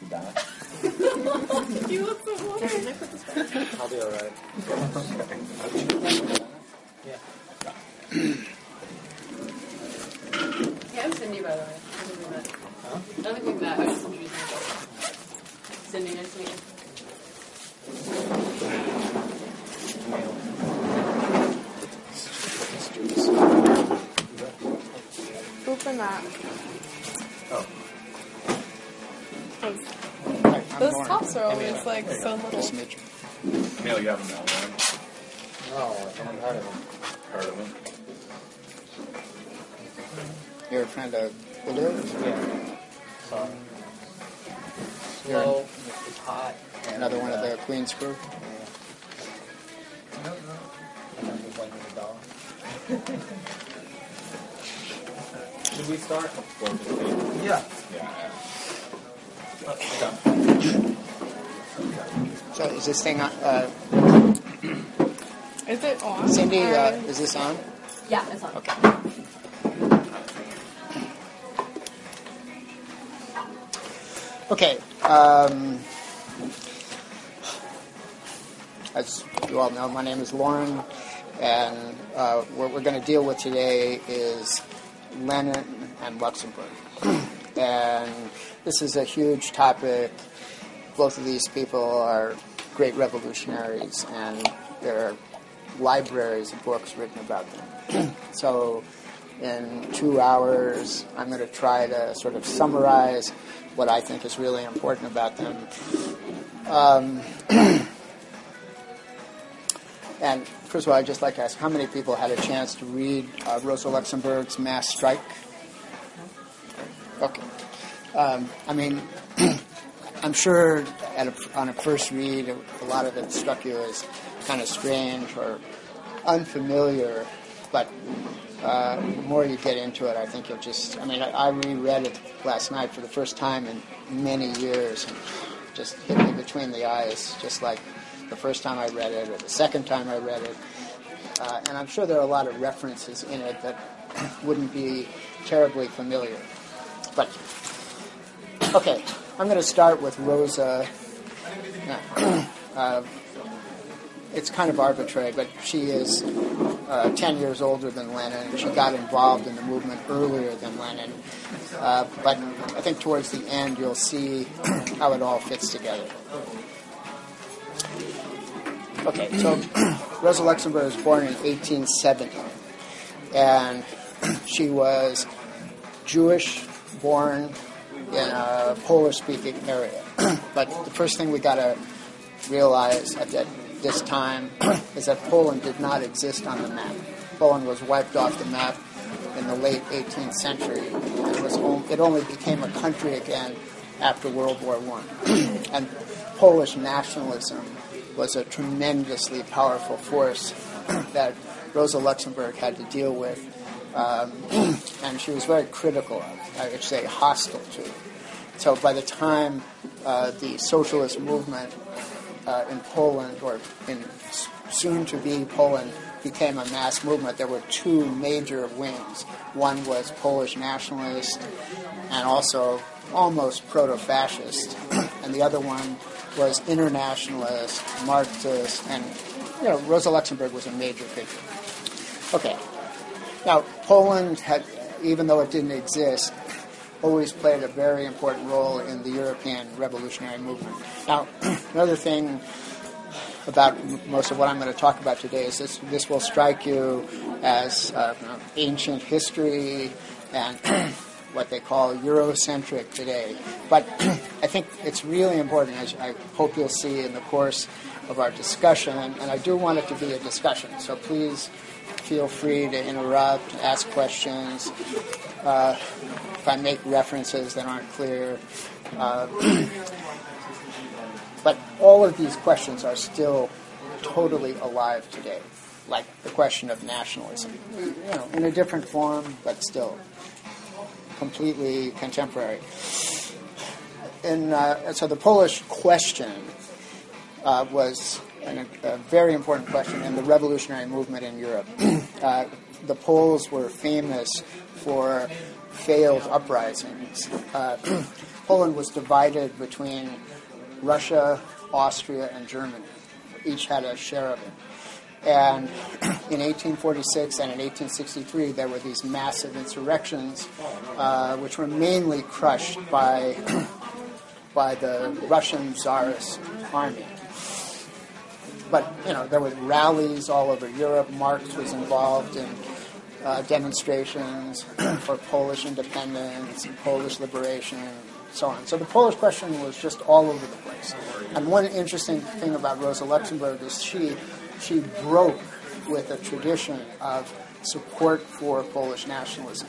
Donna? You look so boring. I'll be alright. Yeah, I'm Cindy, by the way. I don't think we met. Huh? I don't think we met. I just introduced myself. Cindy, nice to meet you. Open that. Oh. Those tops are always like so little. Neil, you haven't met one. No, I haven't heard of him. Heard of him? You're a friend of Williams? Yeah. Sorry. Slow, it's hot. Another one of the Queen's crew? No. I'm just playing with the dog. Should we start? Yeah. Yeah. So is this thing on? Is it on? Cindy, is this on? Yeah, it's on. Okay. Okay. As you all know, my name is Lauren, and what we're going to deal with today is Lenin and Luxembourg. And this is a huge topic. Both of these people are great revolutionaries, and there are libraries of books written about them. So in 2 hours, I'm going to try to sort of summarize what I think is really important about them. And first of all, I'd just like to ask, how many people had a chance to read Rosa Luxemburg's Mass Strike? Okay. I mean, I'm sure on a first read, a lot of it struck you as kind of strange or unfamiliar, but the more you get into it, I think you'll just... I mean, I reread it last night for the first time in many years, and just hit me between the eyes, just like the first time I read it or the second time I read it. And I'm sure there are a lot of references in it that wouldn't be terribly familiar. But, okay, I'm going to start with Rosa. It's kind of arbitrary, but she is 10 years older than Lenin. She got involved in the movement earlier than Lenin. But I think towards the end you'll see how it all fits together. Okay, so Rosa Luxemburg was born in 1870, and she was Jewish, born in a Polish-speaking area. But the first thing we got to realize at this time is that Poland did not exist on the map. Poland was wiped off the map in the late 18th century. It only became a country again after World War I. And Polish nationalism was a tremendously powerful force that Rosa Luxemburg had to deal with, and she was very critical of, I would say hostile to. So by the time the socialist movement in Poland, or in soon-to-be Poland, became a mass movement, there were two major wings. One was Polish nationalist and also almost proto-fascist, and the other one was internationalist, Marxist, and Rosa Luxemburg was a major figure. Okay. Now, Poland had, even though it didn't exist, always played a very important role in the European revolutionary movement. Now, another thing about most of what I'm going to talk about today is this will strike you as ancient history and what they call Eurocentric today. But I think it's really important, as I hope you'll see in the course of our discussion, and I do want it to be a discussion, so please feel free to interrupt, ask questions. If I make references that aren't clear. But all of these questions are still totally alive today, like the question of nationalism. In a different form, but still completely contemporary. So the Polish question was a very important question in the revolutionary movement in Europe. The Poles were famous for failed uprisings. Poland was divided between Russia, Austria, and Germany. Each had a share of it. And in 1846 and in 1863, there were these massive insurrections, which were mainly crushed by the Russian Tsarist army. But, there were rallies all over Europe. Marx was involved in demonstrations for Polish independence and Polish liberation, and so on. So the Polish question was just all over the place. And one interesting thing about Rosa Luxemburg is she broke with a tradition of support for Polish nationalism.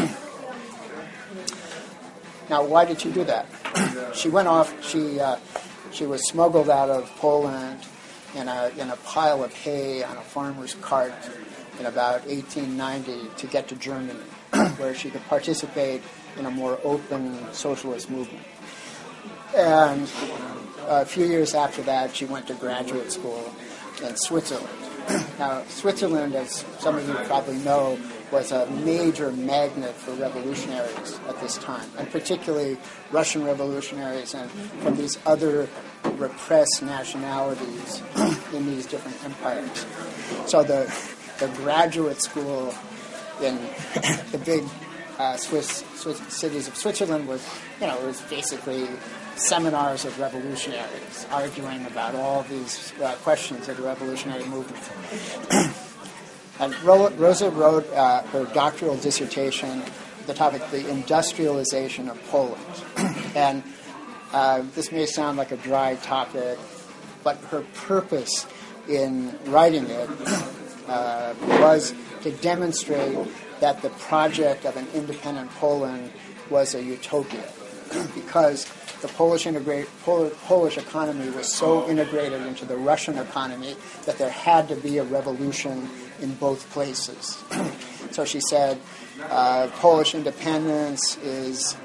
Now, why did she do that? She went off. She was smuggled out of Poland in a pile of hay on a farmer's cart in about 1890 to get to Germany, where she could participate in a more open socialist movement. And a few years after that, she went to graduate school in Switzerland. Now, Switzerland, as some of you probably know, was a major magnet for revolutionaries at this time, and particularly Russian revolutionaries and from these other repressed nationalities in these different empires. So the graduate school in the big Swiss cities of Switzerland was, it was basically seminars of revolutionaries arguing about all these questions of the revolutionary movement. And Rosa wrote her doctoral dissertation, the topic, the industrialization of Poland. And this may sound like a dry topic, but her purpose in writing it was to demonstrate that the project of an independent Poland was a utopia, because the Polish economy was so integrated into the Russian economy that there had to be a revolution in both places. So she said, Polish independence is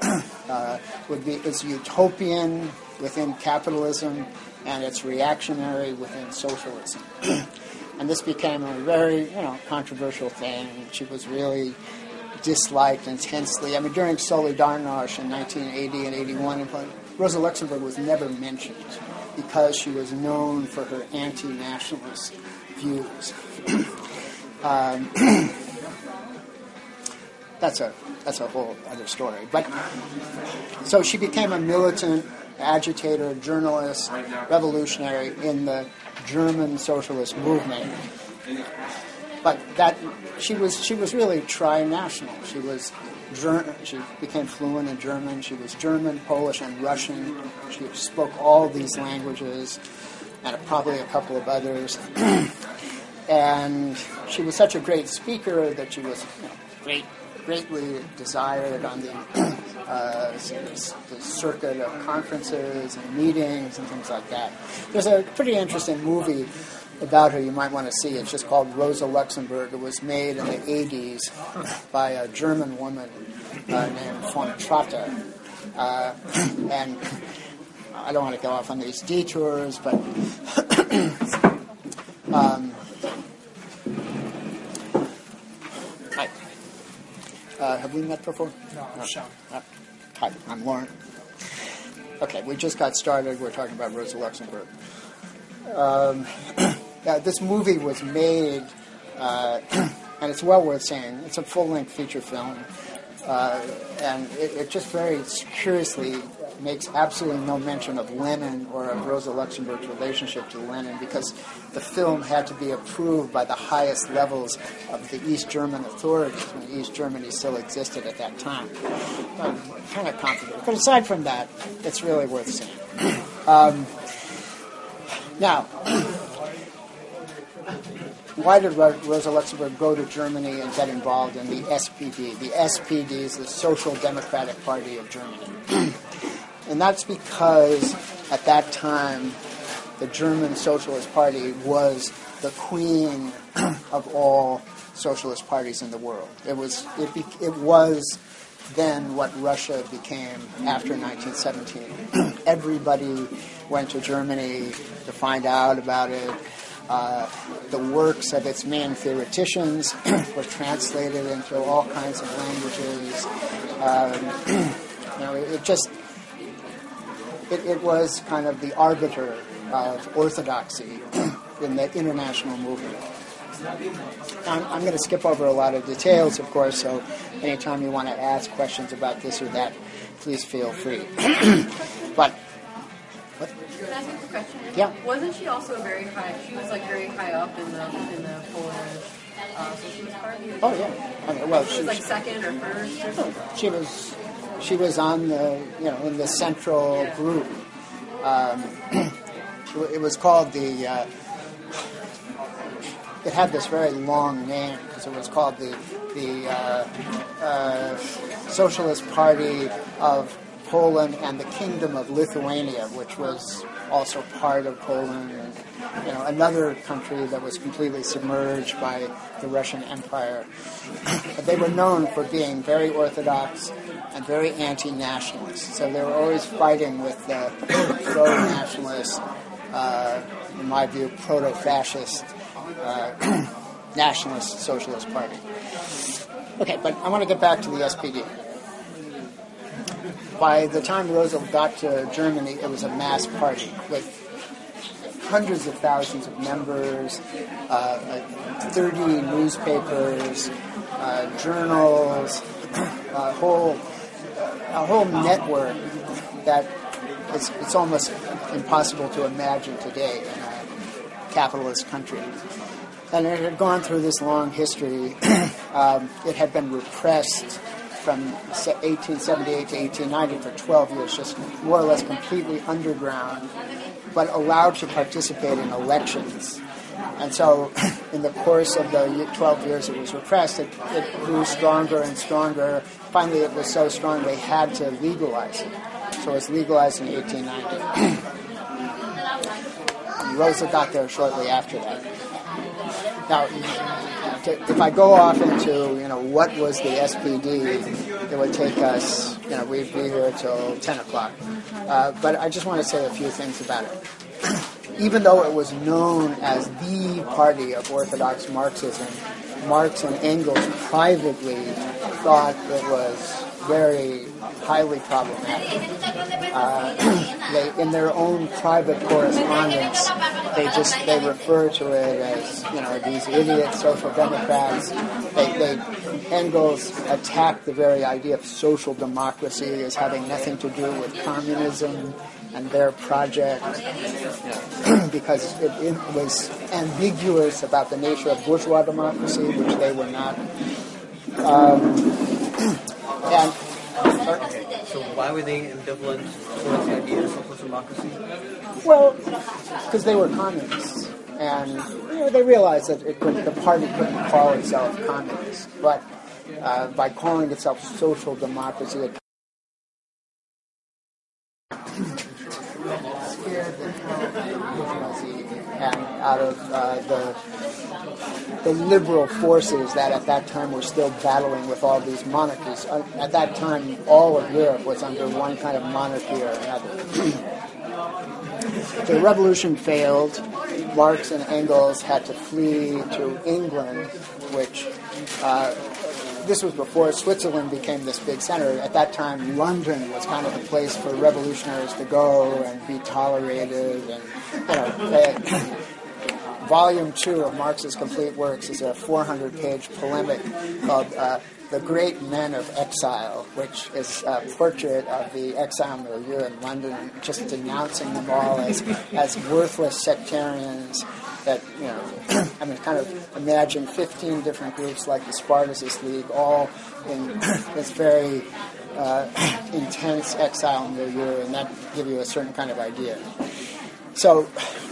utopian within capitalism, and it's reactionary within socialism. And this became a very, controversial thing. She was really disliked intensely. I mean, during Solidarność in 1980 and 81, Rosa Luxemburg was never mentioned because she was known for her anti-nationalist views. That's a whole other story. But so she became a militant agitator, journalist, revolutionary in the German socialist movement. But she was really tri-national. She became fluent in German. She was German, Polish, and Russian. She spoke all these languages, and probably a couple of others. And she was such a great speaker that she was greatly desired on the circuit of conferences and meetings and things like that. There's a pretty interesting movie about her you might want to see. It's just called Rosa Luxemburg. It was made in the 80s by a German woman named von Trotta. And I don't want to go off on these detours, but hi. Have we met before? No, I'm Sean. Hi, I'm Lauren. Okay, we just got started. We're talking about Rosa Luxemburg. This movie was made, and it's well worth seeing. It's a full-length feature film, and it just very curiously makes absolutely no mention of Lenin or of Rosa Luxemburg's relationship to Lenin, because the film had to be approved by the highest levels of the East German authorities when East Germany still existed at that time. Kind of complicated. But aside from that, it's really worth seeing. Now, why did Rosa Luxemburg go to Germany and get involved in the SPD? The SPD is the Social Democratic Party of Germany. And that's because at that time, the German Socialist Party was the queen of all socialist parties in the world. It was then what Russia became after 1917. Everybody went to Germany to find out about it. The works of its main theoreticians were translated into all kinds of languages. it was kind of the arbiter of orthodoxy in the international movement. I'm going to skip over a lot of details, of course, so anytime you want to ask questions about this or that, please feel free. But, what? Can I ask you a question? Yeah. Wasn't she also very high? She was like very high up in the Polish Socialist Party. Oh, yeah. I mean, well, She was like second or first or something. she was on the, in the central group. It was called the, it had this very long name because it was called the Socialist Party of Poland and the Kingdom of Lithuania, which was also part of Poland, and another country that was completely submerged by the Russian Empire. But they were known for being very orthodox and very anti-nationalist. So they were always fighting with the pro-nationalist, in my view, proto-fascist nationalist socialist party. Okay, but I want to get back to the SPD. By the time Rosa got to Germany, it was a mass party with hundreds of thousands of members, 30 newspapers, journals, a whole network that it's almost impossible to imagine today in a capitalist country. And it had gone through this long history. It had been repressed from 1878 to 1890 for 12 years, just more or less completely underground, but allowed to participate in elections. And so in the course of the 12 years it was repressed, it grew stronger and stronger. Finally, it was so strong they had to legalize it. So it was legalized in 1890. Rosa got there shortly after that. Now, if I go off into, what was the SPD, it would take us, we'd be here till 10 o'clock. But I just want to say a few things about it. Even though it was known as the party of Orthodox Marxism, Marx and Engels privately thought it was very highly problematic. In their own private correspondence, they refer to it as these idiot social democrats. Engels attacked the very idea of social democracy as having nothing to do with communism and their project, because it was ambiguous about the nature of bourgeois democracy, which they were not. So why were they ambivalent towards the idea of socialist democracy? Well, because they were communists, and they realized that the party couldn't call itself communist, but by calling itself social democracy, it scared the bourgeoisie and out of the liberal forces that at that time were still battling with all these monarchies. At that time, all of Europe was under one kind of monarchy or another. The revolution failed. Marx and Engels had to flee to England, which this was before Switzerland became this big center. At that time, London was kind of the place for revolutionaries to go and be tolerated. And Volume 2 of Marx's Complete Works is a 400-page polemic called The Great Men of Exile, which is a portrait of the exile milieu in London, just denouncing them all as worthless sectarians that, kind of imagine 15 different groups like the Spartacus League, all in this very intense exile milieu, and that give you a certain kind of idea. So,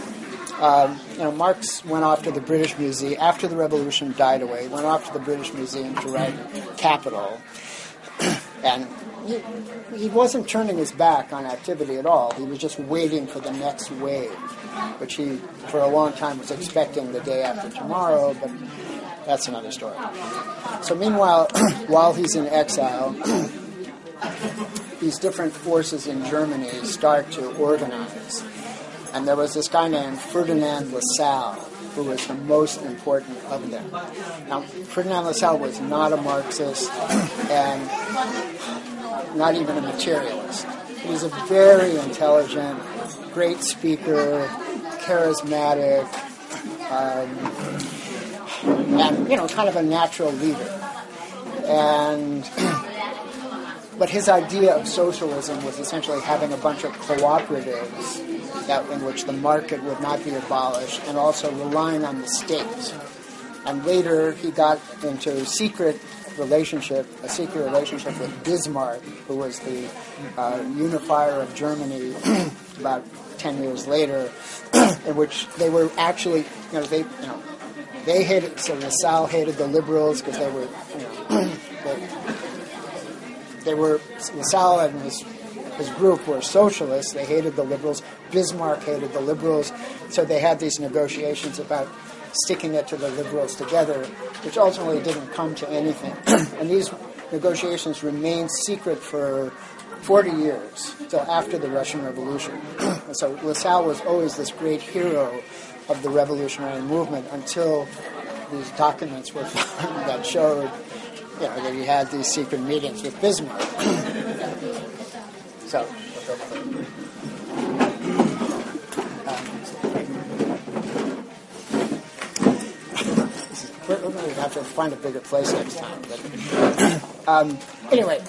Marx went off to the British Museum after the revolution died away. Went off to the British Museum to write Capital, and he wasn't turning his back on activity at all. He was just waiting for the next wave, which he, for a long time, was expecting the day after tomorrow. But that's another story. So, meanwhile, while he's in exile, these different forces in Germany start to organize. And there was this guy named Ferdinand Lassalle, who was the most important of them. Now, Ferdinand Lassalle was not a Marxist and not even a materialist. He was a very intelligent, great speaker, charismatic, and kind of a natural leader. And but his idea of socialism was essentially having a bunch of cooperatives in which the market would not be abolished, and also relying on the state. And later he got into a secret relationship with Bismarck, who was the unifier of Germany about 10 years later, in which they were actually, they hated, so LaSalle hated the liberals because LaSalle and his group were socialists. They hated the liberals. Bismarck hated the liberals. So they had these negotiations about sticking it to the liberals together, which ultimately didn't come to anything. And these negotiations remained secret for 40 years, till after the Russian Revolution. So LaSalle was always this great hero of the revolutionary movement until these documents were found that showed that he had these secret meetings with Bismarck. So, we're going to have to find a bigger place next time. But anyway,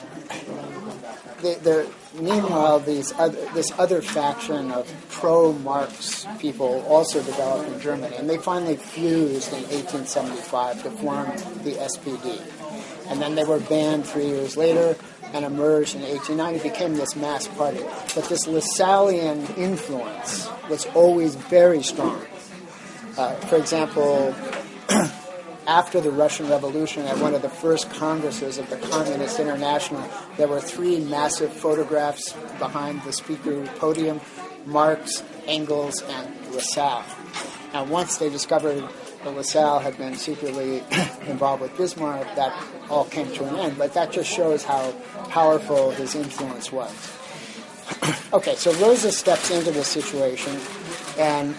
meanwhile, this other faction of pro-Marx people also developed in Germany, and they finally fused in 1875 to form the SPD. And then they were banned 3 years later and emerged in 1890, became this mass party. But this Lassallean influence was always very strong. For example, after the Russian Revolution, at one of the first congresses of the Communist International, there were 3 massive photographs behind the speaker podium: Marx, Engels, and Lassalle. Now, once they discovered that Lassalle had been secretly involved with Bismarck, that all came to an end. But that just shows how powerful his influence was. Okay, so Rosa steps into the situation, and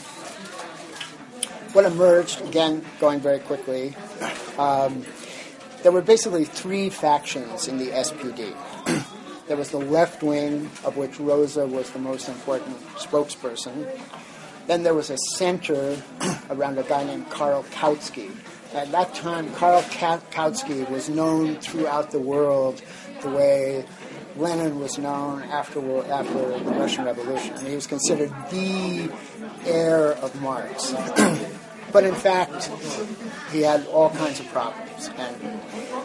what emerged, again, going very quickly, there were basically 3 factions in the SPD. There was the left wing, of which Rosa was the most important spokesperson. Then there was a center around a guy named Karl Kautsky. At that time, Karl Kautsky was known throughout the world the way Lenin was known after the Russian Revolution. And he was considered the heir of Marx. But in fact, he had all kinds of problems, and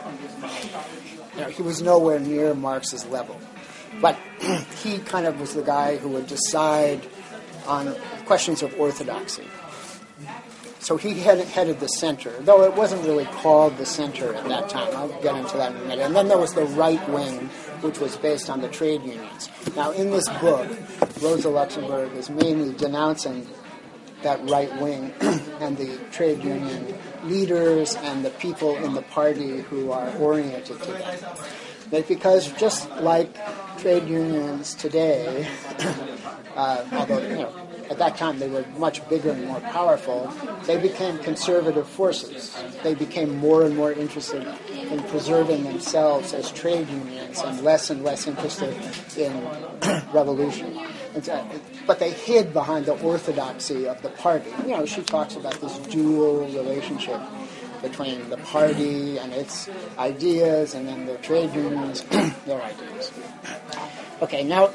he was nowhere near Marx's level. But he kind of was the guy who would decide on questions of orthodoxy. So he headed the center, though it wasn't really called the center at that time. I'll get into that in a minute. And then there was the right wing, which was based on the trade unions. Now, in this book, Rosa Luxemburg is mainly denouncing that right wing and the trade union leaders and the people in the party who are oriented to that. Because just like trade unions today, although at that time they were much bigger and more powerful, they became conservative forces. They became more and more interested in preserving themselves as trade unions and less interested in revolution. But they hid behind the orthodoxy of the party. She talks about this dual relationship between the party and its ideas, and then the trade unions, their ideas. Okay, now,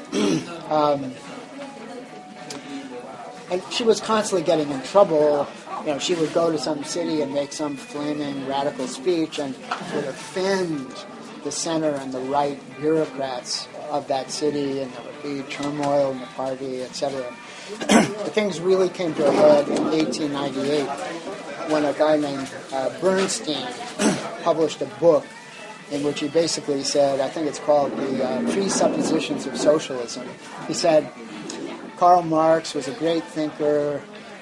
and she was constantly getting in trouble. She would go to some city and make some flaming radical speech and would offend the center and the right bureaucrats of that city, and there would be turmoil in the party, etc. Things really came to a head in 1898 when a guy named Bernstein published a book in which he basically said, I think it's called The Presuppositions of Socialism. He said, Karl Marx was a great thinker,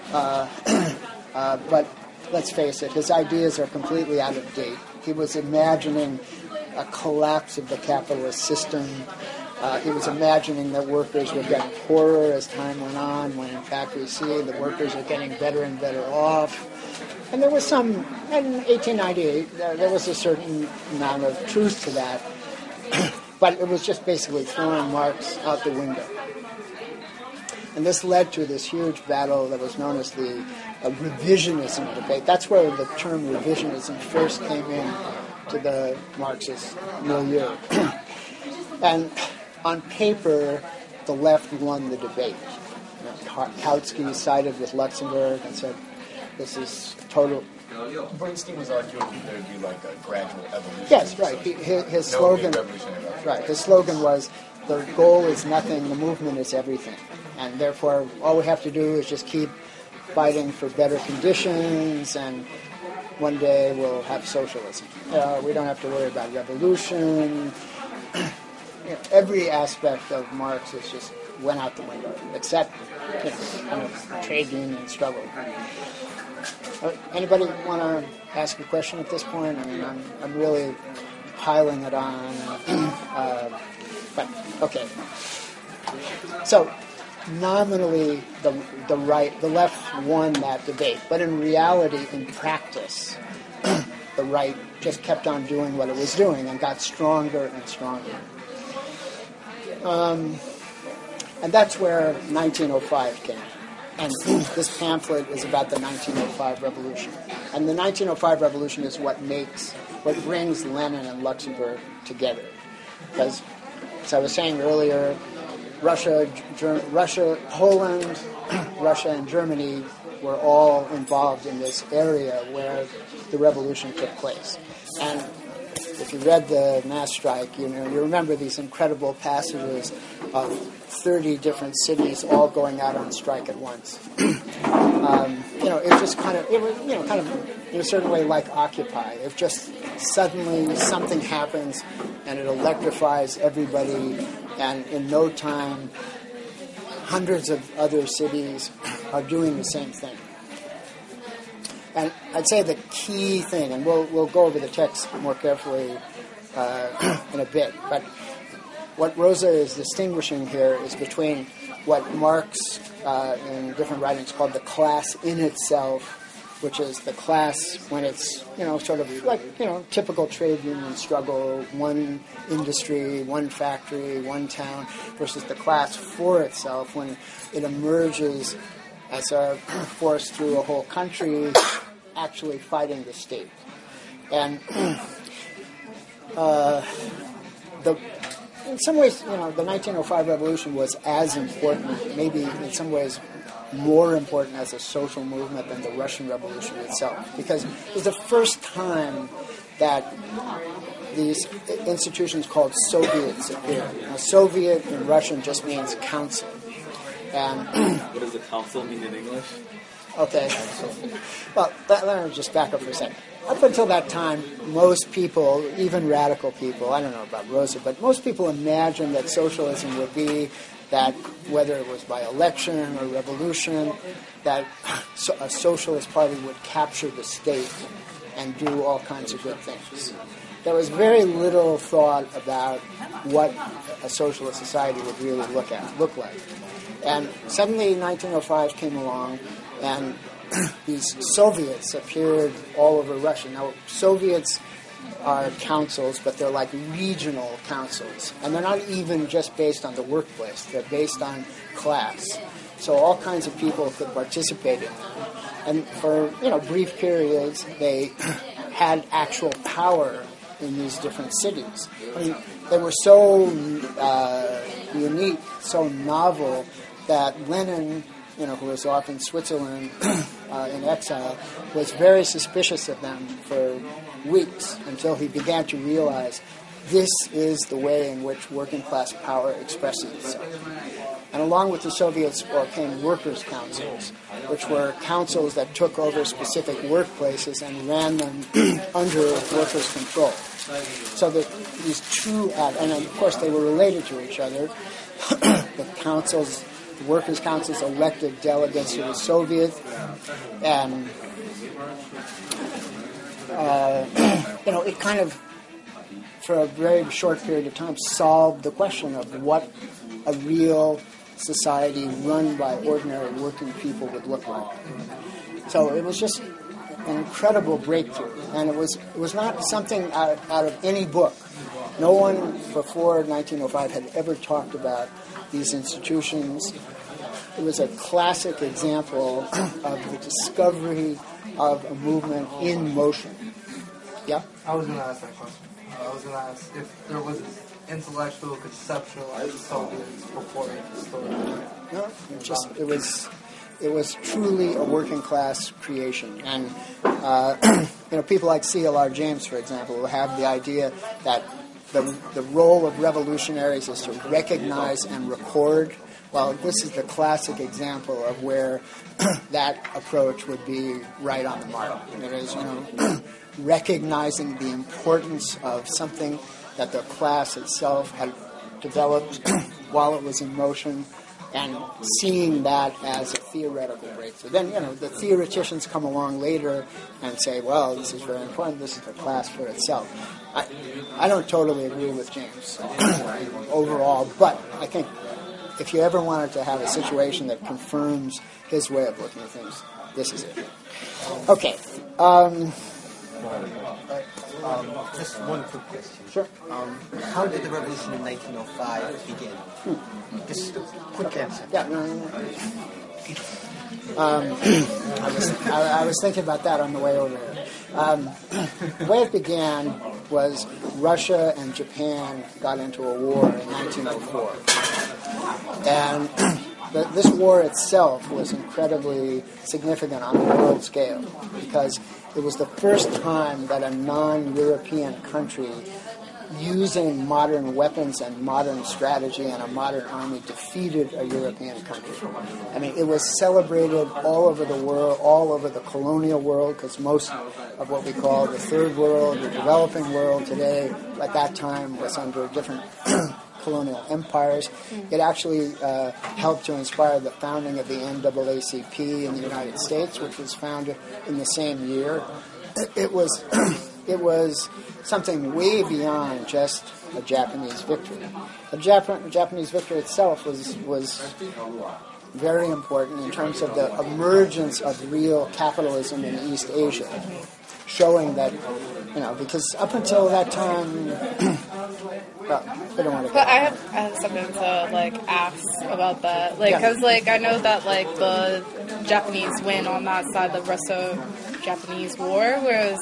but let's face it, his ideas are completely out of date. He was imagining a collapse of the capitalist system. He was imagining that workers were getting poorer as time went on, when in fact we see the workers are getting better and better off. And there was in 1898, there was a certain amount of truth to that. but it was just basically throwing Marx out the window. And this led to this huge battle that was known as the revisionism debate. That's where the term revisionism first came in to the Marxist milieu. And on paper, the left won the debate. Kautsky sided with Luxemburg and said, this is total... Bernstein was arguing that there would be like a gradual evolution. Yes, right. His slogan... Right. His slogan was, the goal is nothing, the movement is everything. And therefore, all we have to do is just keep fighting for better conditions, and one day we'll have socialism. We don't have to worry about revolution. Every aspect of Marx is just went out the window, except kind of trade union struggle. Anybody want to ask a question at this point? I mean, I'm really piling it on. But okay. So nominally, the left won that debate, but in reality, in practice, the right just kept on doing what it was doing and got stronger and stronger. And that's where 1905 came. And this pamphlet is about the 1905 revolution. And the 1905 revolution is what brings Lenin and Luxemburg together. Because, as I was saying earlier, Poland, Russia, and Germany were all involved in this area where the revolution took place. And if you read the mass strike, you remember these incredible passages of 30 different cities all going out on strike at once. It just kind of in a certain way like Occupy. If just suddenly something happens and it electrifies everybody, and in no time, hundreds of other cities are doing the same thing. And I'd say the key thing, and we'll go over the text more carefully in a bit, but what Rosa is distinguishing here is between what Marx in different writings called the class in itself, which is the class when it's, sort of like, typical trade union struggle, one industry, one factory, one town, versus the class for itself when it emerges as a force through a whole country actually fighting the state. And in some ways, the 1905 revolution was as important, maybe in some ways more important as a social movement than the Russian Revolution itself, because it was the first time that these institutions called Soviets appeared. Now, Soviet in Russian just means council. And what does the council mean in English? Okay. Well, let me just back up for a second. Up until that time, most people, even radical people, I don't know about Rosa, but most people imagined that socialism would be that, whether it was by election or revolution, that a socialist party would capture the state and do all kinds of good things. There was very little thought about what a socialist society would really look like. And suddenly 1905 came along, and these Soviets appeared all over Russia. Now, Soviets are councils, but they're like regional councils. And they're not even just based on the workplace. They're based on class. So all kinds of people could participate in them. And for, brief periods, they had actual power in these different cities. I mean, they were so unique, so novel, that Lenin, who was off in Switzerland in exile, was very suspicious of them for weeks until he began to realize this is the way in which working class power expresses itself. And along with the Soviets came workers' councils, which were councils that took over specific workplaces and ran them under workers' control. So that these two, and of course they were related to each other, the workers' councils elected delegates to the Soviet, and it kind of, for a very short period of time, solved the question of what a real society run by ordinary working people would look like. So it was just an incredible breakthrough, and it was not something out of any book. No one before 1905 had ever talked about these institutions. It was a classic example of the discovery of a movement in motion. Yeah? I was going to ask that question. I was going to ask if there was intellectual, conceptual Soviets before the story. No, it was truly a working class creation. And people like C.L.R. James, for example, who have the idea that the role of revolutionaries is to recognize and record. Well, this is the classic example of where that approach would be right on the mark. It is, recognizing the importance of something that the class itself had developed while it was in motion, and seeing that as a theoretical breakthrough. Then, the theoreticians come along later and say, well, this is very important, this is the class for itself. I don't totally agree with James overall, but I think if you ever wanted to have a situation that confirms his way of looking at things, this is it. Okay. Just one quick question. Sure. How did the revolution in 1905 begin? Just a quick answer. Yeah. I was thinking about that on the way over here. The way it began was Russia and Japan got into a war in 1904. And this war itself was incredibly significant on the world scale because it was the first time that a non-European country using modern weapons and modern strategy and a modern army defeated a European country. I mean, it was celebrated all over the world, all over the colonial world, because most of what we call the third world, the developing world today, at that time was under different colonial empires. It actually helped to inspire the founding of the NAACP in the United States, which was founded in the same year. It was something way beyond just a Japanese victory. The Japanese victory itself was very important in terms of the emergence of real capitalism in East Asia, showing that, because up until that time, well, I don't want to. But I have something to ask about that, because I know that the Japanese win on that side, the Russo-Japanese War, whereas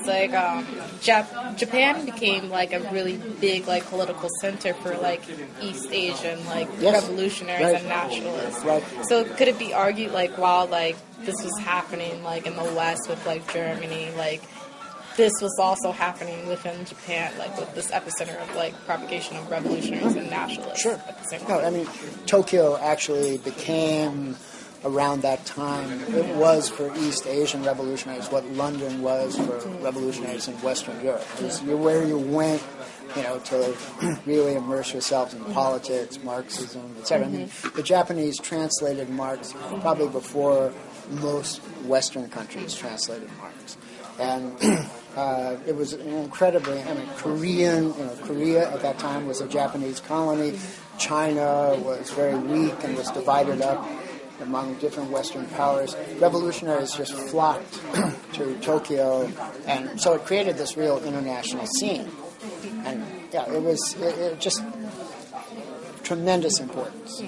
Japan became a really big political center for East Asian revolutionaries and nationalists. Right. So could it be argued while this was happening in the West with Germany, this was also happening within Japan, with this epicenter of propagation of revolutionaries and nationalists. Sure. At the same No, time. I mean, Tokyo actually became, around that time, it was for East Asian revolutionaries what London was for revolutionaries in Western Europe. It was where you went, to really immerse yourself in politics, Marxism, etc. I mean, the Japanese translated Marx probably before most Western countries translated Marx. And it was incredibly, Korea at that time was a Japanese colony. China was very weak and was divided up among different Western powers. Revolutionaries just flocked to Tokyo, and so it created this real international scene. And it was just tremendous importance.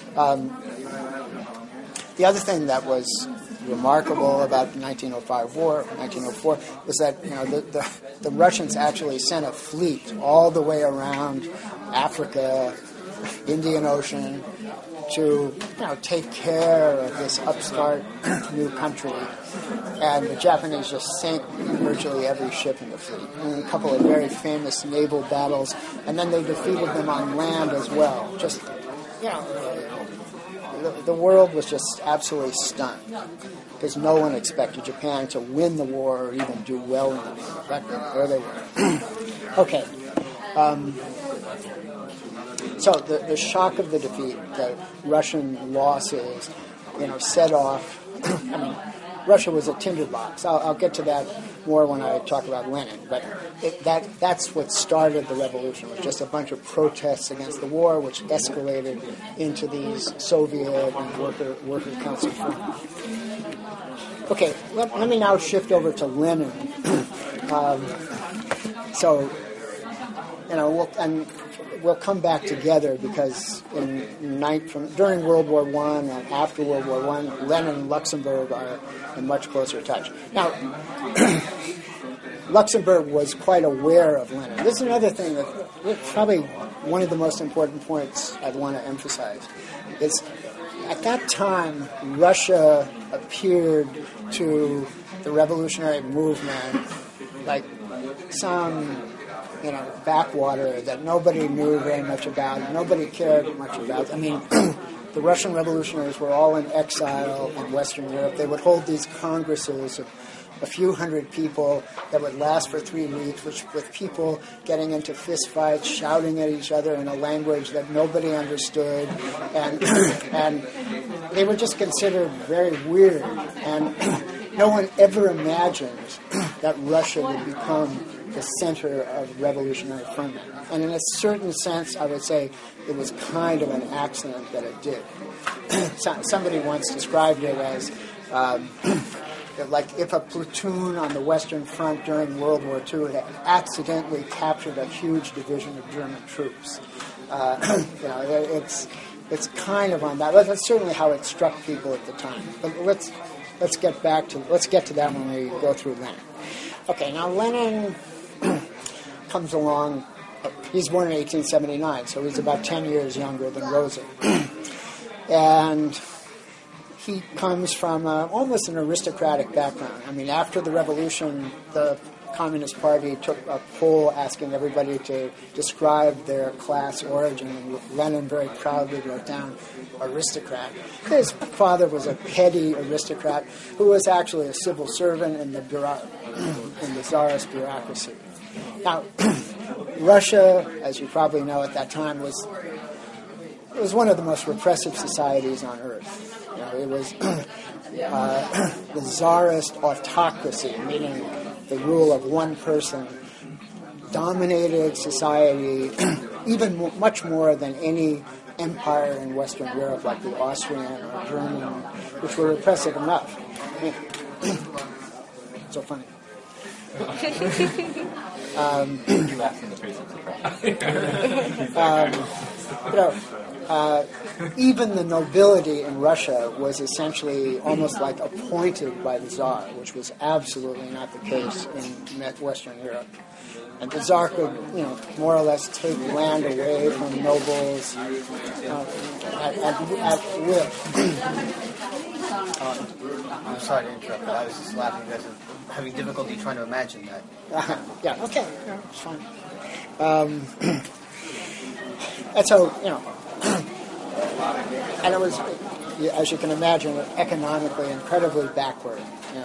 The other thing that was remarkable about the 1904, was that the Russians actually sent a fleet all the way around Africa, Indian Ocean, to take care of this upstart new country, and the Japanese just sank virtually every ship in the fleet. And a couple of very famous naval battles, and then they defeated them on land as well. Just the world was just absolutely stunned because no one expected Japan to win the war or even do well in the war. But there they were. Okay. So the shock of the defeat, the Russian losses, set off. Russia was a tinderbox. I'll get to that more when I talk about Lenin. But that's what started the revolution, was just a bunch of protests against the war, which escalated into these Soviet and worker council forms. Okay, let me now shift over to Lenin. So we'll come back together because during World War I and after World War I, Lenin and Luxemburg are in much closer touch. Now, Luxemburg was quite aware of Lenin. This is another thing that probably one of the most important points I'd want to emphasize is at that time, Russia appeared to the revolutionary movement like some backwater that nobody knew very much about, nobody cared much about. I mean, the Russian revolutionaries were all in exile in Western Europe. They would hold these congresses of a few hundred people that would last for 3 weeks, with people getting into fistfights, shouting at each other in a language that nobody understood, and they were just considered very weird. And no one ever imagined that Russia would become the center of revolutionary ferment. And in a certain sense, I would say it was kind of an accident that it did. Somebody once described it as like if a platoon on the Western Front during World War II had accidentally captured a huge division of German troops. It's kind of on that. That's certainly how it struck people at the time. But let's get to that when we go through Lenin. Okay, now Lenin comes along. He's born in 1879, so he's about 10 years younger than Rosa. And he comes from almost an aristocratic background. I mean, after the revolution, the Communist Party took a poll asking everybody to describe their class origin, and Lenin very proudly wrote down aristocrat. His father was a petty aristocrat who was actually a civil servant in the Tsarist bureaucracy. Now, Russia, as you probably know at that time, was one of the most repressive societies on earth. It was the Tsarist autocracy, meaning the rule of one person, dominated society even much more than any empire in Western Europe like the Austrian or German, which were repressive enough. I mean, so funny. You laugh in the face of even the nobility in Russia was essentially almost like appointed by the Tsar, which was absolutely not the case in Western Europe. And the Tsar could, more or less take land away from nobles at will. I'm sorry to interrupt, but I was just laughing because of having difficulty trying to imagine that. Yeah, okay. Yeah, it's fine. And so, and it was, as you can imagine, economically incredibly backward.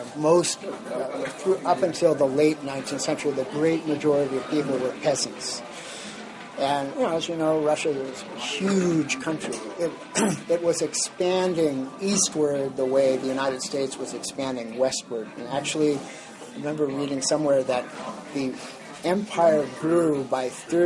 Up until the late 19th century, the great majority of people were peasants. And, as you know, Russia was a huge country. It was expanding eastward the way the United States was expanding westward. And actually, I remember reading somewhere that the empire grew by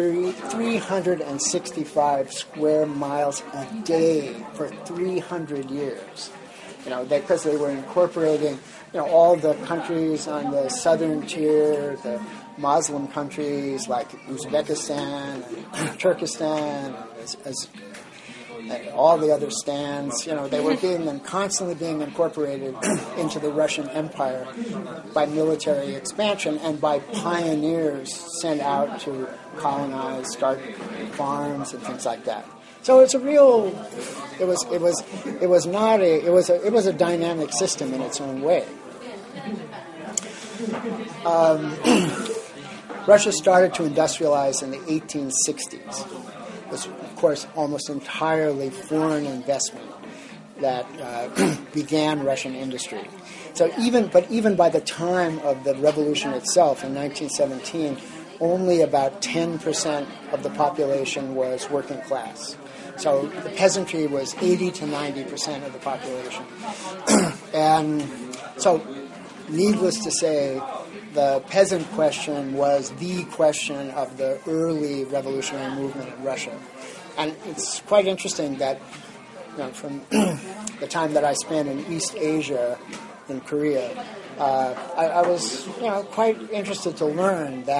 365 square miles a day for 300 years. Because they were incorporating, all the countries on the southern tier, the Muslim countries like Uzbekistan and Turkestan, and all the other stands, they were constantly being incorporated into the Russian Empire by military expansion and by pioneers sent out to colonize, start farms and things like that. So it's a dynamic system in its own way. Russia started to industrialize in the 1860s. It was, of course, almost entirely foreign investment that began Russian industry. So even by the time of the revolution itself in 1917, only about 10% of the population was working class. So the peasantry was 80 to 90% of the population. And so, needless to say, the peasant question was the question of the early revolutionary movement in Russia. And it's quite interesting that from the time that I spent in East Asia, in Korea, I was quite interested to learn that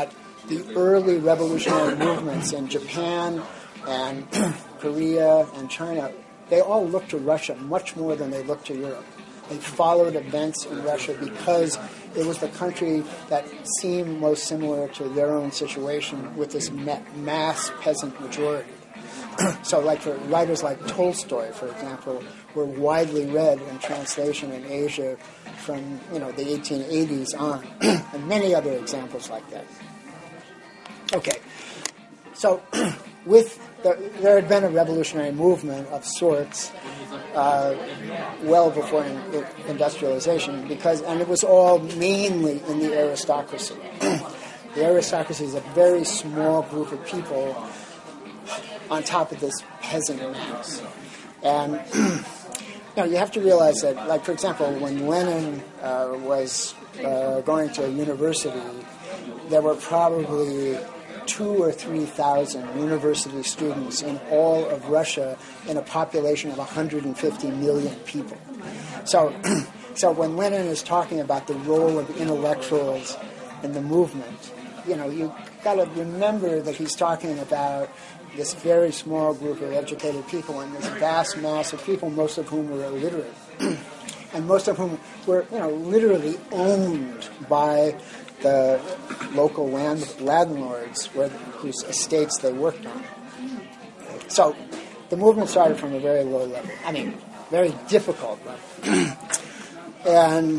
the early revolutionary movements in Japan and Korea and China, they all looked to Russia much more than they looked to Europe. They followed events in Russia because it was the country that seemed most similar to their own situation with this mass peasant majority. So like for writers like Tolstoy, for example, were widely read in translation in Asia from the 1880s on, and many other examples like that. Okay, so there had been a revolutionary movement of sorts well before industrialization, and it was all mainly in the aristocracy. The aristocracy is a very small group of people on top of this peasant mass. And you have to realize that, like, for example, when Lenin was going to university, there were probably 2,000 or 3,000 university students in all of Russia in a population of 150 million people. So when Lenin is talking about the role of intellectuals in the movement, you've got to remember that he's talking about this very small group of educated people and this vast mass of people, most of whom were illiterate, and most of whom were, literally owned by the local landlords whose estates they worked on. So the movement started from a very low level. I mean, very difficult level. And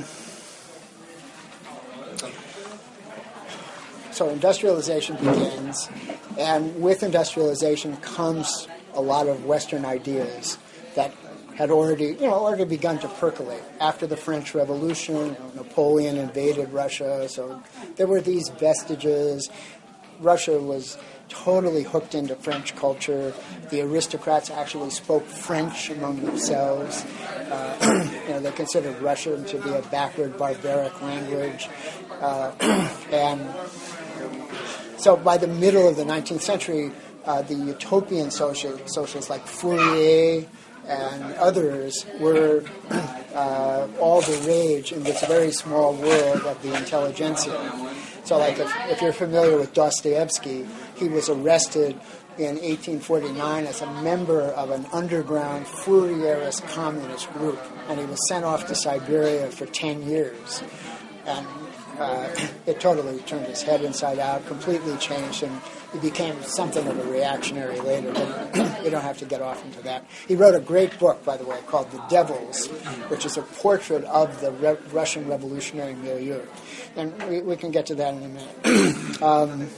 so industrialization begins, and with industrialization comes a lot of Western ideas that had already begun to percolate. After the French Revolution, Napoleon invaded Russia, so there were these vestiges. Russia was totally hooked into French culture. The aristocrats actually spoke French among themselves. They considered Russian to be a backward, barbaric language. And so by the middle of the 19th century, the utopian socialists like Fourier and others were all the rage in this very small world of the intelligentsia. So like if you're familiar with Dostoevsky, he was arrested in 1849 as a member of an underground Fourierist communist group, and he was sent off to Siberia for 10 years. And it totally turned his head inside out, completely changed him. He became something of a reactionary later, but you don't have to get off into that. He wrote a great book, by the way, called The Devils, which is a portrait of the Russian revolutionary milieu. And we can get to that in a minute.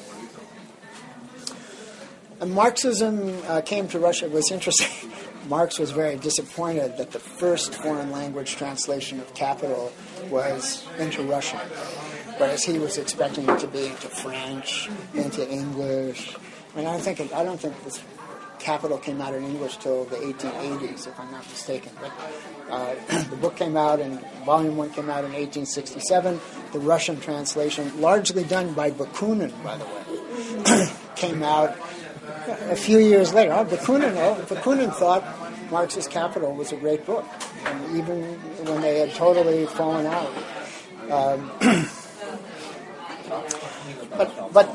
And Marxism came to Russia. It was interesting. Marx was very disappointed that the first foreign language translation of Capital was into Russian, whereas he was expecting it to be into French, into English. I mean, I don't think this Capital came out in English till the 1880s, if I'm not mistaken. But the book came out, and Volume 1 came out in 1867. The Russian translation, largely done by Bakunin, by the way, came out a few years later. Bakunin thought Marx's Capital was a great book, and even when they had totally fallen out. But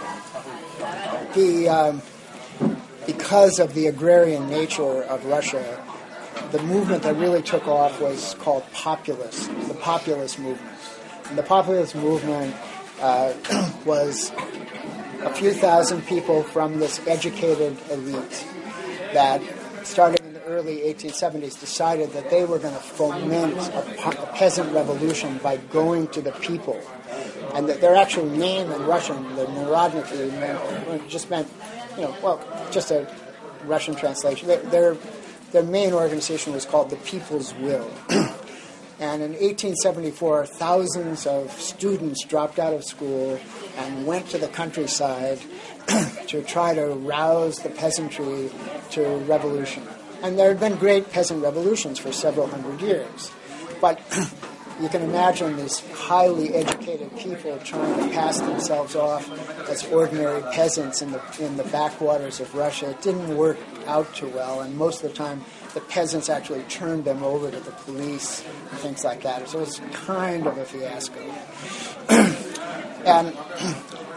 because of the agrarian nature of Russia, the movement that really took off was called populist, the populist movement. And the populist movement was a few thousand people from this educated elite that, starting in the early 1870s, decided that they were going to foment a peasant revolution by going to the people. And that their actual name in Russian, the Narodniki, just meant, just a Russian translation. Their main organization was called the People's Will. And in 1874, thousands of students dropped out of school and went to the countryside to try to rouse the peasantry to revolution. And there had been great peasant revolutions for several hundred years. But you can imagine these highly educated people trying to pass themselves off as ordinary peasants in the backwaters of Russia. It didn't work out too well, and most of the time the peasants actually turned them over to the police and things like that. So it was kind of a fiasco. And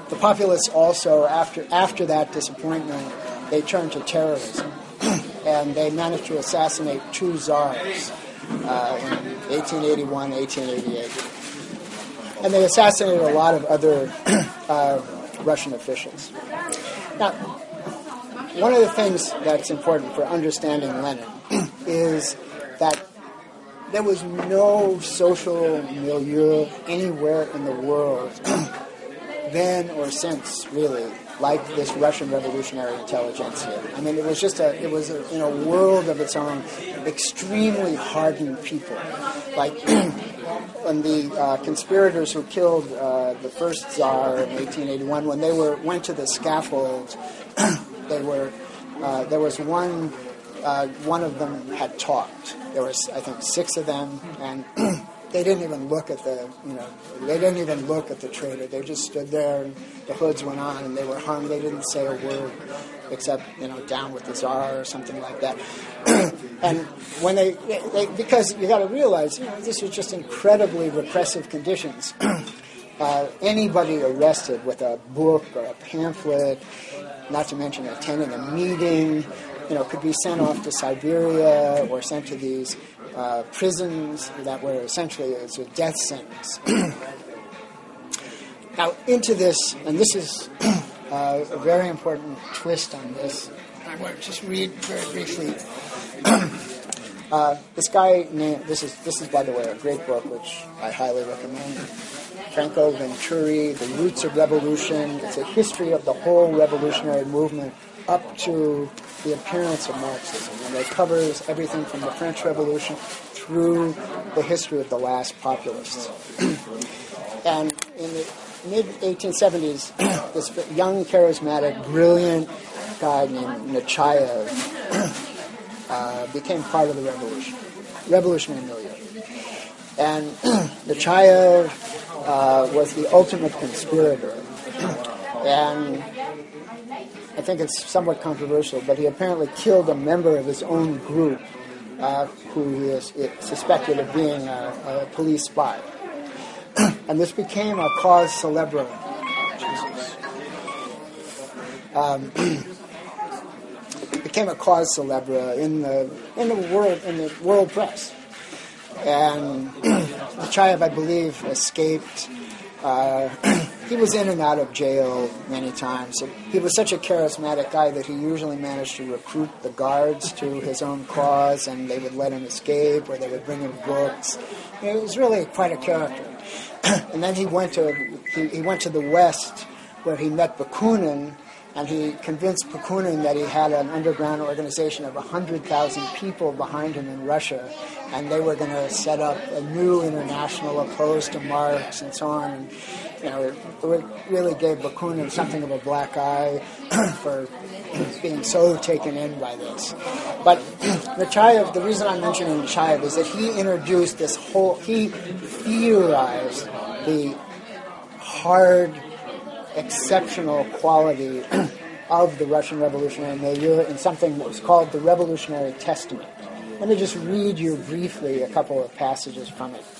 the populace also, after that disappointment, they turned to terrorism. And they managed to assassinate 2 czars in 1881, 1888. And they assassinated a lot of other Russian officials. Now, one of the things that's important for understanding Lenin is that there was no social milieu anywhere in the world then or since, really, like this Russian revolutionary intelligentsia. I mean, it was in a world of its own, extremely hardened people. Like, when the conspirators who killed the first Tsar in 1881, when they went to the scaffold, there was one of them had talked. There was, I think, 6 of them, and they didn't even look at the traitor. They just stood there, and the hoods went on, and they were hung. They didn't say a word except, down with the Tsar or something like that. And when they because you got to realize, this was just incredibly repressive conditions. Anybody arrested with a book or a pamphlet, not to mention attending a meeting, could be sent off to Siberia or sent to these prisons that were essentially a death sentence. Now, into this, and this is a very important twist on this. I want to just read very briefly. This guy named, this is by the way a great book which I highly recommend. Franco Venturi, The Roots of Revolution. It's a history of the whole revolutionary movement up to the appearance of Marxism, and it covers everything from the French Revolution through the history of the last populists. And in the mid-1870s, this young, charismatic, brilliant guy named Nechayev became part of the revolutionary milieu. And Nechayev was the ultimate conspirator. And I think it's somewhat controversial, but he apparently killed a member of his own group who he is suspected of being a police spy. And this became a cause célèbre. Became a cause célèbre in the world press. And Nechayev, I believe, escaped. He was in and out of jail many times. He was such a charismatic guy that he usually managed to recruit the guards to his own cause, and they would let him escape, or they would bring him books. It was really quite a character. And then he went to the West, where he met Bakunin, and he convinced Bakunin that he had an underground organization of 100,000 people behind him in Russia, and they were going to set up a new international opposed to Marx and so on. And, it really gave Bakunin something of a black eye for being so taken in by this. But Nechayev, the reason I'm mentioning Nechayev is that he introduced he theorized the hard, exceptional quality of the Russian revolutionary milieu in something that was called the Revolutionary Testament. Let me just read you briefly a couple of passages from it.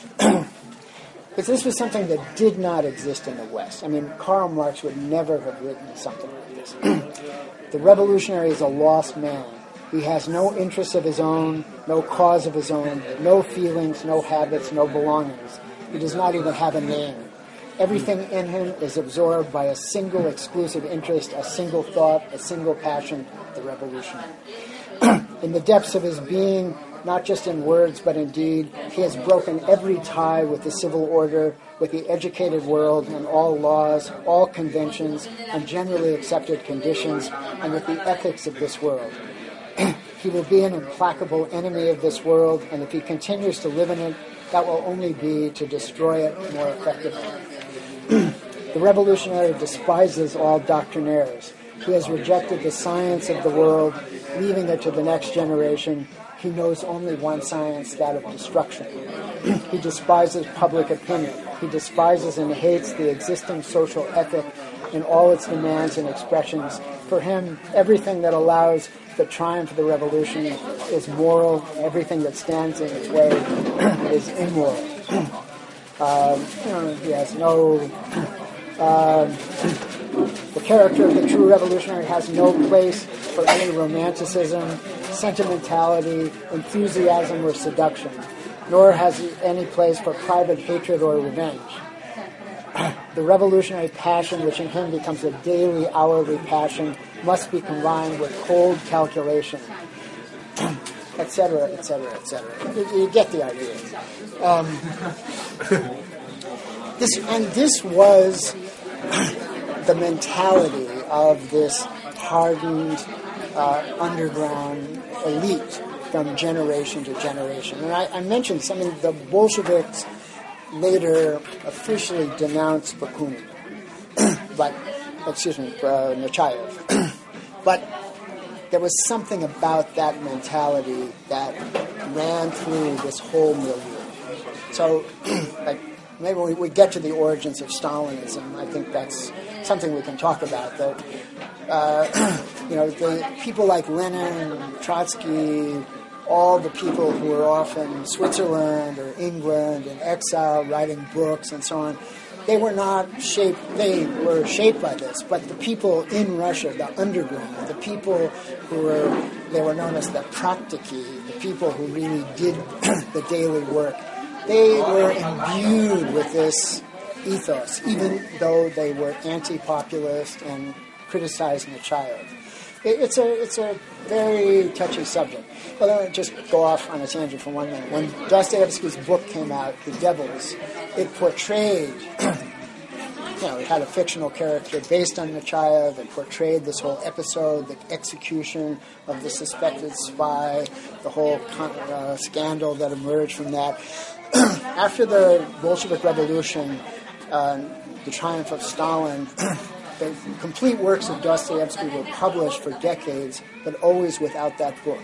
Because this was something that did not exist in the West. I mean, Karl Marx would never have written something like this. The revolutionary is a lost man. He has no interests of his own, no cause of his own, no feelings, no habits, no belongings. He does not even have a name. Everything in him is absorbed by a single exclusive interest, a single thought, a single passion, the revolution. In the depths of his being, not just in words but in deed, he has broken every tie with the civil order, with the educated world, and all laws, all conventions, and generally accepted conditions, and with the ethics of this world. He will be an implacable enemy of this world, and if he continues to live in it, that will only be to destroy it more effectively. The revolutionary despises all doctrinaires. He has rejected the science of the world, leaving it to the next generation. He knows only one science, that of destruction. He despises public opinion. He despises and hates the existing social ethic in all its demands and expressions. For him, everything that allows the triumph of the revolution is moral. Everything that stands in its way is immoral. He has no The character of the true revolutionary has no place for any romanticism, sentimentality, enthusiasm, or seduction, nor has he any place for private hatred or revenge. The revolutionary passion, which in him becomes a daily, hourly passion, must be combined with cold calculation, etc., etc., etc. You get the idea. This was the mentality of this hardened underground elite from generation to generation. And I mentioned some of the Bolsheviks later officially denounced Bakunin, Nechayev. But there was something about that mentality that ran through this whole milieu. So, maybe when we get to the origins of Stalinism, I think that's something we can talk about. That the people like Lenin, Trotsky, all the people who were off in Switzerland or England in exile, writing books and so on, they were not shaped. They were shaped by this, but the people in Russia, the underground, the people who were known as the praktiki, the people who really did the daily work. They were imbued with this ethos, even though they were anti-populist and criticized Nechayev. It's a very touchy subject. Well, let me just go off on a tangent for 1 minute. When Dostoevsky's book came out, The Devils, it portrayed, it had a fictional character based on Nechayev. It portrayed this whole episode, the execution of the suspected spy, the whole scandal that emerged from that. After the Bolshevik Revolution, the triumph of Stalin, the complete works of Dostoevsky were published for decades, but always without that book.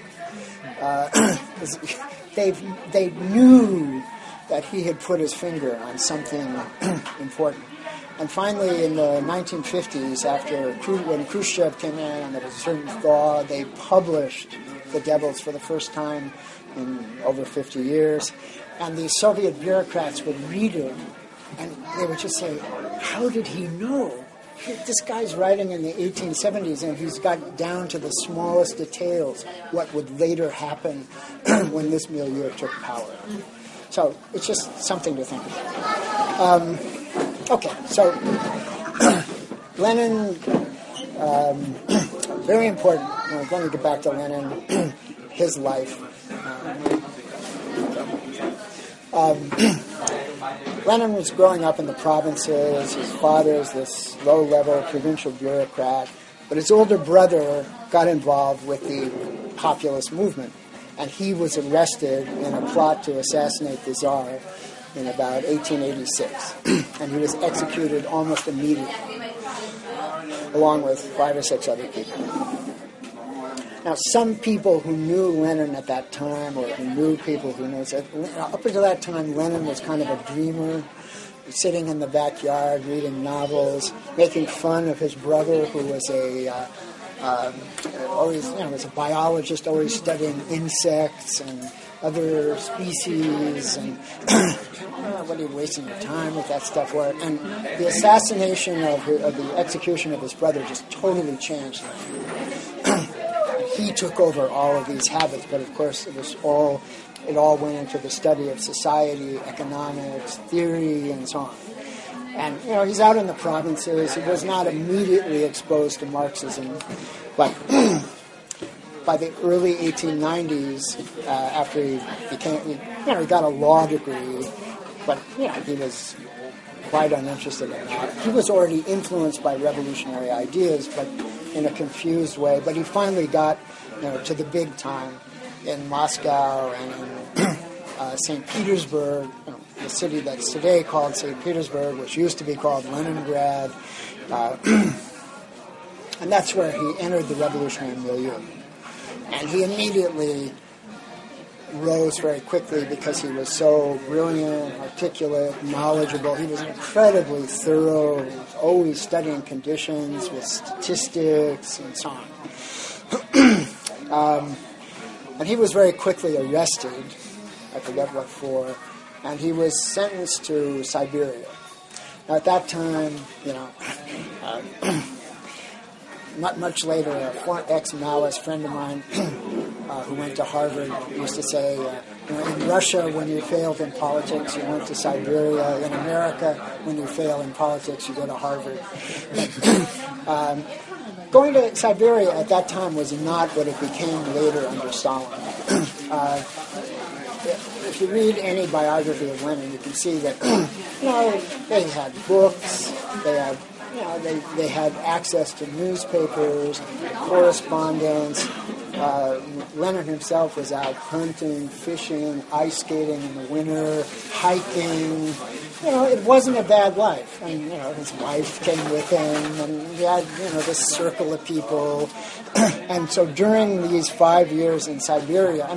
They knew that he had put his finger on something important. And finally, in the 1950s, when Khrushchev came in and there was a certain thaw, they published The Devils for the first time in over 50 years. And the Soviet bureaucrats would read it, and they would just say, how did he know? This guy's writing in the 1870s, and he's got down to the smallest details what would later happen when this milieu took power. So it's just something to think about. Okay, so Lenin, very important. We're going to get back to Lenin, his life. Lenin was growing up in the provinces. His father's this low-level provincial bureaucrat, but his older brother got involved with the populist movement, and he was arrested in a plot to assassinate the Tsar in about 1886, and he was executed almost immediately, along with 5 or 6 other people. Now, some people who knew Lenin at that time, or who knew people who knew, said, up until that time, Lenin was kind of a dreamer, sitting in the backyard, reading novels, making fun of his brother, who was was a biologist, always studying insects and other species, and what are you wasting your time with that stuff for? And the assassination of the execution of his brother just totally changed him. He took over all of these habits, but of course it all went into the study of society, economics, theory, and so on. And he's out in the provinces. He was not immediately exposed to Marxism, but by the early 1890s, after he got a law degree, but he was quite uninterested in that. He was already influenced by revolutionary ideas, but in a confused way. But he finally got to the big time in Moscow and in St. Petersburg, the city that's today called St. Petersburg, which used to be called Leningrad. And that's where he entered the revolutionary milieu. And he immediately rose very quickly because he was so brilliant, articulate, knowledgeable. He was incredibly thorough. He was always studying conditions with statistics and so on. And he was very quickly arrested, I forget what for, and he was sentenced to Siberia. Now, at that time, not much later, a ex-Maoist friend of mine who went to Harvard used to say, in Russia, when you failed in politics, you went to Siberia. In America, when you fail in politics, you go to Harvard. Going to Siberia at that time was not what it became later under Stalin. If you read any biography of Lenin, you can see that they had books, they had access to newspapers, correspondence. Lenin himself was out hunting, fishing, ice skating in the winter, hiking. It wasn't a bad life. And, his wife came with him, and he had, this circle of people. And so during these 5 years in Siberia,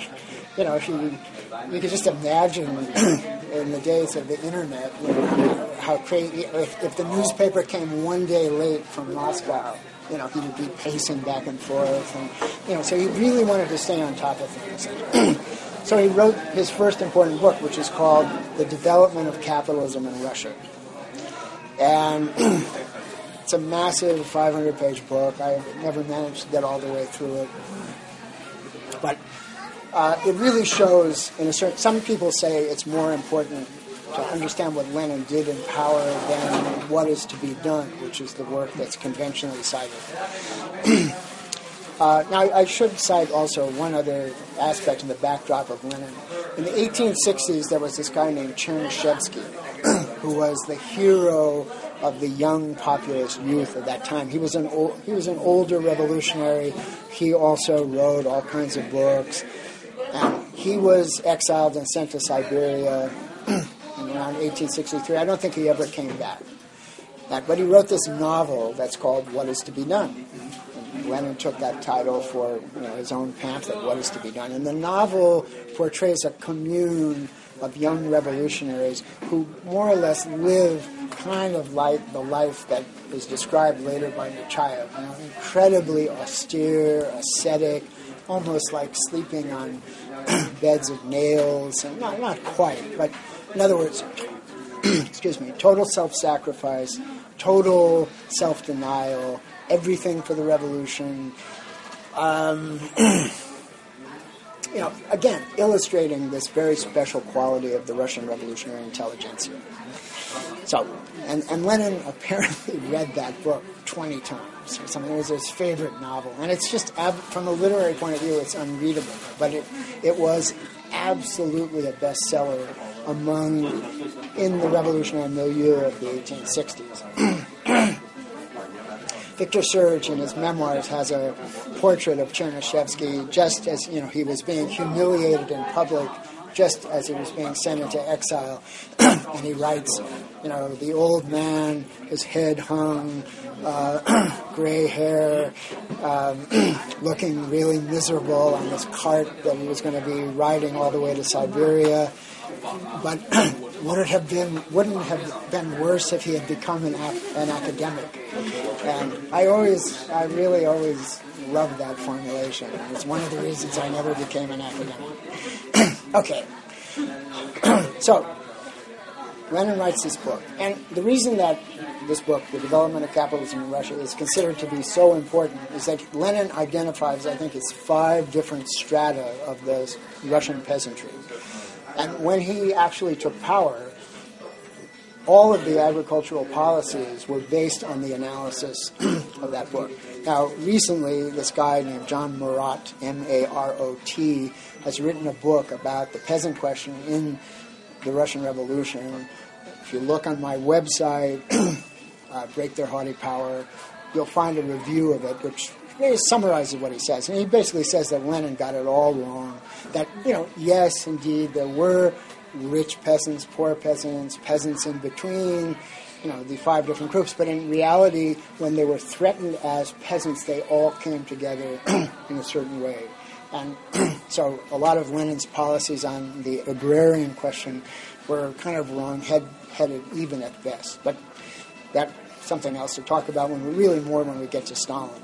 you could just imagine in the days of the internet, how crazy, if the newspaper came one day late from Moscow, he would be pacing back and forth. And, so he really wanted to stay on top of things. So he wrote his first important book, which is called The Development of Capitalism in Russia. And it's a massive 500-page book. I never managed to get all the way through it. But it really shows, some people say it's more important to understand what Lenin did in power than what is to be done, which is the work that's conventionally cited. Now, I should cite also one other aspect in the backdrop of Lenin. In the 1860s, there was this guy named Chernyshevsky, who was the hero of the young populist youth at that time. He was an older revolutionary. He also wrote all kinds of books. And he was exiled and sent to Siberia in around 1863. I don't think he ever came back. But he wrote this novel that's called What Is to Be Done. And Lenin took that title for his own pamphlet, What Is to Be Done. And the novel portrays a commune of young revolutionaries who more or less live kind of like the life that is described later by Nechayev. Incredibly austere, ascetic, almost like sleeping on beds of nails, and not quite, but in other words, total self-sacrifice, total self-denial, everything for the revolution. Again, illustrating this very special quality of the Russian revolutionary intelligentsia. So, and Lenin apparently read that book 20 times or something. It was his favorite novel. And it's just, from a literary point of view, it's unreadable. But it was absolutely a bestseller in the revolutionary milieu of the 1860s. Victor Serge, in his memoirs, has a portrait of Chernyshevsky just as, he was being humiliated in public, just as he was being sent into exile. And he writes, the old man, his head hung, gray hair, looking really miserable on this cart that he was going to be riding all the way to Siberia. But wouldn't have been worse if he had become an academic. And I really always loved that formulation. It's one of the reasons I never became an academic. Okay. So, Lenin writes this book. And the reason that this book, The Development of Capitalism in Russia, is considered to be so important is that Lenin identifies, I think it's 5 different strata of the Russian peasantry. And when he actually took power, all of the agricultural policies were based on the analysis of that book. Now, recently, this guy named John Marot, M-A-R-O-T, has written a book about the peasant question in the Russian Revolution. If you look on my website, Break Their Haughty Power, you'll find a review of it, which summarizes what he says. And he basically says that Lenin got it all wrong. That, yes, indeed, there were rich peasants, poor peasants, peasants in between, the 5 different groups. But in reality, when they were threatened as peasants, they all came together in a certain way. And so a lot of Lenin's policies on the agrarian question were kind of wrong-headed even at best. But that's something else to talk about when we get to Stalin.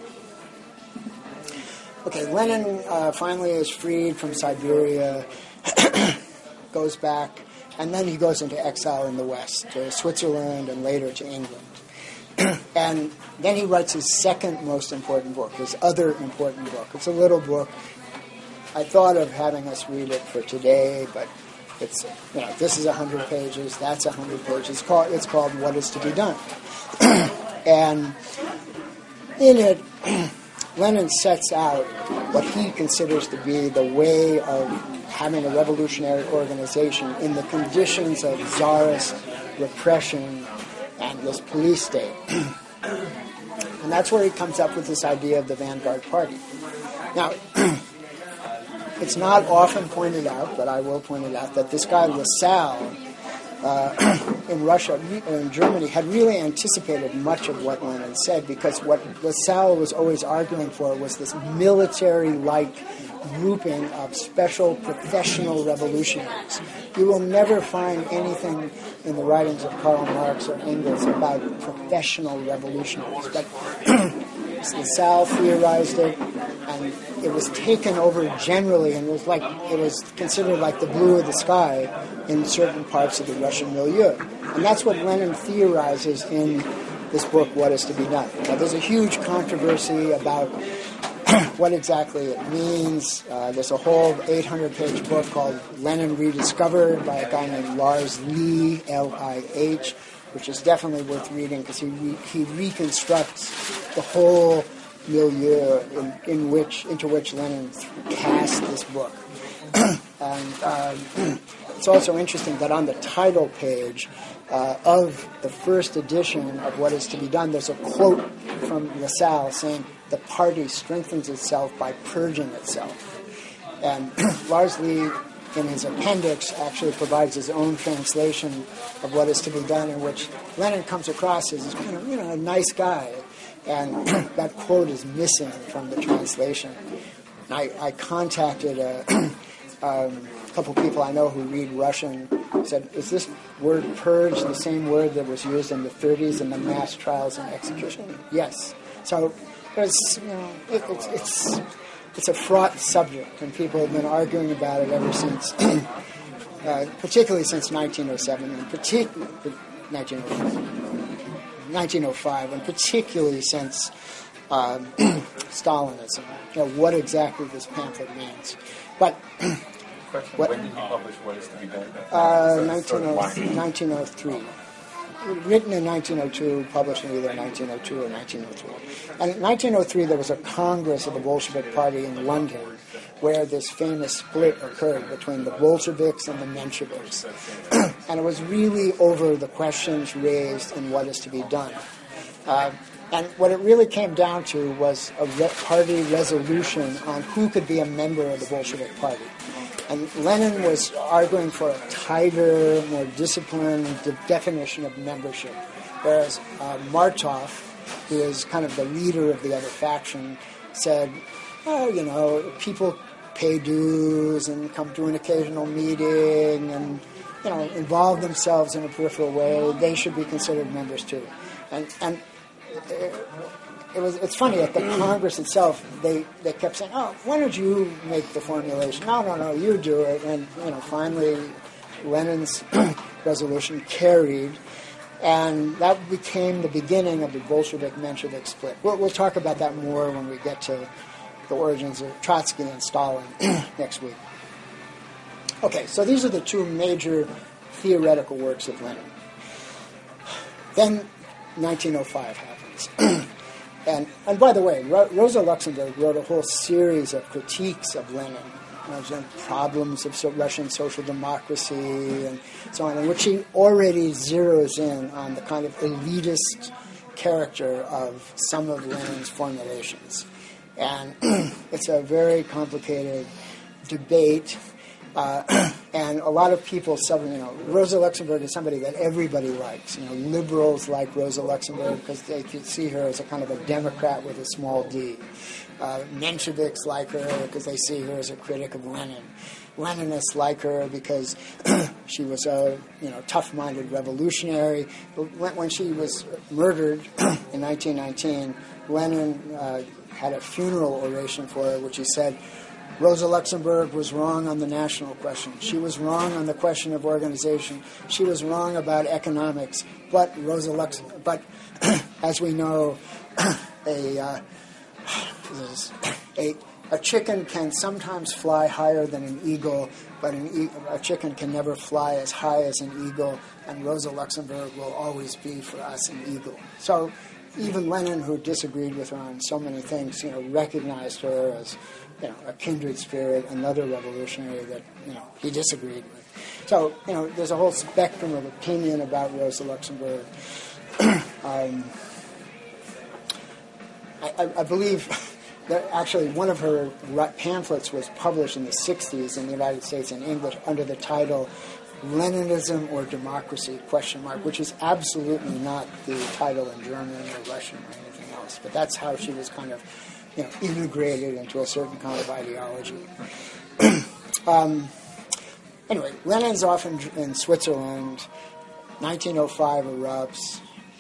Okay, Lenin finally is freed from Siberia, goes back And then he goes into exile in the West, to Switzerland and later to England. And then he writes his second most important book, his other important book. It's a little book. I thought of having us read it for today, but it's, this is 100 pages, that's 100 pages. It's called What Is to Be Done. And in it, Lenin sets out what he considers to be the way of having a revolutionary organization in the conditions of czarist repression and this police state. And that's where he comes up with this idea of the vanguard party. Now, it's not often pointed out, but I will point it out, that this guy Lassalle in Russia, in Germany, had really anticipated much of what Lenin said, because what Lassalle was always arguing for was this military-like grouping of special professional revolutionaries. You will never find anything in the writings of Karl Marx or Engels about professional revolutionaries. But Lassalle theorized it, and it was taken over generally, and it was considered like the blue of the sky in certain parts of the Russian milieu. And that's what Lenin theorizes in this book, What Is to Be Done. Now, there's a huge controversy about what exactly it means. There's a whole 800-page book called Lenin Rediscovered by a guy named Lars Lih, L-I-H, which is definitely worth reading because he reconstructs the whole milieu into which Lenin cast this book. And it's also interesting that on the title page of the first edition of What Is to Be Done, there's a quote from Lassalle saying, "The party strengthens itself by purging itself." And Lars Lih, in his appendix, actually provides his own translation of What Is to Be Done, in which Lenin comes across as a nice guy. And that quote is missing from the translation. I contacted a couple people I know who read Russian. Said, "Is this word purge the same word that was used in the 30s in the mass trials and execution?" Yes. So it's a fraught subject, and people have been arguing about it ever since, particularly since 1907, and particularly 1905, and particularly since Stalinism. What exactly this pamphlet means, but. When did he publish What Is to Be Done? 1903. Written in 1902, published in either 1902 or 1903. And in 1903, there was a Congress of the Bolshevik Party in London where this famous split occurred between the Bolsheviks and the Mensheviks. And it was really over the questions raised in What Is to Be Done. And what it really came down to was a party resolution on who could be a member of the Bolshevik Party. And Lenin was arguing for a tighter, more disciplined definition of membership, whereas Martov, who is kind of the leader of the other faction, said, people pay dues and come to an occasional meeting and, involve themselves in a peripheral way. They should be considered members too. And it's funny, at the Congress itself, they kept saying, "Oh, why don't you make the formulation?" No, you do it. And, finally, Lenin's resolution carried, and that became the beginning of the Bolshevik-Menshevik split. We'll talk about that more when we get to the origins of Trotsky and Stalin next week. Okay, so these are the two major theoretical works of Lenin. Then 1905 happens. And by the way, Rosa Luxemburg wrote a whole series of critiques of Lenin, problems of Russian social democracy and so on, in which she already zeroes in on the kind of elitist character of some of Lenin's formulations. And it's a very complicated debate. And a lot of people, Rosa Luxemburg is somebody that everybody likes. Liberals like Rosa Luxemburg because they could see her as a kind of a Democrat with a small d. Mensheviks like her because they see her as a critic of Lenin. Leninists like her because she was a tough-minded revolutionary. When she was murdered in 1919, Lenin had a funeral oration for her, which he said, Rosa Luxemburg was wrong on the national question. She was wrong on the question of organization. She was wrong about economics. But as we know, a chicken can sometimes fly higher than an eagle, but a chicken can never fly as high as an eagle, and Rosa Luxemburg will always be for us an eagle. So even Lenin, who disagreed with her on so many things, recognized her as a kindred spirit, another revolutionary that he disagreed with. So there's a whole spectrum of opinion about Rosa Luxemburg. I believe that actually one of her pamphlets was published in the 60s in the United States in English under the title Leninism or Democracy, ? Which is absolutely not the title in German or Russian or anything else. But that's how she was kind of integrated into a certain kind of ideology. Anyway, Lenin's off in Switzerland. 1905 erupts.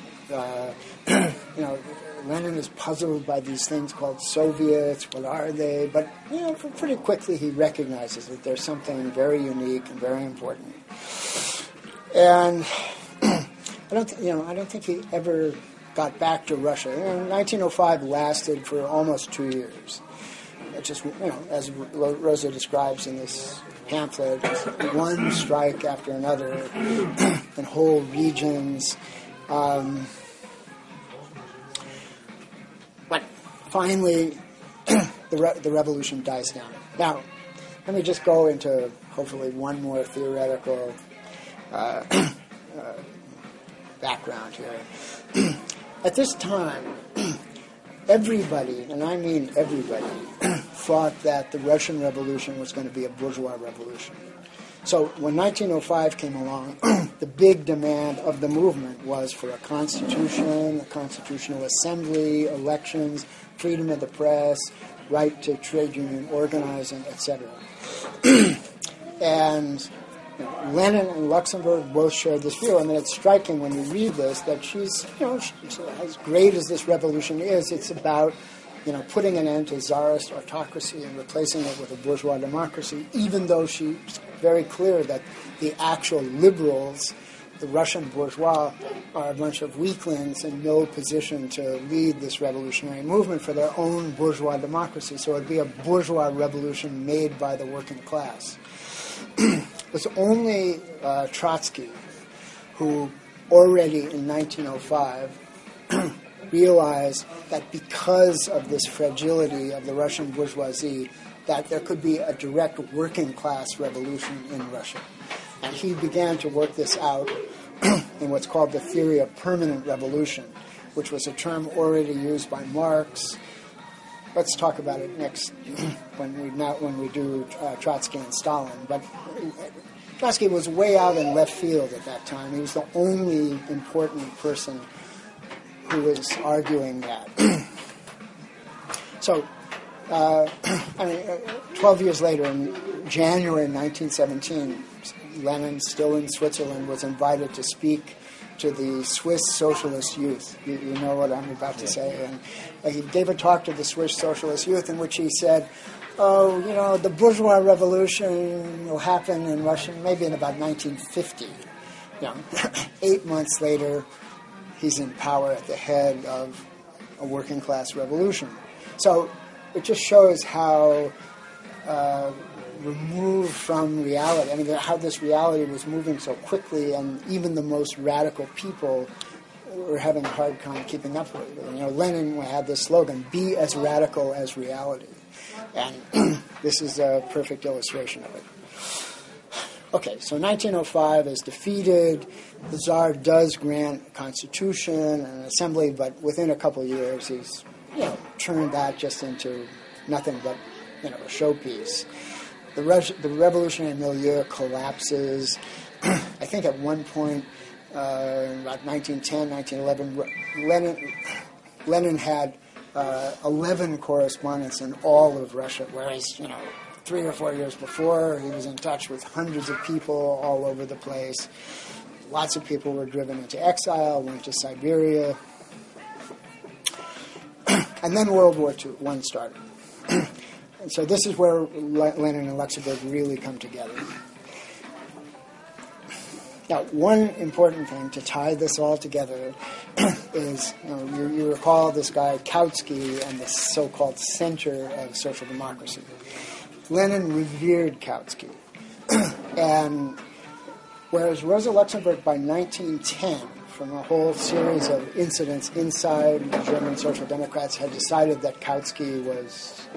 Lenin is puzzled by these things called Soviets. What are they? But pretty quickly he recognizes that there's something very unique and very important. And I don't think he ever got back to Russia. 1905 lasted for almost 2 years. It just as Rosa describes in this pamphlet, one strike after another in whole regions. But finally, the revolution dies down. Now, let me just go into hopefully one more theoretical background here. At this time, everybody, and I mean everybody, thought that the Russian Revolution was going to be a bourgeois revolution. So when 1905 came along, the big demand of the movement was for a constitution, a constitutional assembly, elections, freedom of the press, right to trade union organizing, etc. And Lenin and Luxemburg both shared this view. I mean, it's striking when you read this that she's as great as this revolution is, it's about putting an end to czarist autocracy and replacing it with a bourgeois democracy, even though she's very clear that the actual liberals, the Russian bourgeois, are a bunch of weaklings in no position to lead this revolutionary movement for their own bourgeois democracy. So it would be a bourgeois revolution made by the working class. It was only Trotsky who already in 1905 realized that because of this fragility of the Russian bourgeoisie, that there could be a direct working class revolution in Russia. And he began to work this out in what's called the theory of permanent revolution, which was a term already used by Marx. Let's talk about it next when we do Trotsky and Stalin. But Trotsky was way out in left field at that time. He was the only important person who was arguing that. So, 12 years later, in January 1917, Lenin, still in Switzerland, was invited to speak to the Swiss socialist youth. You know what I'm about to say. And he gave a talk to the Swiss socialist youth in which he said, the bourgeois revolution will happen in Russia maybe in about 1950. 8 months later, he's in power at the head of a working class revolution. So it just shows how removed from reality, how this reality was moving so quickly, and even the most radical people were having a hard time keeping up with it. Lenin had this slogan, "Be as radical as reality." And this is a perfect illustration of it. Okay, so 1905 is defeated. The Tsar does grant a constitution and an assembly, but within a couple of years, he's turned that just into nothing but a showpiece. The revolutionary milieu collapses. I think at one point, about 1910, 1911, Lenin had 11 correspondents in all of Russia, whereas 3 or 4 years before, he was in touch with hundreds of people all over the place. Lots of people were driven into exile, went to Siberia. And then World War I started. And so this is where Lenin and Luxemburg really come together. Now, one important thing to tie this all together is, you recall this guy Kautsky and the so-called center of social democracy. Lenin revered Kautsky. And whereas Rosa Luxemburg by 1910, from a whole series of incidents inside the German Social Democrats, had decided that Kautsky was,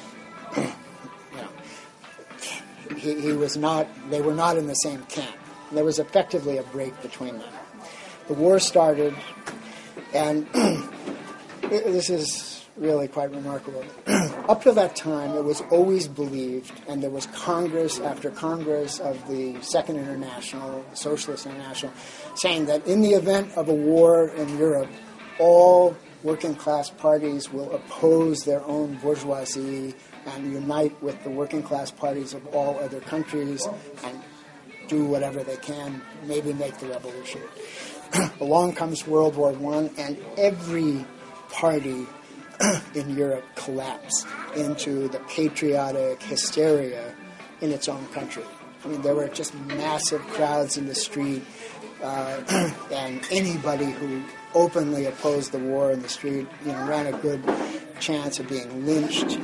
he was not, they were not in the same camp. There was effectively a break between them. The war started, and this is really quite remarkable. Up to that time, it was always believed, and there was Congress after Congress of the Second International, Socialist International, saying that in the event of a war in Europe, all working class parties will oppose their own bourgeoisie and unite with the working class parties of all other countries and do whatever they can, maybe make the revolution. Along comes World War I, and every party in Europe collapsed into the patriotic hysteria in its own country. I mean, there were just massive crowds in the street, and anybody who openly opposed the war in the street, ran a good chance of being lynched.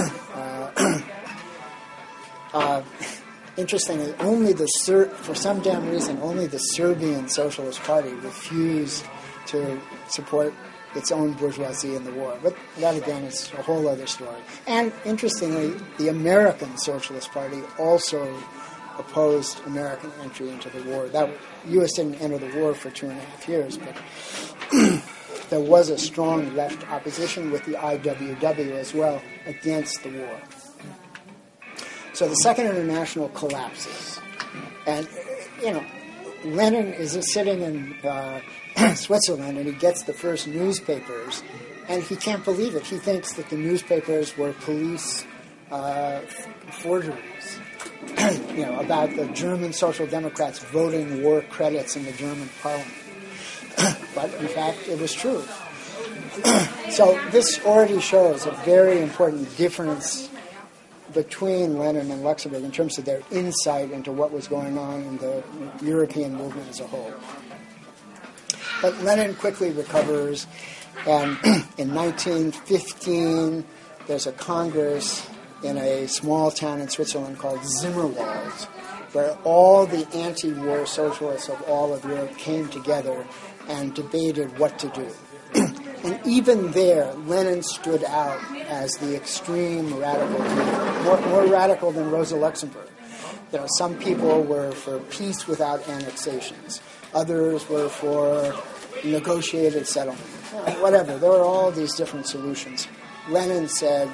Interestingly, for some damn reason, only the Serbian Socialist Party refused to support its own bourgeoisie in the war. But that, again, is a whole other story. And interestingly, the American Socialist Party also opposed American entry into the war. The U.S. didn't enter the war for 2.5 years, but there was a strong left opposition with the IWW as well against the war. So the Second International collapses. And, Lenin is sitting in Switzerland, and he gets the first newspapers, and he can't believe it. He thinks that the newspapers were police forgeries, about the German Social Democrats voting war credits in the German parliament. But, in fact, it was true. So this already shows a very important difference between Lenin and Luxemburg in terms of their insight into what was going on in the European movement as a whole. But Lenin quickly recovers, and in 1915, there's a congress in a small town in Switzerland called Zimmerwald, where all the anti-war socialists of all of Europe came together and debated what to do. And even there, Lenin stood out as the extreme radical leader, more radical than Rosa Luxemburg. Some people were for peace without annexations. Others were for negotiated settlement. Whatever. There were all these different solutions. Lenin said,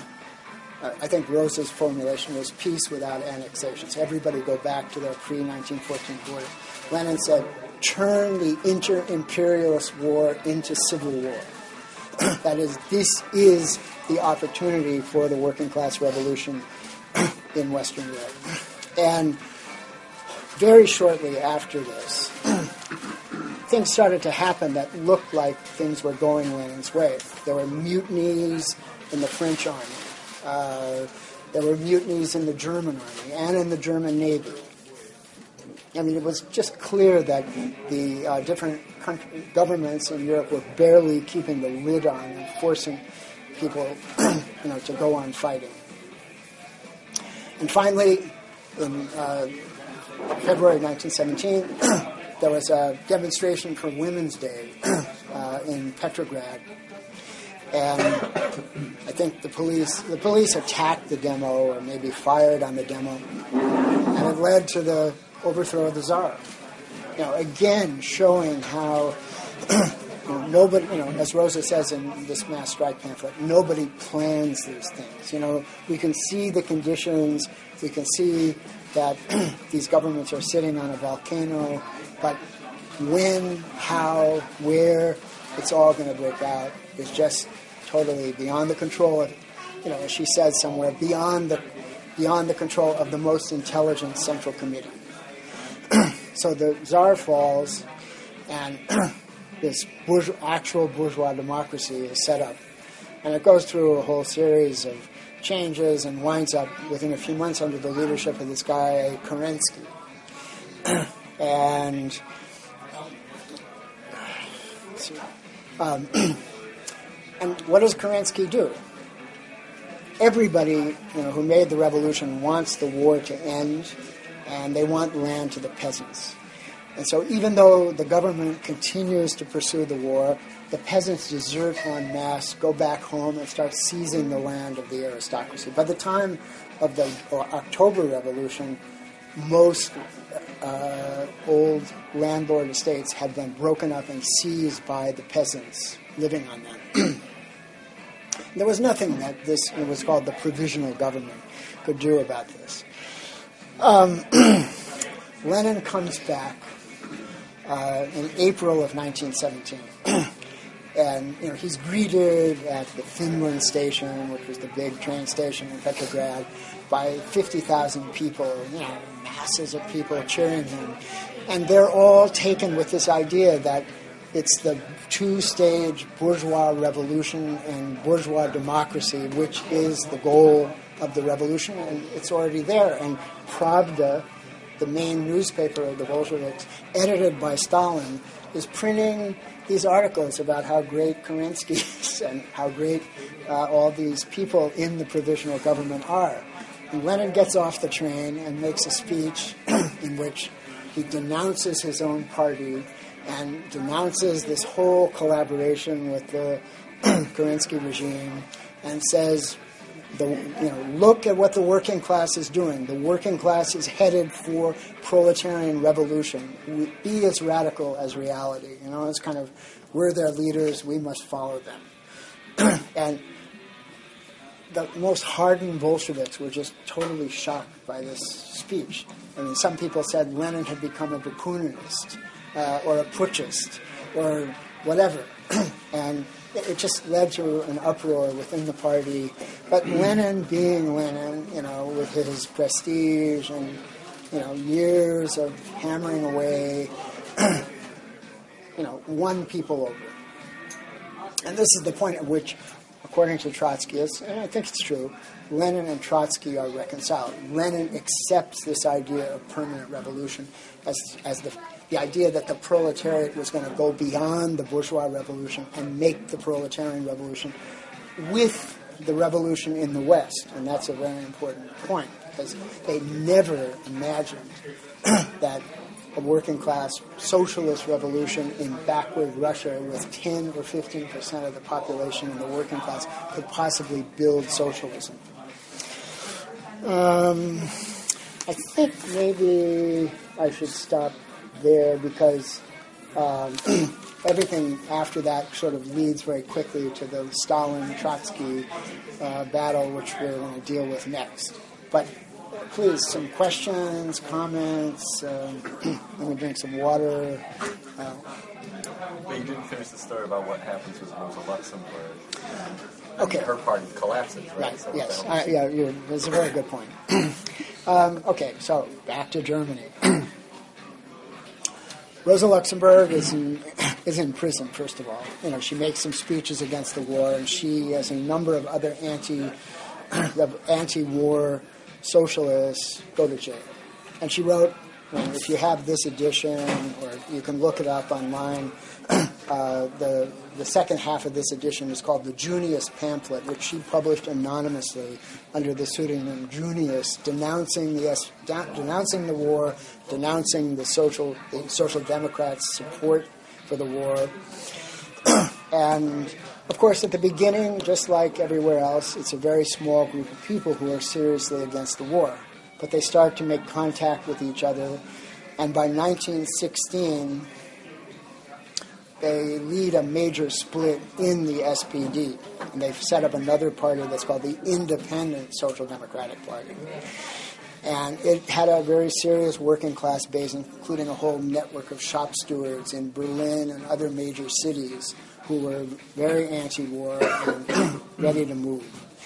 I think Rosa's formulation was peace without annexations. Everybody go back to their pre-1914 border. Lenin said, turn the inter-imperialist war into civil war. That is, this is the opportunity for the working class revolution in Western Europe. And very shortly after this, things started to happen that looked like things were going Lenin's way. There were mutinies in the French army. There were mutinies in the German army and in the German Navy. I mean, it was just clear that the different governments in Europe were barely keeping the lid on and forcing people, to go on fighting. And finally, in February 1917, there was a demonstration for Women's Day in Petrograd, and I think the police attacked the demo, or maybe fired on the demo, and it led to the overthrow of the Tsar. Again showing how nobody, as Rosa says in this mass strike pamphlet, nobody plans these things. We can see the conditions, we can see that these governments are sitting on a volcano, but when, how, where it's all going to break out is just totally beyond the control of, as she says somewhere, beyond the control of the most intelligent Central Committee. So the Tsar falls, and this actual bourgeois democracy is set up. And it goes through a whole series of changes and winds up within a few months under the leadership of this guy Kerensky. And and what does Kerensky do? Everybody, who made the revolution wants the war to end, and they want land to the peasants. And so even though the government continues to pursue the war, the peasants desert en masse, go back home, and start seizing the land of the aristocracy. By the time of the October Revolution, most old landlord estates had been broken up and seized by the peasants living on them. There was nothing that it was called the provisional government, could do about this. Lenin comes back in April of 1917. And he's greeted at the Finland station, which was the big train station in Petrograd, by 50,000 people, masses of people cheering him. And they're all taken with this idea that it's the two-stage bourgeois revolution and bourgeois democracy, which is the goal of the revolution, and it's already there. And Pravda, the main newspaper of the Bolsheviks, edited by Stalin, is printing these articles about how great Kerensky is and how great all these people in the provisional government are. And Lenin gets off the train and makes a speech in which he denounces his own party and denounces this whole collaboration with the Kerensky regime and says, look at what the working class is doing. The working class is headed for proletarian revolution. Be as radical as reality. It's kind of, we're their leaders, we must follow them. And the most hardened Bolsheviks were just totally shocked by this speech. I mean, some people said Lenin had become a Bakuninist or a putschist or whatever. And it just led to an uproar within the party. But Lenin, being Lenin, with his prestige and, years of hammering away, won people over. And this is the point at which, according to Trotsky, and I think it's true, Lenin and Trotsky are reconciled. Lenin accepts this idea of permanent revolution as the idea that the proletariat was going to go beyond the bourgeois revolution and make the proletarian revolution with the revolution in the West. And that's a very important point, because they never imagined that a working class socialist revolution in backward Russia with 10 or 15% of the population in the working class could possibly build socialism. I think maybe I should stop there, because everything after that sort of leads very quickly to the Stalin-Trotsky battle, which we're going to deal with next. But please, some questions, comments. Let me drink some water. But you didn't finish the story about what happens with Rosa Luxemburg. Okay. Her party collapses, right? Right, So yes. that That's a very good point. Okay, so back to Germany. Rosa Luxemburg is in prison, first of all. She makes some speeches against the war, and she, as a number of other anti-war socialists, go to jail. And she wrote, if you have this edition, or you can look it up online, the second half of this edition is called the Junius Pamphlet, which she published anonymously under the pseudonym Junius, denouncing the war, denouncing the social democrats' support for the war. And, of course, at the beginning, just like everywhere else, it's a very small group of people who are seriously against the war. But they start to make contact with each other, and by 1916, they lead a major split in the SPD, and they've set up another party that's called the Independent Social Democratic Party. And it had a very serious working class base, including a whole network of shop stewards in Berlin and other major cities who were very anti-war and ready to move.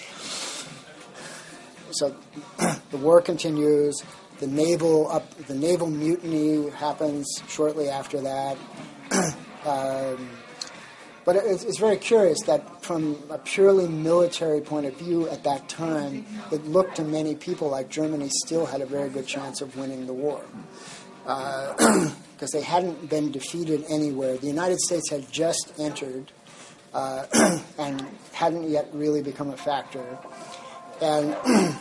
So the war continues. The naval mutiny happens shortly after that. But it's very curious that from a purely military point of view at that time, it looked to many people like Germany still had a very good chance of winning the war. Because they hadn't been defeated anywhere. The United States had just entered and hadn't yet really become a factor. And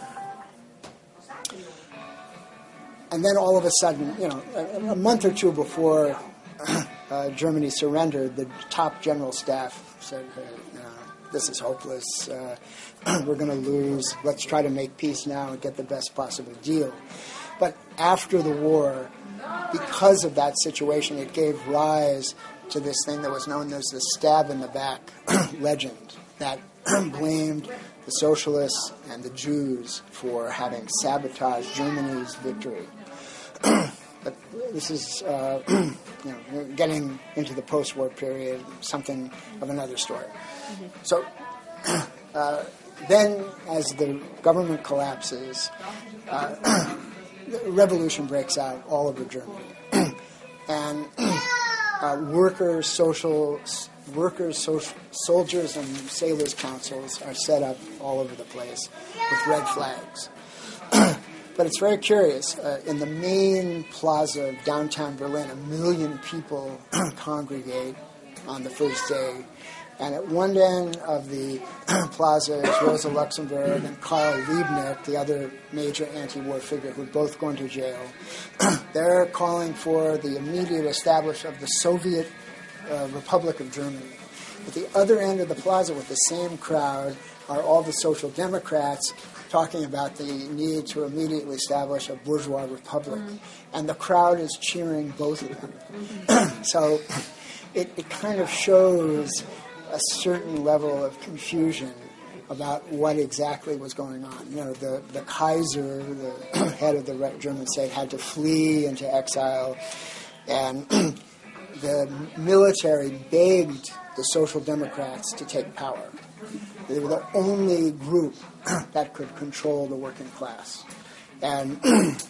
and then all of a sudden, a month or two before Germany surrendered, the top general staff said, hey, this is hopeless. We're going to lose. Let's try to make peace now and get the best possible deal. But after the war, because of that situation, it gave rise to this thing that was known as the stab in the back legend that blamed the socialists and the Jews for having sabotaged Germany's victory. But this is, getting into the post-war period, something of another story. Mm-hmm. So then, as the government collapses, the revolution breaks out all over Germany, and soldiers, and sailors' councils are set up all over the place with red flags. But it's very curious. In the main plaza of downtown Berlin, 1 million people congregate on the first day. And at one end of the plaza is Rosa Luxemburg and Karl Liebknecht, the other major anti-war figure who'd both gone to jail. They're calling for the immediate establishment of the Soviet Republic of Germany. At the other end of the plaza with the same crowd are all the Social Democrats talking about the need to immediately establish a bourgeois republic. Mm-hmm. And the crowd is cheering both of them. Mm-hmm. So it kind of shows a certain level of confusion about what exactly was going on. The Kaiser, the head of the German state, had to flee into exile, and the military begged the Social Democrats to take power. They were the only group that could control the working class. And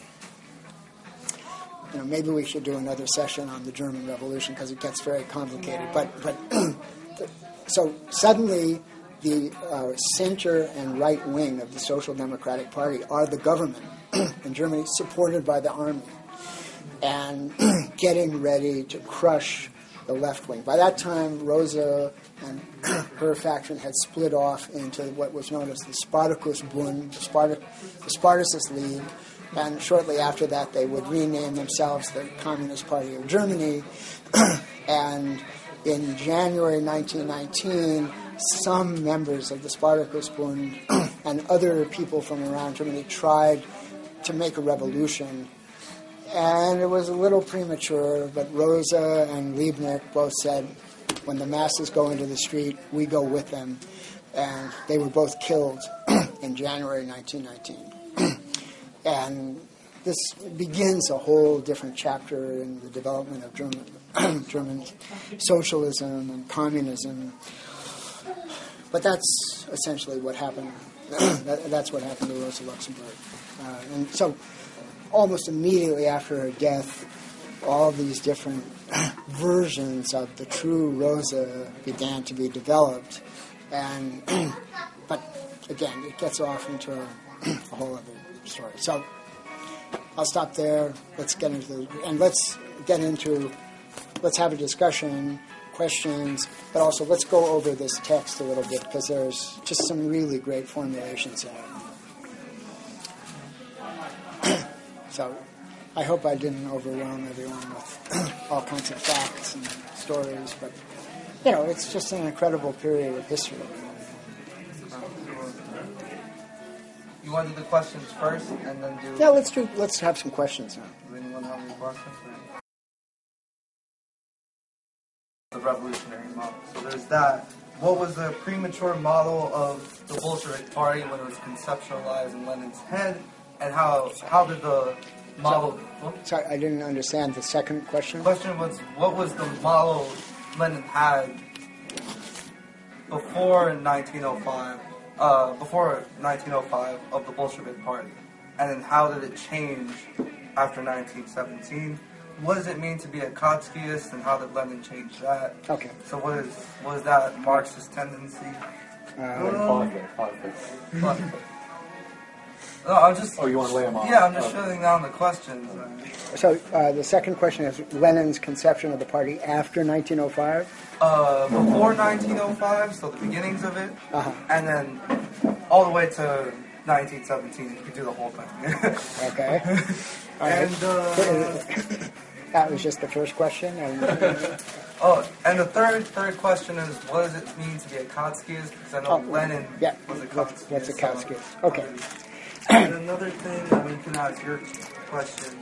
maybe we should do another session on the German Revolution because it gets very complicated. But so suddenly the center and right wing of the Social Democratic Party are the government in Germany, supported by the army, and getting ready to crush the left wing. By that time, Rosa and her faction had split off into what was known as the Spartacus Bund, the Spartacus League, and shortly after that they would rename themselves the Communist Party of Germany. And in January 1919, some members of the Spartacus Bund and other people from around Germany tried to make a revolution. And it was a little premature, but Rosa and Liebknecht both said, when the masses go into the street, we go with them. And they were both killed in January 1919. And this begins a whole different chapter in the development of German socialism and communism. But that's essentially what happened. That's what happened to Rosa Luxemburg. And so almost immediately after her death, all these different versions of the true Rosa began to be developed. And but again, it gets off into a whole other story. So I'll stop there. Let's have a discussion, questions, but also let's go over this text a little bit because there's just some really great formulations in it. So I hope I didn't overwhelm everyone with all kinds of facts and stories, but it's just an incredible period of history. You want to do the questions first and then do... Yeah, let's have some questions now. Does anyone have any questions? The revolutionary model. So there's that. What was the premature model of the Bolshevik Party when it was conceptualized in Lenin's head, and how did the model... Sorry, I didn't understand the second question. The question was, what was the model Lenin had before 1905 of the Bolshevik Party, and then how did it change after 1917 what does it mean to be a Trotskyist, and how did Lenin change that? Okay. So what is that Marxist tendency? Pause there. No, I'm just. Oh, you want to lay them off? Yeah, I'm just shutting down the questions. So the second question is Lenin's conception of the party after 1905? Before 1905, so the beginnings of it, Uh-huh. and then all the way to 1917. You can do the whole thing. Okay. All right. And That was just the first question. And and the third question is, what does it mean to be a Trotskyist? Because I know Lenin yeah, was a Trotskyist. what's a Trotskyist? Okay. And another thing, I mean, you can ask your question.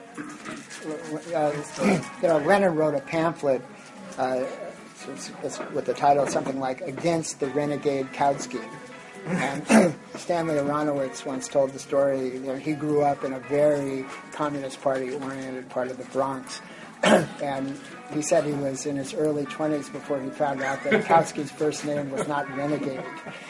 Lenin wrote a pamphlet it's with the title something like "Against the Renegade Kautsky." And Stanley Aronowitz once told the story. He grew up in a very Communist Party-oriented part of the Bronx, and he said he was in his early 20s before he found out that Kautsky's first name was not Renegade.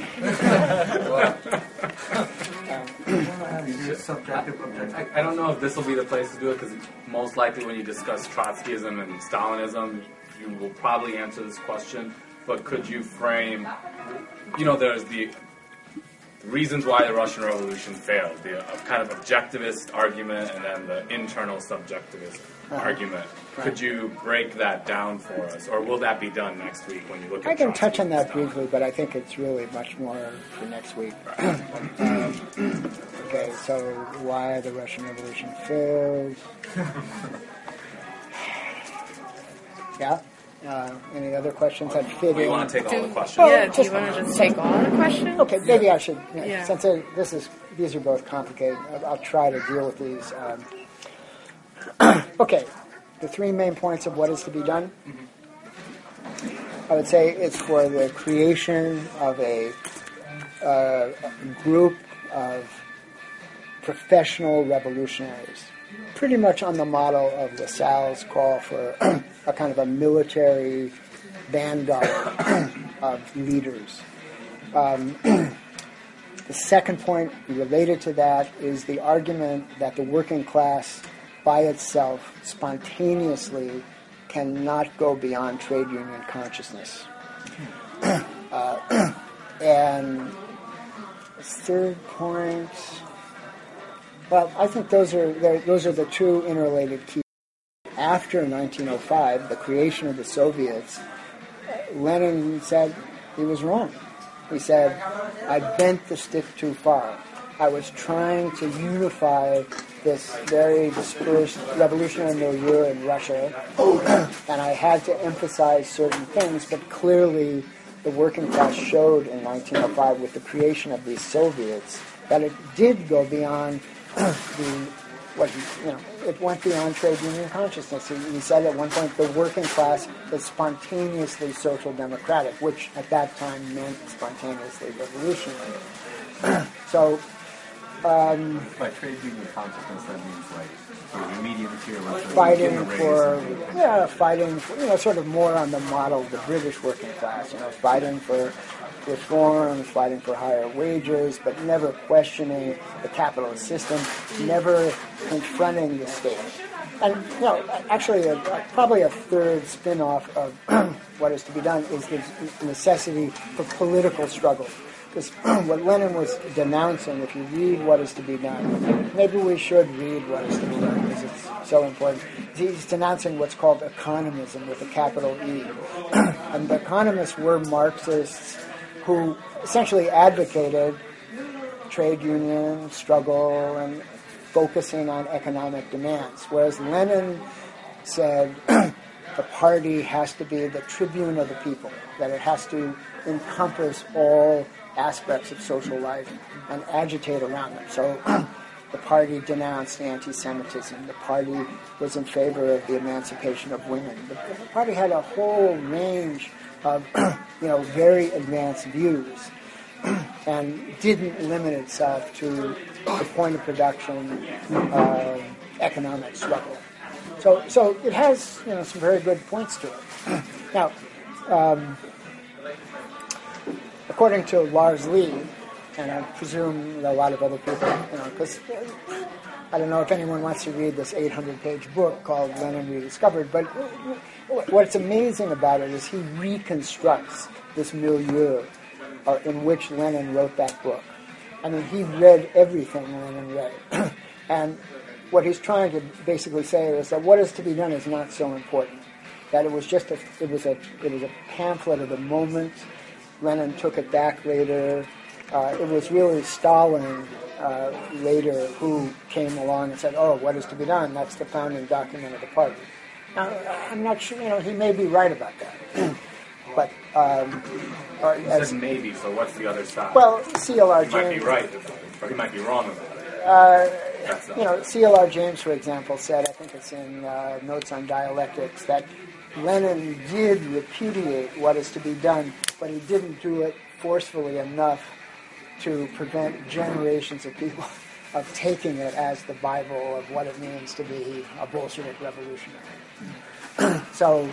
I don't know if this will be the place to do it, because most likely when you discuss Trotskyism and Stalinism, you will probably answer this question. But could you frame, there's the reasons why the Russian Revolution failed, the kind of objectivist argument and then the internal subjectivist argument. Could you break that down for us, or will that be done next week when you look at I can touch on that Trotsky? briefly, but I think it's really much more for next week. Okay, so why the Russian Revolution failed. Yeah? Any other questions that fit We in? want to take all the questions. Yeah, do you want to just take all the questions? Okay, maybe I should. Yeah. Since these are both complicated, I'll try to deal with these. Okay, the three main points of what is to be done. I would say it's for the creation of a group of professional revolutionaries, pretty much on the model of LaSalle's call for a kind of a military vanguard of leaders. The second point related to that is the argument that the working class by itself spontaneously cannot go beyond trade union consciousness. And the third point, well, I think those are the two interrelated keys. After 1905, the creation of the Soviets, Lenin said he was wrong. He said, I bent the stick too far. I was trying to unify this very dispersed revolutionary milieu in Russia, and I had to emphasize certain things, but clearly the working class showed in 1905 with the creation of these Soviets that it did go beyond it went beyond trade union consciousness. He said at one point the working class is spontaneously social democratic, which at that time meant spontaneously revolutionary. So, by trade union consciousness, that means like the immediate material fighting for, sort of more on the model of the British working class, fighting for reforms, fighting for higher wages, but never questioning the capitalist system, never confronting the state. And, actually, probably a third spin-off of what is to be done is the necessity for political struggle. Because what Lenin was denouncing, if you read What Is to Be Done, maybe we should read What Is to Be Done because it's so important. He's denouncing what's called economism with a capital E. And the economists were Marxists who essentially advocated trade union struggle and focusing on economic demands. Whereas Lenin said the party has to be the tribune of the people, that it has to encompass all aspects of social life and agitate around them. So the party denounced anti-Semitism. The party was in favor of the emancipation of women. The party had a whole range of very advanced views and didn't limit itself to the point of production economic struggle. So it has some very good points to it. Now, according to Lars Lee, and I presume a lot of other people, because I don't know if anyone wants to read this 800-page book called Lenin Rediscovered, but what's amazing about it is he reconstructs this milieu in which Lenin wrote that book. I mean, he read everything Lenin read. And what he's trying to basically say is that what is to be done is not so important. That it was just a pamphlet of the moment. Lenin took it back later. It was really Stalin later who came along and said, "Oh, what is to be done? That's the founding document of the party." Now, I'm not sure. He may be right about that, but you said maybe. So what's the other side? Well, C.L.R. He James might be right, or he might be wrong about it. C.L.R. James, for example, said, I think it's in Notes on Dialectics, that Lenin did repudiate what is to be done, but he didn't do it forcefully enough to prevent generations of people of taking it as the Bible of what it means to be a Bolshevik revolutionary. So,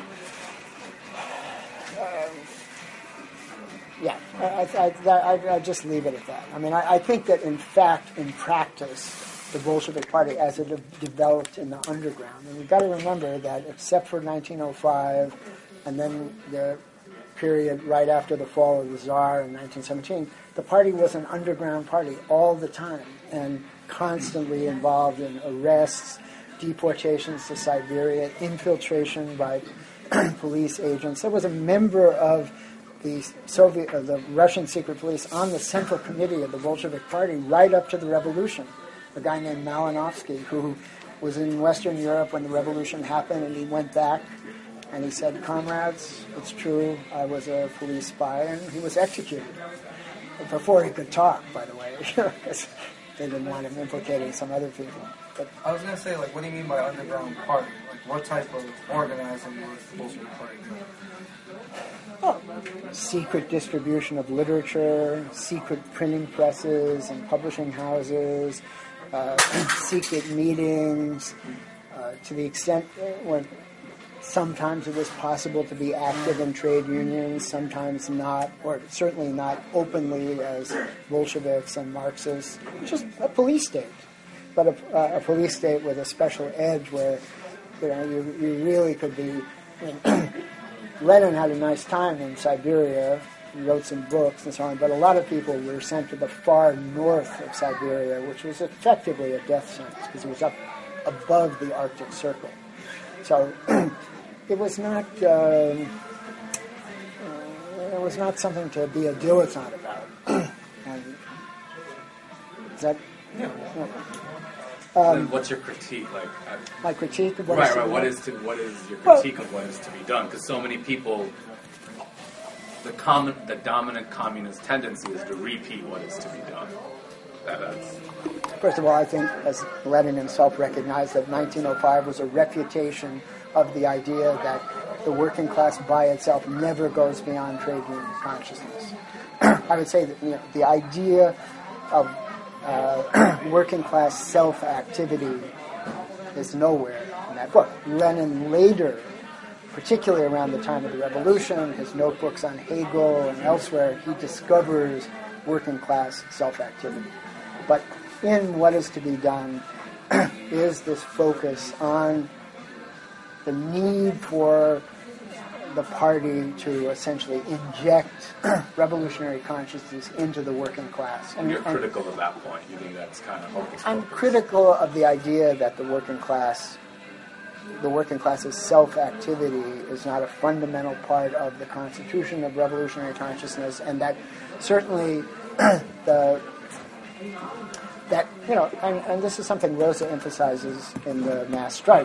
I just leave it at that. I mean, I think that in fact, in practice, the Bolshevik Party, as it developed in the underground, and you've got to remember that except for 1905 and then the period right after the fall of the Tsar in 1917, the party was an underground party all the time and constantly involved in arrests, deportations to Siberia, infiltration by police agents. There was a member of the Russian secret police on the Central Committee of the Bolshevik Party right up to the revolution, a guy named Malinovsky, who was in Western Europe when the revolution happened, and he went back and he said, "Comrades, it's true, I was a police spy," and he was executed before he could talk, by the way, because they didn't want him implicating some other people. But I was going to say, what do you mean by underground party? What type of organizing was the Bolshevik Party doing? Secret distribution of literature, secret printing presses and publishing houses, secret meetings, to the extent when sometimes it was possible to be active in trade unions, sometimes not, or certainly not openly as Bolsheviks and Marxists. Just a police state, but a police state with a special edge where you really could be. Lenin had a nice time in Siberia, he wrote some books and so on, but a lot of people were sent to the far north of Siberia, which was effectively a death sentence because it was up above the Arctic Circle. So it was not something to be a dilettante about. And is that? Yeah. What's your critique like? My critique of what right. What is your critique of what is to be done? Because so many people, the dominant communist tendency is to repeat what is to be done. First of all, I think, as Lenin himself recognized, that 1905 was a refutation of the idea that the working class by itself never goes beyond trade union consciousness. I would say that the idea of working class self-activity is nowhere in that book. Lenin later, particularly around the time of the revolution, his notebooks on Hegel and elsewhere, he discovers working class self-activity. But in What Is to Be Done is this focus on the need for the party to essentially inject revolutionary consciousness into the working class. And you're critical of that point. You think that's kind of hocus pocus. I'm critical of the idea that the working class's self-activity is not a fundamental part of the constitution of revolutionary consciousness, and that certainly and this is something Rosa emphasizes in the mass strike.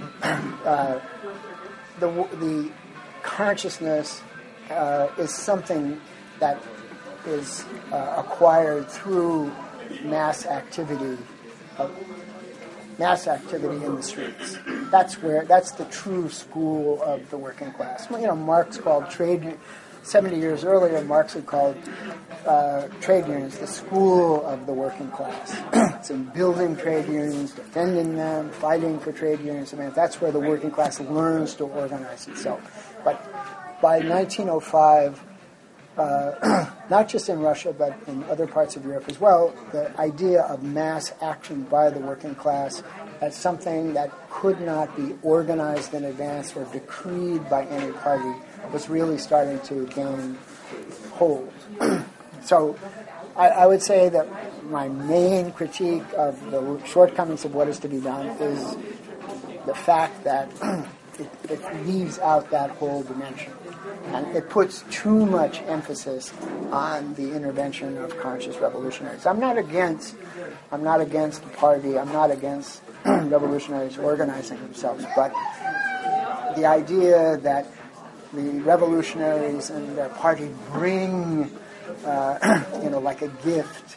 The consciousness is something that is acquired through mass activity in the streets. That's the true school of the working class. Marx called 70 years earlier, Marx had called trade unions the school of the working class. It's in building trade unions, defending them, fighting for trade unions. I mean, that's where the working class learns to organize itself. But by 1905, not just in Russia, but in other parts of Europe as well, the idea of mass action by the working class as something that could not be organized in advance or decreed by any party was really starting to gain hold. So I would say that my main critique of the shortcomings of what is to be done is the fact that it leaves out that whole dimension. And it puts too much emphasis on the intervention of conscious revolutionaries. I'm not against the party. I'm not against revolutionaries organizing themselves. But the idea that the revolutionaries and their party bring, like a gift,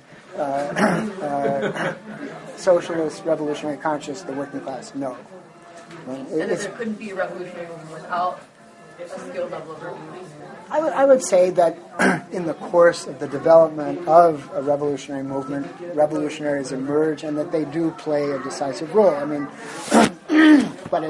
socialist revolutionary conscious to the working class, no. And that there couldn't be a revolutionary movement without a skill level of revolution. I would say that in the course of the development of a revolutionary movement, revolutionaries emerge and that they do play a decisive role. I mean, but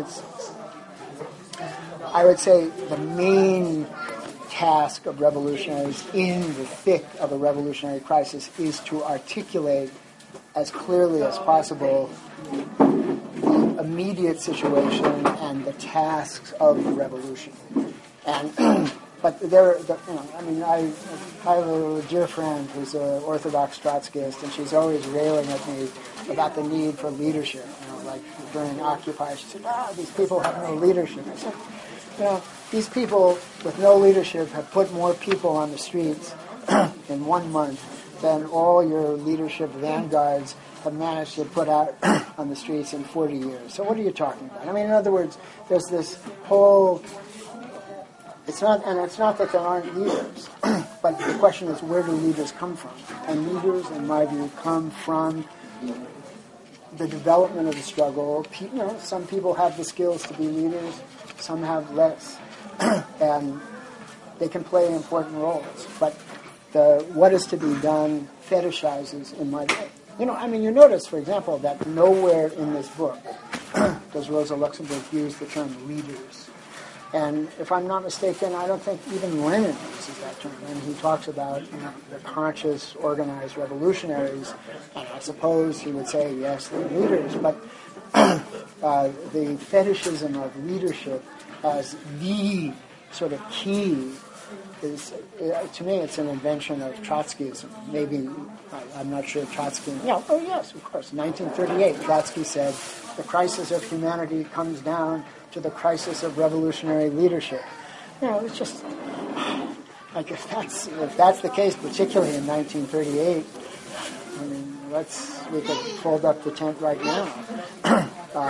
I would say the main task of revolutionaries in the thick of a revolutionary crisis is to articulate as clearly as possible the immediate situation and the tasks of the revolution. And but I have a dear friend who's an Orthodox Trotskyist, and she's always railing at me about the need for leadership. Like during Occupy, she said, these people have no leadership. I said, these people with no leadership have put more people on the streets in 1 month than all your leadership vanguards have managed to put out on the streets in 40 years. So what are you talking about? I mean, in other words, there's this whole... It's not that there aren't leaders, but the question is, where do leaders come from? And leaders, in my view, come from the development of the struggle. Some people have the skills to be leaders, some have less, and they can play important roles. But what is to be done fetishizes, in my view. You notice, for example, that nowhere in this book does Rosa Luxemburg use the term leaders. And if I'm not mistaken, I don't think even Lenin uses that term. And he talks about the conscious, organized revolutionaries. And I suppose he would say, yes, they're leaders. But the fetishism of leadership as the sort of key is, to me, it's an invention of Trotskyism. Maybe, I'm not sure Trotsky... Oh, yes, of course. 1938, Trotsky said, the crisis of humanity comes down to the crisis of revolutionary leadership. It's just... Like, if that's the case, particularly in 1938, I mean, we could fold up the tent right now.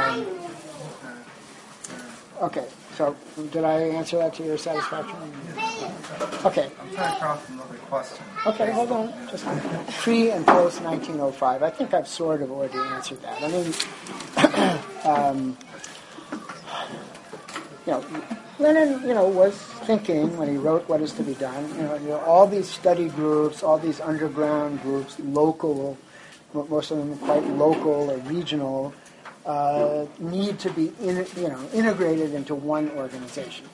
Okay, so did I answer that to your satisfaction? Okay. I'm trying to cross another question. Okay, hold on. Just pre and post 1905. I think I've sort of already answered that. I mean, Lenin, was thinking when he wrote What Is to Be Done. All these study groups, all these underground groups, local, most of them quite local or regional, need to be integrated into one organization.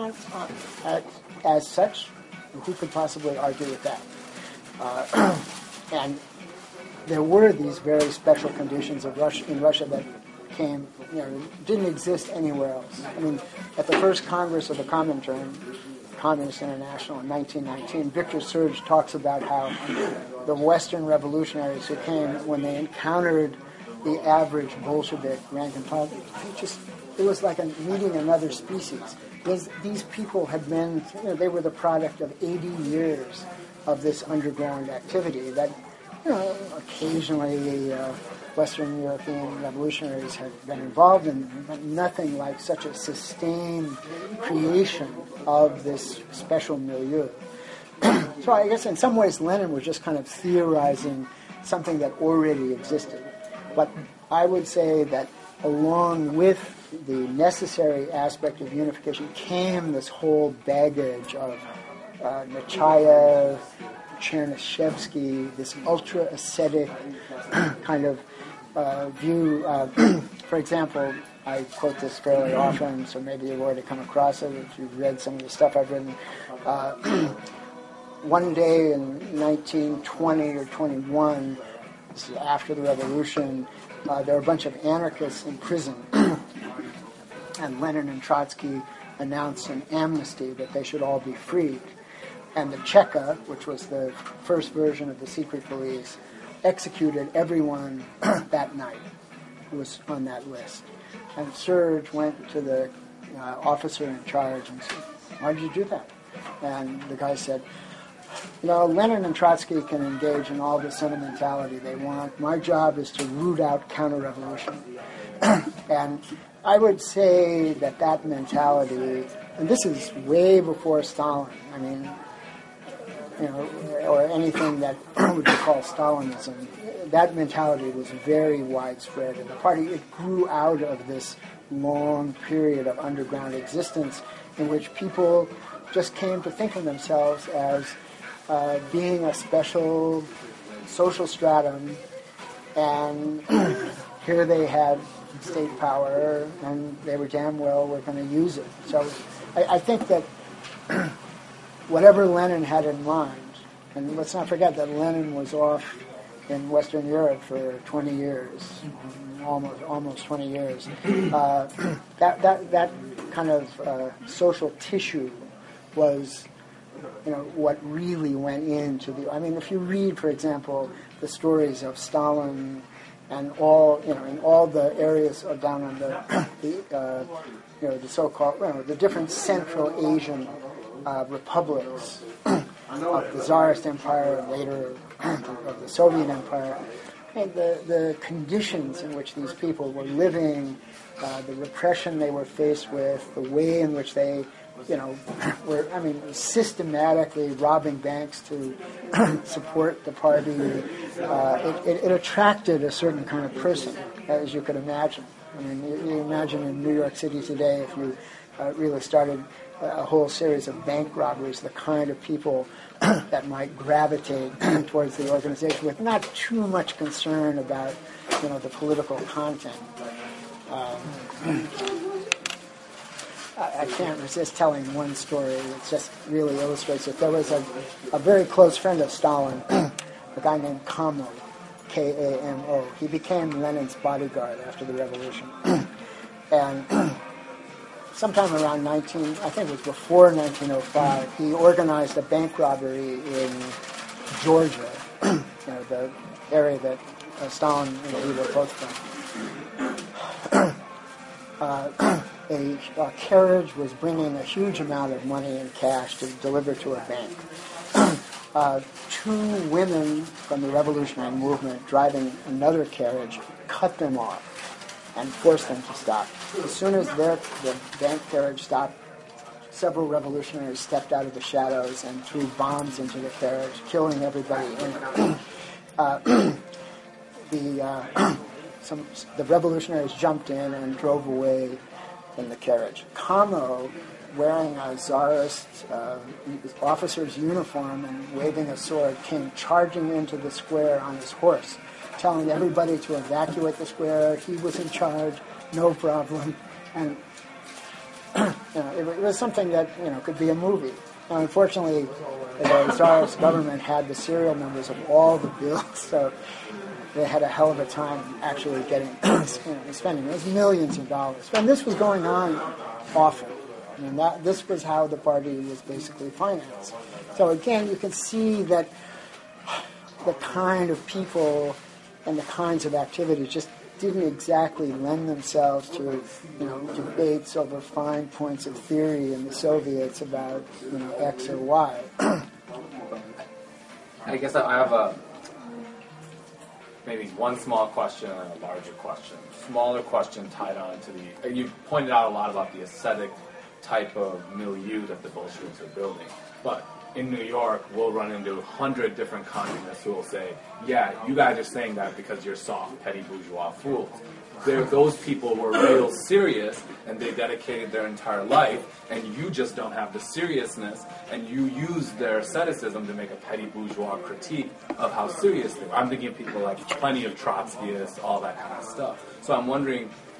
As such, who could possibly argue with that? And there were these very special conditions in Russia that didn't exist anywhere else. I mean, at the first Congress of the Comintern, Communist International in 1919, Victor Serge talks about how the Western revolutionaries who came, when they encountered the average Bolshevik rank and file, it was like meeting another species. These people had been, they were the product of 80 years of this underground activity that, occasionally Western European revolutionaries had been involved in, but nothing like such a sustained creation of this special milieu. So I guess in some ways Lenin was just kind of theorizing something that already existed. But I would say that along with the necessary aspect of unification came this whole baggage of Nechayev, Chernyshevsky, this ultra-ascetic kind of view. For example, I quote this fairly often, so maybe you've already come across it if you've read some of the stuff I've written. one day in 1920 or 21, this is after the revolution, there were a bunch of anarchists in prison, and Lenin and Trotsky announced an amnesty that they should all be freed. And the Cheka, which was the first version of the secret police, executed everyone that night who was on that list. And Serge went to the officer in charge and said, "Why did you do that?" And the guy said, Lenin and Trotsky can engage in all the sentimentality they want. My job is to root out counter-revolution. And I would say that mentality, and this is way before Stalin, or anything that would be called Stalinism, that mentality was very widespread in the party. It grew out of this long period of underground existence in which people just came to think of themselves as being a special social stratum, and here they had state power, and they were damn well were going to use it. So I think that whatever Lenin had in mind, and let's not forget that Lenin was off in Western Europe for 20 years, almost 20 years. That kind of social tissue was, what really went into the. If you read, for example, the stories of Stalin and all, in all the areas down on the so-called, the different Central Asian republics of the Tsarist Empire, and later of the Soviet Empire, and the conditions in which these people were living, the repression they were faced with, the way in which they, were, systematically robbing banks to support the party. It attracted a certain kind of person, as you could imagine. You imagine in New York City today, if you really started a whole series of bank robberies, the kind of people that might gravitate towards the organization with not too much concern about, the political content. I can't resist telling one story. It just really illustrates it. There was a very close friend of Stalin, a guy named Kamo, K-A-M-O. He became Lenin's bodyguard after the revolution. And sometime around I think it was before 1905, he organized a bank robbery in Georgia, the area that Stalin and we were both from. A carriage was bringing a huge amount of money in cash to deliver to a bank. Two women from the revolutionary movement driving another carriage cut them off and forced them to stop. As soon as the bank carriage stopped, several revolutionaries stepped out of the shadows and threw bombs into the carriage, killing everybody in it. The revolutionaries jumped in and drove away in the carriage. Kamo, wearing a Tsarist officer's uniform and waving a sword, came charging into the square on his horse, telling everybody to evacuate the square. He was in charge, no problem. And it was something that could be a movie. Now, unfortunately, the Tsarist government had the serial numbers of all the bills, so they had a hell of a time actually getting spending. It was millions of dollars, and this was going on often. This was how the party was basically financed. So again, you can see that the kind of people and the kinds of activities just didn't exactly lend themselves to debates over fine points of theory in the Soviets about X or Y. I guess I have maybe one small question and a larger question. Smaller question tied on to you pointed out a lot about the aesthetic type of milieu that the Bolsheviks are building. But in New York, we'll run into 100 different communists who will say, yeah, you guys are saying that because you're soft, petty bourgeois fools. Those people were real serious, and they dedicated their entire life, and you just don't have the seriousness, and you use their asceticism to make a petty bourgeois critique of how serious they were. I'm thinking of people like plenty of Trotskyists, all that kind of stuff. So I'm wondering,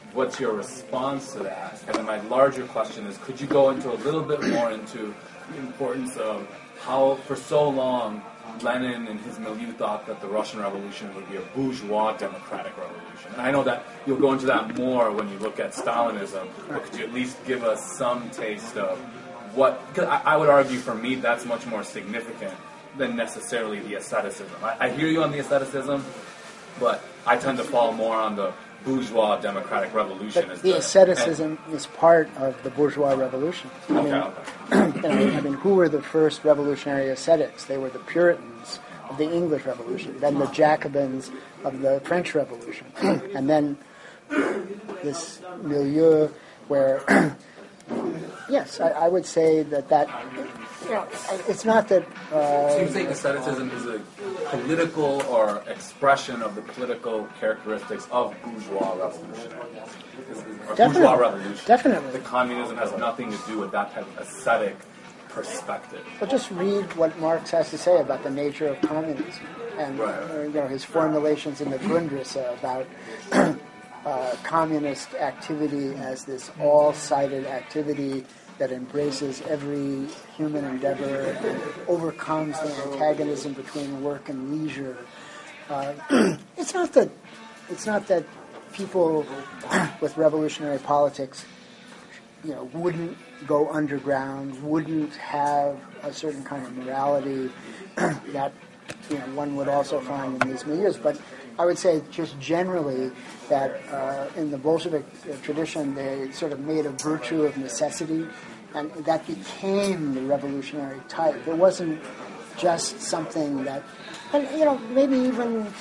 what's your response to that? And then my larger question is, could you go into a little bit more into the importance of how, for so long, Lenin and his milieu thought that the Russian Revolution would be a bourgeois democratic revolution. And I know that you'll go into that more when you look at Stalinism, but could you at least give us some taste of what, because I would argue for me that's much more significant than necessarily the asceticism. I hear you on the asceticism, but I tend to fall more on the bourgeois democratic revolution. But the asceticism is part of the bourgeois revolution. I mean, who were the first revolutionary ascetics? They were the Puritans of the English Revolution, then the Jacobins of the French Revolution, and then this milieu where, yes, I would say that it's not that... so you think asceticism is a political or expression of the political characteristics of bourgeois revolutionaries? Bourgeois revolution. Definitely. The communism has nothing to do with that type of ascetic perspective. Well, just read what Marx has to say about the nature of communism, and his formulations in the Grundrisse about communist activity as this all-sided activity that embraces every human endeavor and overcomes the antagonism between work and leisure. It's not that people with revolutionary politics, wouldn't go underground, wouldn't have a certain kind of morality that one would also find in these milieus. But I would say just generally that in the Bolshevik tradition, they sort of made a virtue of necessity, and that became the revolutionary type. It wasn't just something that, and maybe even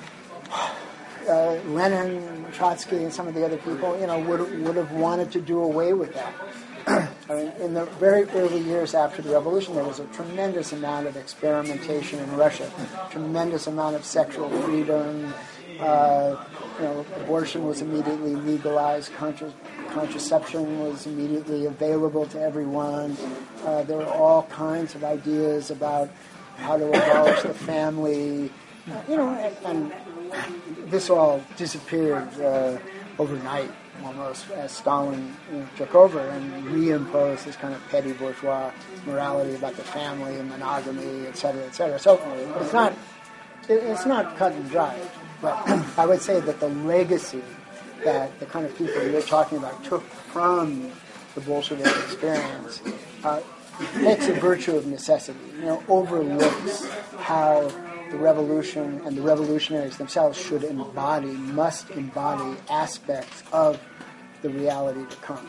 Lenin, Trotsky, and some of the other people, would have wanted to do away with that. I mean, in the very early years after the revolution, there was a tremendous amount of experimentation in Russia, tremendous amount of sexual freedom. Abortion was immediately legalized, contraception was immediately available to everyone. There were all kinds of ideas about how to abolish the family, and this all disappeared overnight, almost, as Stalin took over and reimposed this kind of petty bourgeois morality about the family and monogamy, et cetera, et cetera. So it's not cut and dried, but I would say that the legacy that the kind of people you're talking about took from the Bolshevik experience makes a virtue of necessity, overlooks how the revolution and the revolutionaries themselves must embody aspects of the reality to come.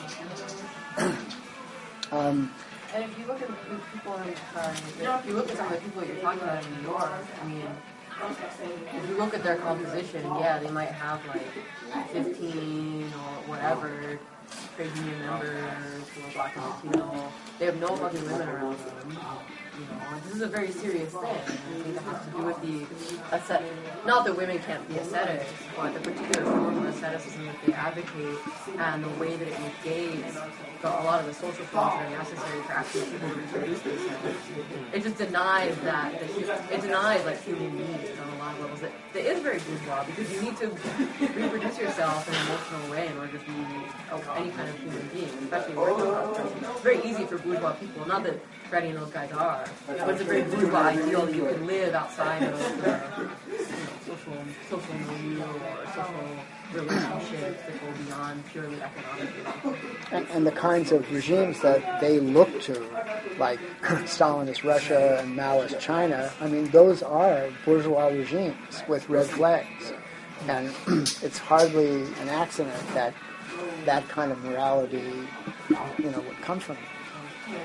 And if you look at people if you look at some of the people you're talking about in New York, I mean, if you look at their composition, they might have like 15 or whatever trade union members who are black and Latino. They have no fucking women around them. This is a very serious thing. I think it has to do with the ascetic. Not that women can't be ascetics, but the particular form of asceticism that they advocate and the way that it negates a lot of the social forms that are necessary for actually people to reproduce themselves. It just denies it denies human needs on a lot of levels. That is very bourgeois, because you need to reproduce yourself in an emotional way in order to be any kind of human being, especially working class person. It's very easy for bourgeois people, not that Freddie and those guys are, but it's a very bourgeois ideal that you can live outside of social milieu or social relationships that go beyond purely economic relationships. And the kinds of regimes that they look to, like Stalinist Russia and Maoist China, I mean, those are bourgeois regimes with red flags. And it's hardly an accident that that kind of morality, would come from it.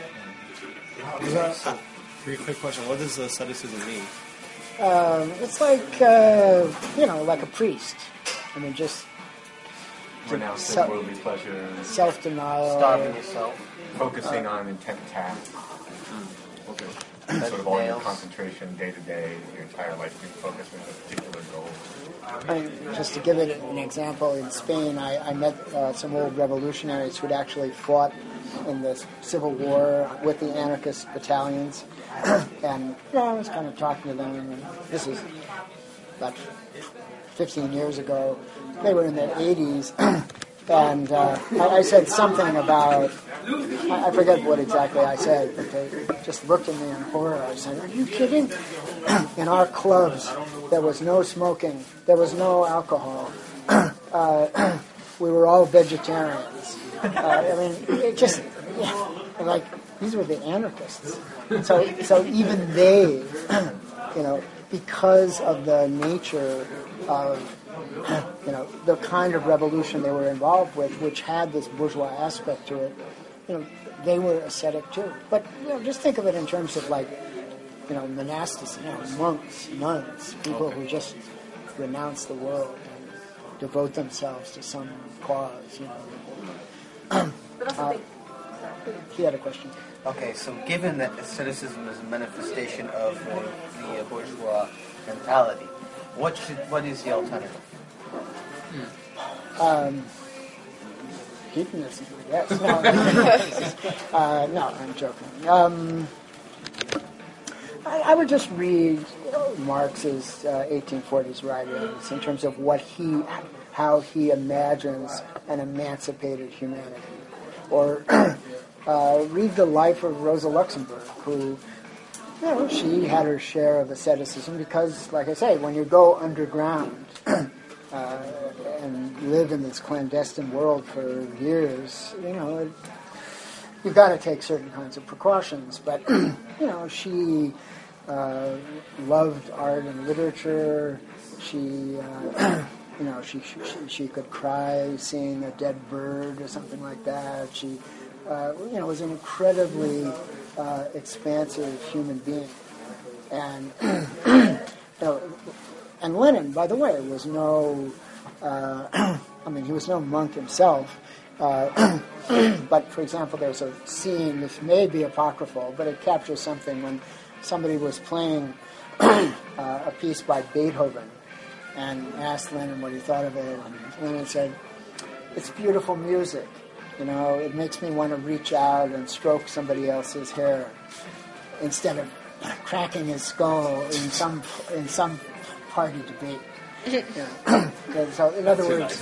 Very quick question. What does asceticism mean? It's like a priest. I mean, just renouncing worldly pleasure, self-denial, starving yourself, focusing on intent task. Okay. Sort of all your concentration day to day, your entire life being focused on a particular goal. Just to give it an example, in Spain, I met some old revolutionaries who'd actually fought in the Civil War with the anarchist battalions, and I was kind of talking to them, and this is about 15 years ago. They were in their 80s, And I said something about, I forget what exactly I said, but they just looked at me in horror. I said, "Are you kidding?" In our clubs, there was no smoking, there was no alcohol. We were all vegetarians. I mean, it just, like, these were the anarchists. So even they, because of the nature of, the kind of revolution they were involved with, which had this bourgeois aspect to it, they were ascetic too. But, just think of it in terms of, like, monasticism, monks, nuns, people who just renounce the world and devote themselves to some cause, He had a question. Okay, so given that asceticism is a manifestation of the bourgeois mentality, what is the alternative? Hedonism, I guess. No, I'm joking. I would just read Marx's 1840s writings in terms of how he imagines an emancipated humanity. Or read the life of Rosa Luxemburg, who, she had her share of asceticism because, like I say, when you go underground and live in this clandestine world for years, you've got to take certain kinds of precautions. But, she loved art and literature. She, she could cry seeing a dead bird or something like that. She, was an incredibly expansive human being. And, and Lenin, by the way, was no, he was no monk himself. But, for example, there's a scene, this may be apocryphal, but it captures something when somebody was playing a piece by Beethoven and asked Lenin what he thought of it. And Lenin said, "It's beautiful music. It makes me want to reach out and stroke somebody else's hair instead of cracking his skull in some party debate." So, in other words,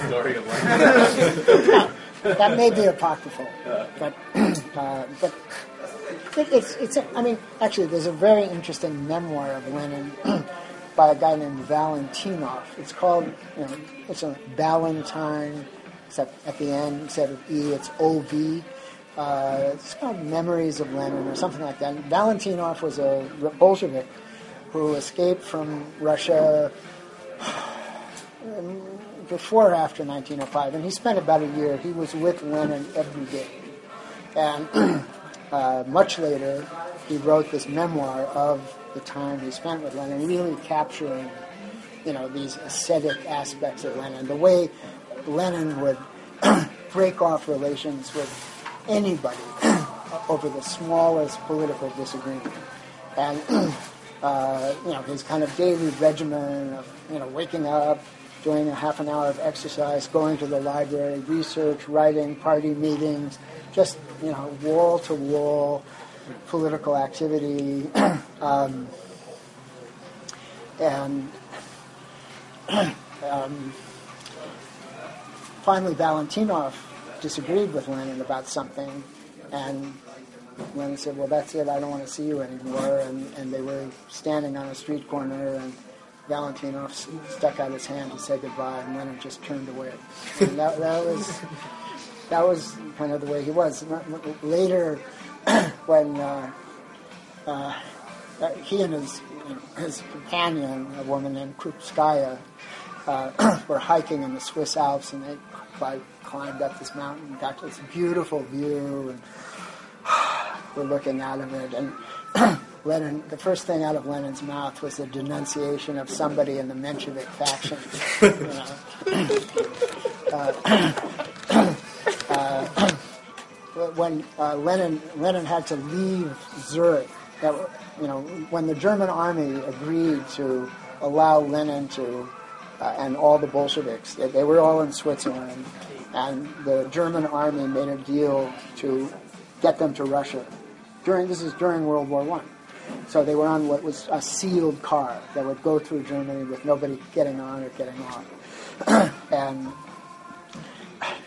that may be apocryphal, but it's. Actually, there's a very interesting memoir of Lenin by a guy named Valentinov. It's called, it's a Valentine, except at the end, instead of E, it's O-V. It's called Memories of Lenin or something like that. And Valentinov was a Bolshevik who escaped from Russia before or after 1905, and he spent about a year. He was with Lenin every day. And much later, he wrote this memoir of the time he spent with Lenin, really capturing, these ascetic aspects of Lenin, the way Lenin would break off relations with anybody over the smallest political disagreement. And, his kind of daily regimen of, waking up, doing a half an hour of exercise, going to the library, research, writing, party meetings, just, wall-to-wall political activity. Finally, Valentinov disagreed with Lenin about something, and Lenin said, "Well, that's it, I don't want to see you anymore," and they were standing on a street corner, and Valentinov stuck out his hand to say goodbye, and Lenin just turned away. And that was kind of the way he was. Later, when he and his companion, a woman named Krupskaya, were hiking in the Swiss Alps, and they climbed up this mountain and got to this beautiful view, and we're looking out of it, and Lenin, the first thing out of Lenin's mouth was a denunciation of somebody in the Menshevik faction. When Lenin had to leave Zurich, when the German army agreed to allow Lenin to, and all the Bolsheviks, they were all in Switzerland, and the German army made a deal to get them to Russia. This is during World War I. So they were on what was a sealed car that would go through Germany with nobody getting on or getting off. And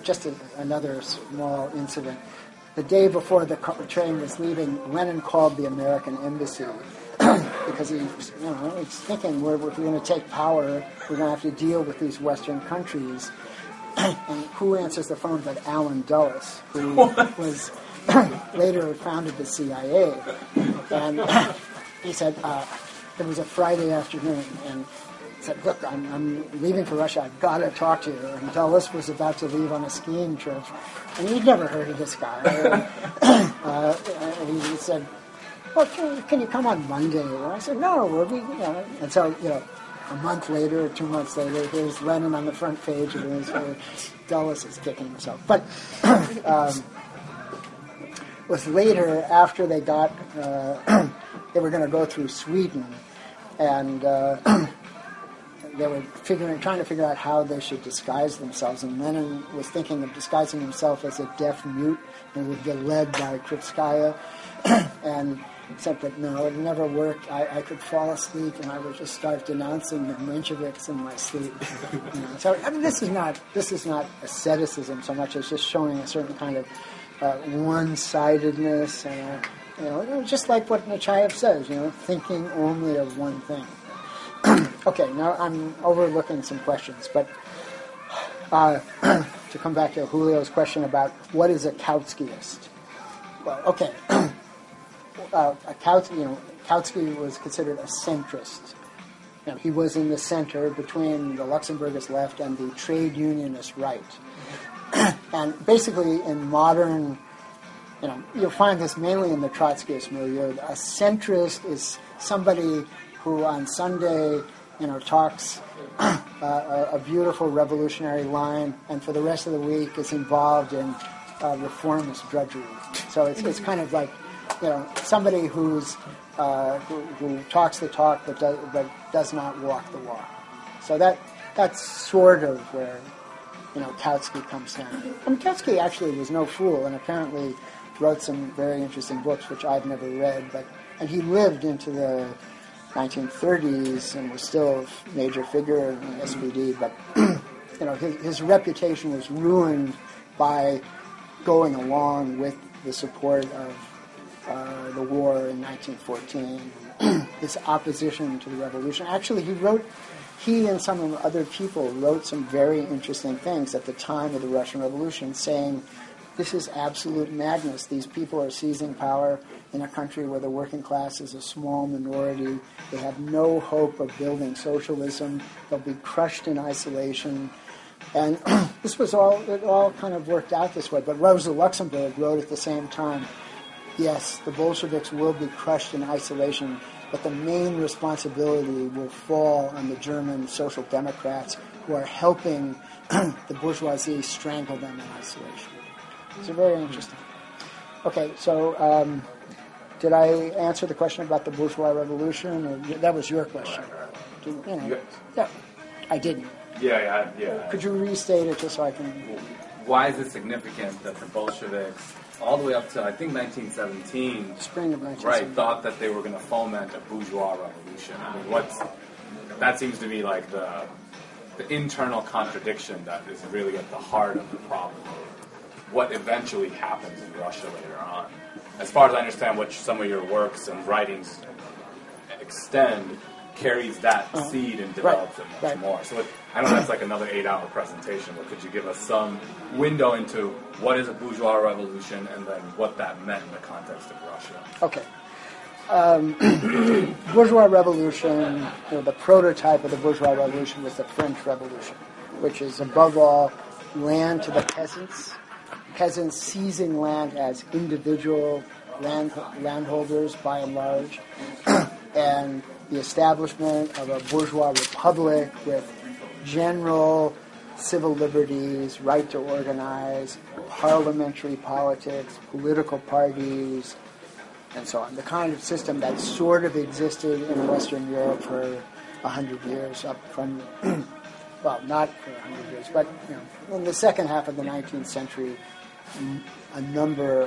just another small incident. The day before the train was leaving, Lenin called the American embassy because he's thinking, if we're going to take power, we're going to have to deal with these Western countries. And who answers the phone but Allen Dulles, who was later founded the CIA. And he said, it was a Friday afternoon, and he said, look, I'm leaving for Russia. I've got to talk to you. And Dulles was about to leave on a skiing trip. And he'd never heard of this guy. And he said, well, can you come on Monday? And I said, no, we'll be, And so, a month later, 2 months later, here's Lenin on the front page of his Dulles is kicking himself. But it was later, after they got, they were going to go through Sweden, and they were trying to figure out how they should disguise themselves. And Lenin was thinking of disguising himself as a deaf mute and would be led by Krupskaya. And except that no, it never worked. I could fall asleep and I would just start denouncing the Mensheviks in my sleep. So I mean, this is not asceticism so much as just showing a certain kind of one-sidedness, and just like what Nechayev says, thinking only of one thing. Okay, now I'm overlooking some questions, but to come back to Julio's question about what is a Kautskyist. Well, okay. Kautsky was considered a centrist. He was in the center between the Luxemburgist left and the trade unionist right. And basically, in modern, you'll find this mainly in the Trotskyist milieu. A centrist is somebody who on Sunday, talks a beautiful revolutionary line, and for the rest of the week is involved in reformist drudgery. So it's kind of like, somebody who's who talks the talk but does not walk the walk. So that's sort of where Kautsky comes down. Kautsky actually was no fool, and apparently wrote some very interesting books which I've never read. And he lived into the 1930s and was still a major figure in the SPD. But his reputation was ruined by going along with the support of the war in 1914, his opposition to the revolution. Actually, he and some other people wrote some very interesting things at the time of the Russian Revolution, saying, this is absolute madness. These people are seizing power in a country where the working class is a small minority. They have no hope of building socialism. They'll be crushed in isolation. And it all kind of worked out this way. But Rosa Luxemburg wrote at the same time, yes, the Bolsheviks will be crushed in isolation, but the main responsibility will fall on the German Social Democrats who are helping the bourgeoisie strangle them in isolation. So very interesting. Okay, so did I answer the question about the bourgeois revolution? Or that was your question. Yeah, I didn't. Yeah. Could you restate it just so I can... Why is it significant that the Bolsheviks, all the way up to, I think, 1917, spring of 1917, right, thought that they were going to foment a bourgeois revolution? I mean, that seems to be like the internal contradiction that is really at the heart of the problem. What eventually happens in Russia later on. As far as I understand what some of your works and writings extend, carries that seed and develops it much more. So I know that's like another 8-hour presentation, but could you give us some window into what is a bourgeois revolution and then what that meant in the context of Russia? Okay. Bourgeois revolution, the prototype of the bourgeois revolution was the French Revolution, which is above all land to the peasants seizing land as individual landholders by and large, and the establishment of a bourgeois republic with general civil liberties, right to organize, parliamentary politics, political parties, and so on. The kind of system that sort of existed in Western Europe for 100 years, up from, well, not for 100 years, but in the second half of the 19th century, a number,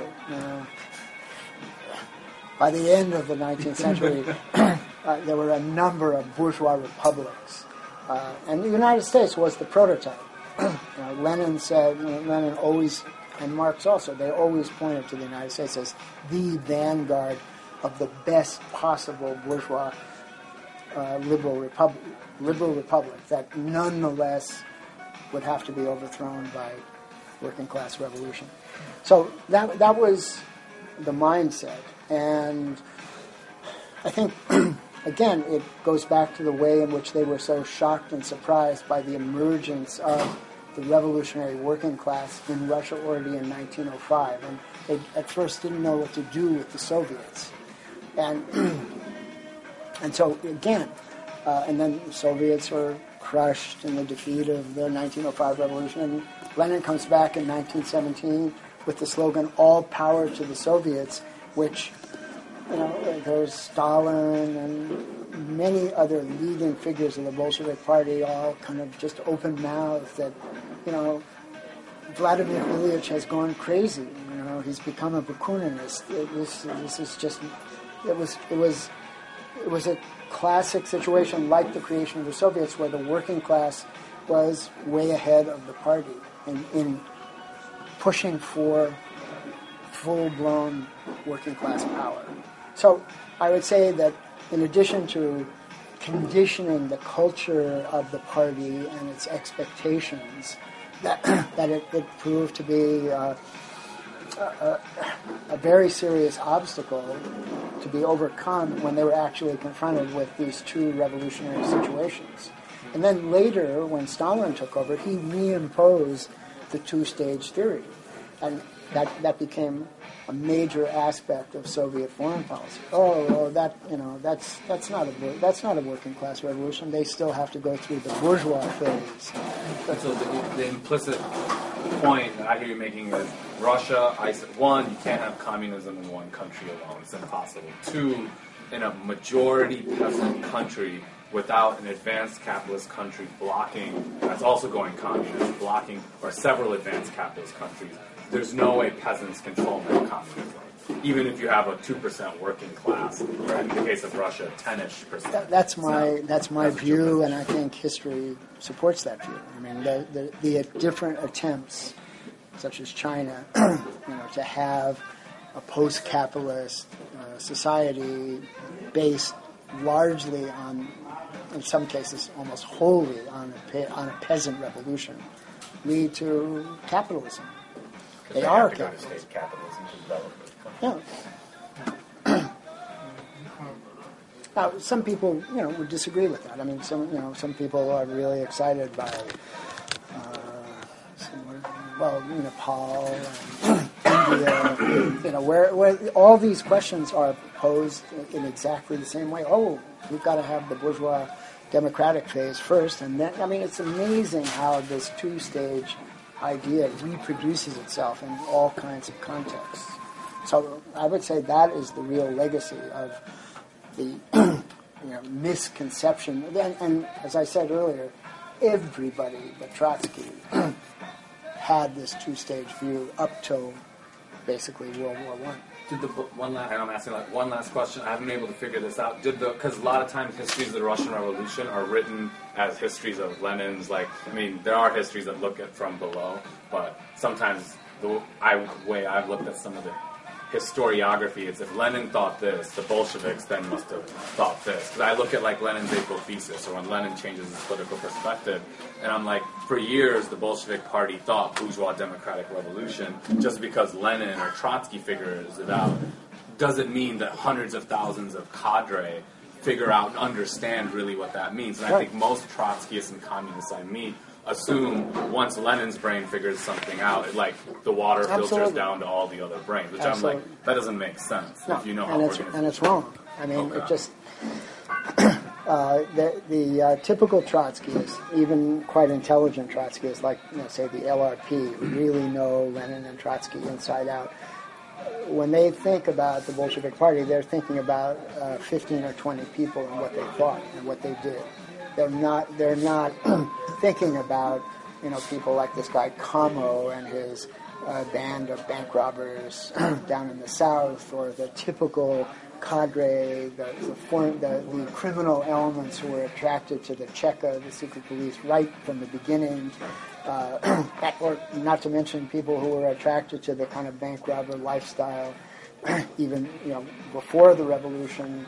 by the end of the 19th century, there were a number of bourgeois republics. And the United States was the prototype. Lenin said, Lenin always, and Marx also, they always pointed to the United States as the vanguard of the best possible bourgeois liberal republic that nonetheless would have to be overthrown by working class revolution. So that was the mindset, and I think again it goes back to the way in which they were so shocked and surprised by the emergence of the revolutionary working class in Russia already in 1905, and they at first didn't know what to do with the Soviets, and so again, and then the Soviets were crushed in the defeat of the 1905 revolution, and Lenin comes back in 1917 with the slogan "All power to the Soviets," which, there's Stalin and many other leading figures of the Bolshevik Party all kind of just open-mouthed that, Vladimir Ilyich has gone crazy. He's become a Bakuninist. This is just, it was a classic situation like the creation of the Soviets, where the working class was way ahead of the party in pushing for full-blown working class power. So I would say that in addition to conditioning the culture of the party and its expectations, that it proved to be a very serious obstacle to be overcome when they were actually confronted with these two revolutionary situations. And then later, when Stalin took over, he reimposed the two-stage theory, and that became a major aspect of Soviet foreign policy. That's not a working class revolution. They still have to go through the bourgeois phase. So the implicit point that I hear you making is Russia, one, you can't have communism in one country alone. It's impossible. Two, in a majority peasant country without an advanced capitalist country blocking, that's also going communist, blocking, or several advanced capitalist countries, there's no way peasants control their communism. Even if you have a 2% working class, or in the case of Russia, 10-ish%. That's my view, and I think history supports that view. I mean, the different attempts, such as China, to have a post-capitalist society based largely on, in some cases, almost wholly on a peasant revolution, lead to capitalism. They are capitalism to develop. Yeah. Now, some people, would disagree with that. I mean, some people are really excited by, Nepal and India, where all these questions are posed in exactly the same way. Oh, we've got to have the bourgeois democratic phase first, and then, it's amazing how this two-stage idea reproduces itself in all kinds of contexts. So I would say that is the real legacy of the misconception. And as I said earlier, everybody but Trotsky had this two-stage view up till basically World War I. And I'm asking one last question. I haven't been able to figure this out. Because a lot of times histories of the Russian Revolution are written as histories of Lenin's. There are histories that look at from below, but sometimes the way I've looked at some of the historiography is if Lenin thought this, the Bolsheviks then must have thought this. Because I look at Lenin's April thesis, or when Lenin changes his political perspective, and I'm like, for years the Bolshevik Party thought bourgeois democratic revolution. Just because Lenin or Trotsky figures it out doesn't mean that hundreds of thousands of cadre figure out and understand really what that means. And I think most Trotskyists and communists I meet assume once Lenin's brain figures something out, the water filters down to all the other brains, which I'm like, that doesn't make sense if you know how and it's wrong. I mean, it just the typical Trotskyists, even quite intelligent Trotskyists, like say the LRP, who really know Lenin and Trotsky inside out. When they think about the Bolshevik Party, they're thinking about 15 or 20 people and what they thought and what they did. They're not thinking about people like this guy Kamo and his band of bank robbers down in the South, or the typical cadre, the criminal elements who were attracted to the Cheka, the secret police, right from the beginning. or not to mention people who were attracted to the kind of bank robber lifestyle, even before the revolution.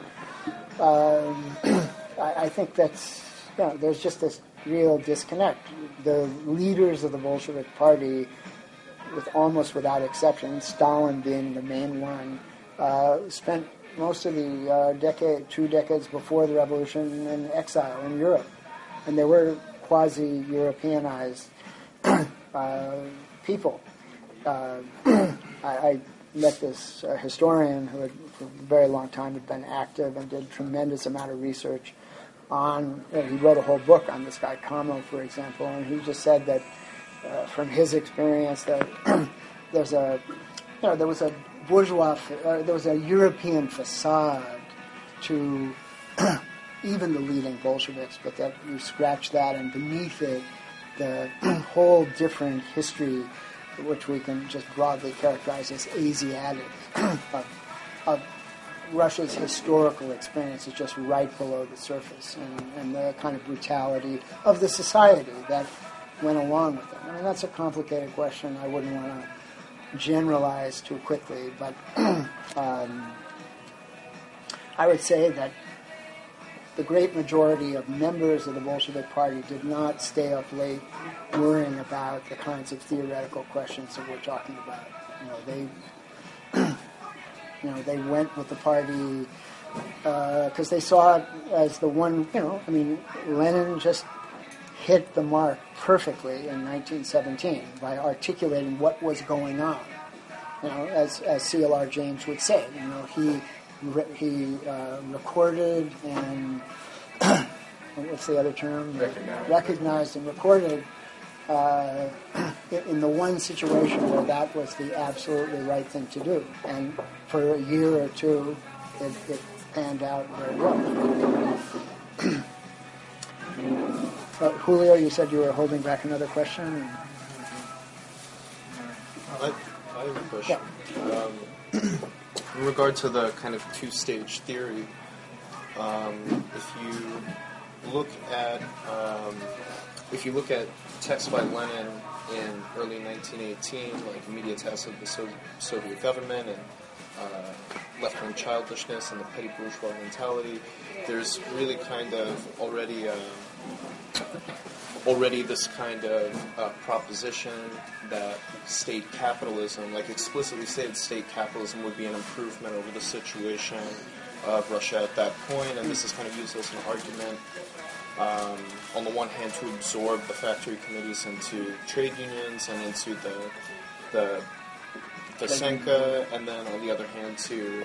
I think that's there's just this real disconnect. The leaders of the Bolshevik Party, almost without exception, Stalin being the main one, spent most of the 2 decades before the revolution in exile in Europe, and they were quasi-Europeanized people. I met this historian who had, for a very long time, had been active and did a tremendous amount of research on. He wrote a whole book on this guy Kamo, for example, and he just said that from his experience that there was a bourgeois, there was a European facade to even the leading Bolsheviks, but that you scratch that, and beneath it, the whole different history, which we can just broadly characterize as Asiatic, of Russia's historical experience is just right below the surface, and the kind of brutality of the society that went along with it. I mean, that's a complicated question. I wouldn't want to generalize too quickly, but I would say that the great majority of members of the Bolshevik Party did not stay up late worrying about the kinds of theoretical questions that we're talking about. They went with the party because they saw it as the one. Lenin just hit the mark perfectly in 1917 by articulating what was going on. As C.L.R. James would say, he recorded and what's the other term? Recognized and recorded in the one situation where that was the absolutely right thing to do. And for a year or two, it panned out very well. Julio, you said you were holding back another question? I have a question. Yeah. In regard to the kind of two-stage theory, if you look at texts by Lenin in early 1918, like Immediatesse of the Soviet government and left-wing childishness and the petty bourgeois mentality, there's really kind of already this kind of proposition that state capitalism, like explicitly stated state capitalism, would be an improvement over the situation of Russia at that point, and this is kind of used as an argument, on the one hand, to absorb the factory committees into trade unions and into the Senka, and then on the other hand to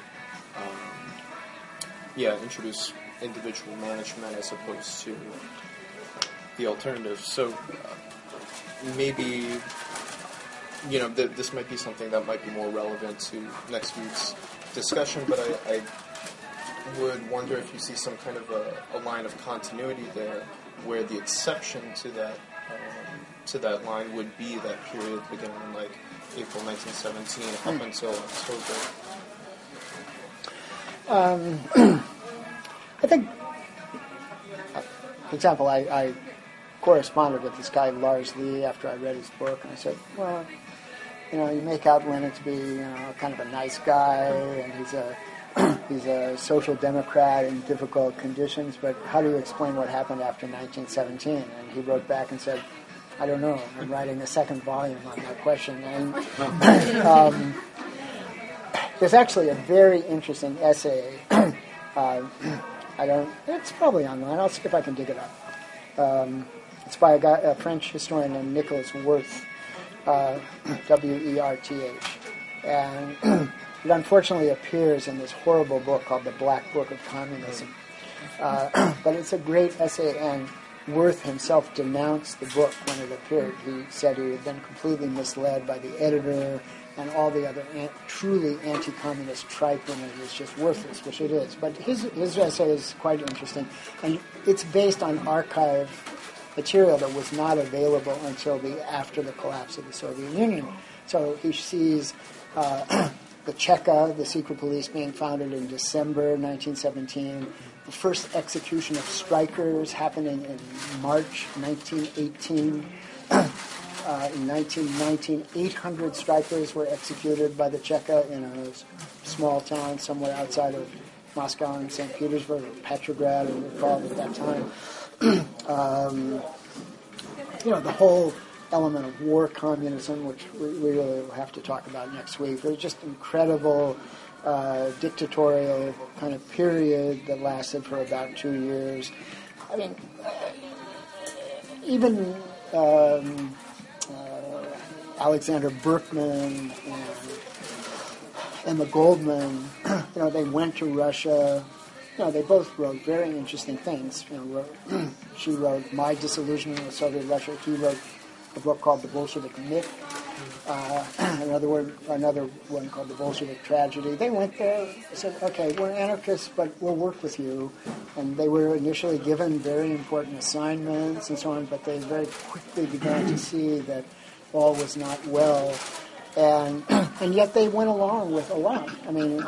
introduce individual management as opposed to the alternative. So maybe this might be something that might be more relevant to next week's discussion, but I would wonder if you see some kind of a line of continuity there, where the exception to that line would be that period beginning in like April 1917 up until October. I think, for example, I corresponded with this guy Lars Lee after I read his book, and I said, well, you make out Lenin to be kind of a nice guy, and he's a social democrat in difficult conditions, but how do you explain what happened after 1917? And he wrote back and said, I don't know, I'm writing a second volume on that question. And there's actually a very interesting essay. It's probably online. I'll see if I can dig it up. It's by a French historian named Nicholas Werth, W-E-R-T-H. And it unfortunately appears in this horrible book called The Black Book of Communism. But it's a great essay, and Werth himself denounced the book when it appeared. He said he had been completely misled by the editor, and all the other truly anti-communist tripe in it is just worthless, which it is. But his essay is quite interesting, and it's based on archive material that was not available until after the collapse of the Soviet Union. So he sees the Cheka, the secret police, being founded in December 1917. The first execution of strikers happening in March 1918. In 1919, 800 strikers were executed by the Cheka in a small town somewhere outside of Moscow and St. Petersburg, or Petrograd, as it was called at that time. The whole element of war communism, which we really will have to talk about next week. It was just incredible dictatorial kind of period that lasted for about 2 years. I mean, even Alexander Berkman and Emma Goldman, they went to Russia. They both wrote very interesting things. She wrote My Disillusionment with Soviet Russia. He wrote a book called The Bolshevik Myth. Another one called The Bolshevik Tragedy. They went there, said, okay, we're anarchists, but we'll work with you. And they were initially given very important assignments and so on, but they very quickly began to see that all was not well. And yet they went along with a lot. I mean,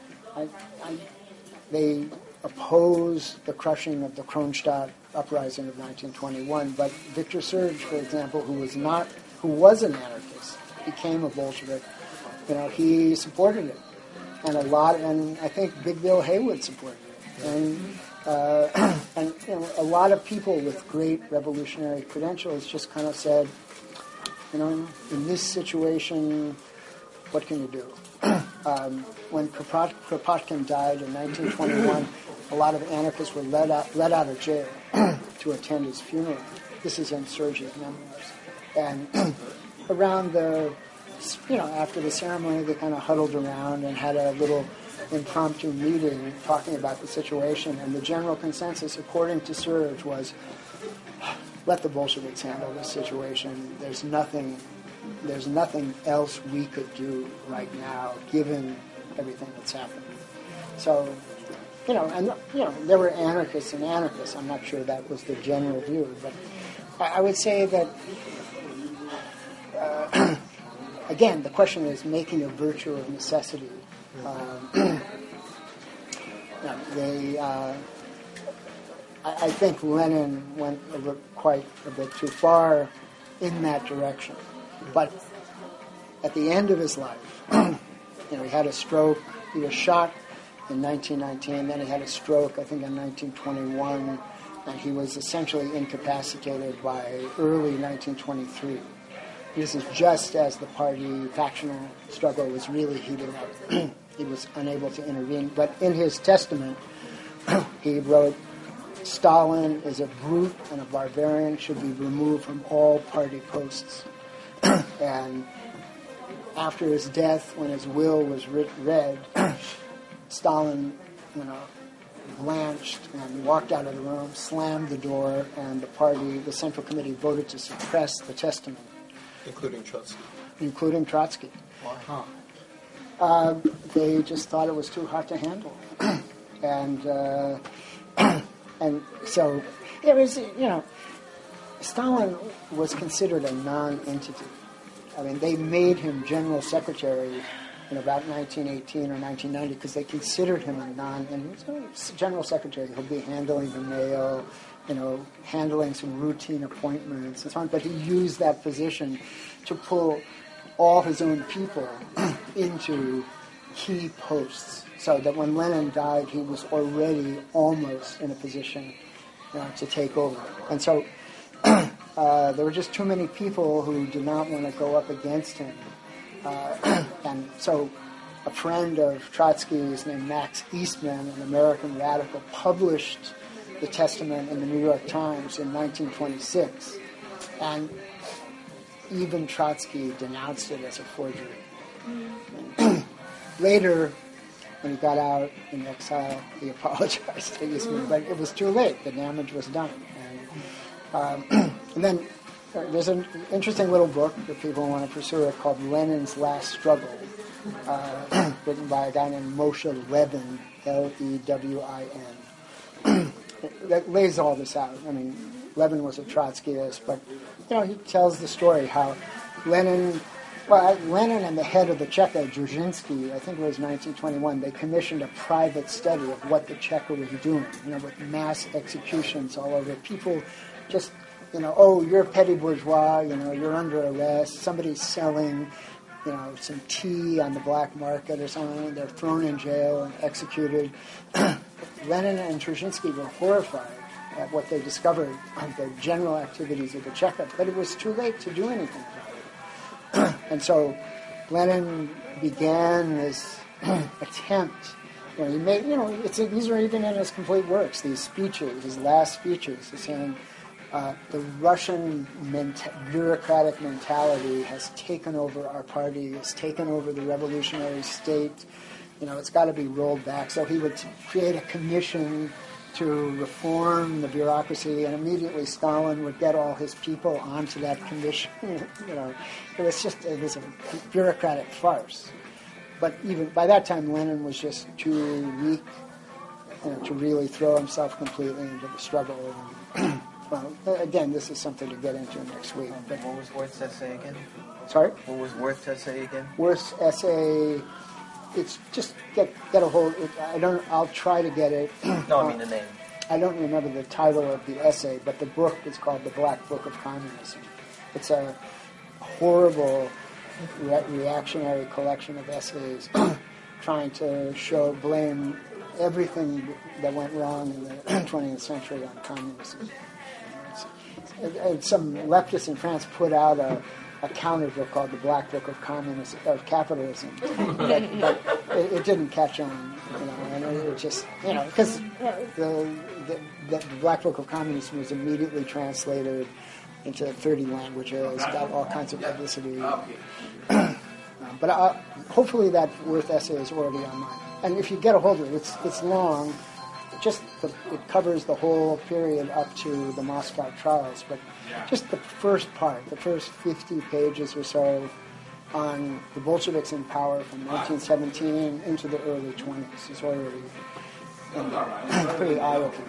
they opposed the crushing of the Kronstadt uprising of 1921, but Victor Serge, for example, who was an anarchist, became a Bolshevik. He supported it, and I think Big Bill Haywood supported it, and a lot of people with great revolutionary credentials just kind of said, in this situation, what can you do? When Kropotkin died in 1921, a lot of anarchists were let out of jail to attend his funeral. This is in Serge's memoirs. And around after the ceremony, they kind of huddled around and had a little impromptu meeting talking about the situation. And the general consensus, according to Serge, was, let the Bolsheviks handle this situation. There's nothing else we could do right now, given everything that's happened. So, there were anarchists and anarchists. I'm not sure that was the general view, but I would say that, again, the question is making a virtue of necessity. I think Lenin went quite a bit too far in that direction. But at the end of his life, he had a stroke. He was shot in 1919. Then he had a stroke, I think, in 1921. And he was essentially incapacitated by early 1923. This is just as the party factional struggle was really heating up. He was unable to intervene. But in his testament, he wrote, Stalin is a brute and a barbarian, should be removed from all party posts. And after his death, when his will was read, Stalin, blanched and walked out of the room, slammed the door, and the Central Committee voted to suppress the testament. Including Trotsky. Wow. They just thought it was too hot to handle. And so it was, Stalin was considered a non-entity. I mean, they made him general secretary in about 1918 or 1990 because they considered him a non-entity. General secretary, he'll be handling the mail, handling some routine appointments and so on. But he used that position to pull all his own people into key posts, so that when Lenin died, he was already almost in a position to take over. And so there were just too many people who did not want to go up against him. And so a friend of Trotsky's named Max Eastman, an American radical, published the testament in the New York Times in 1926. And even Trotsky denounced it as a forgery. Later, when he got out in exile, he apologized to Eastman, but it was too late. The damage was done. And then there's an interesting little book that people want to pursue it called Lenin's Last Struggle, written by a guy named Moshe Levin, Lewin. That lays all this out. I mean, Levin was a Trotskyist, but he tells the story how Lenin and the head of the Cheka, Dzerzhinsky, I think it was 1921, they commissioned a private study of what the Cheka was doing, with mass executions all over. People just oh, you're petty bourgeois, you're under arrest, somebody's selling, some tea on the black market or something, they're thrown in jail and executed. Lenin and Dzerzhinsky were horrified at what they discovered of the general activities of the Cheka, but it was too late to do anything about it. And so Lenin began this attempt. He made, these are even in his complete works, these speeches, his last speeches, he's saying, the Russian bureaucratic mentality has taken over our party, has taken over the revolutionary state. It's got to be rolled back. So he would create a commission to reform the bureaucracy, and immediately Stalin would get all his people onto that commission. It was a bureaucratic farce. But even by that time, Lenin was just too weak to really throw himself completely into the struggle. Well, again, this is something to get into next week. But what was Worth's essay again? Sorry? What was Worth's essay again? Worth's essay, it's just get a hold. I'll try to get it. No, I mean the name. I don't remember the title of the essay, but the book is called The Black Book of Communism. It's a horrible reactionary collection of essays trying to blame everything that went wrong in the 20th century on communism. Some leftists in France put out a counterbook called The Black Book of Capitalism, but it didn't catch on, and it just, because the Black Book of Communism was immediately translated into 30 languages, got all kinds of publicity. But hopefully that Worth essay is already online. And if you get a hold of it, it's long. It covers the whole period up to the Moscow trials, but just the first part, the first 50 pages or so on the Bolsheviks in power from 1917 into the early 20s is already pretty eye-opening.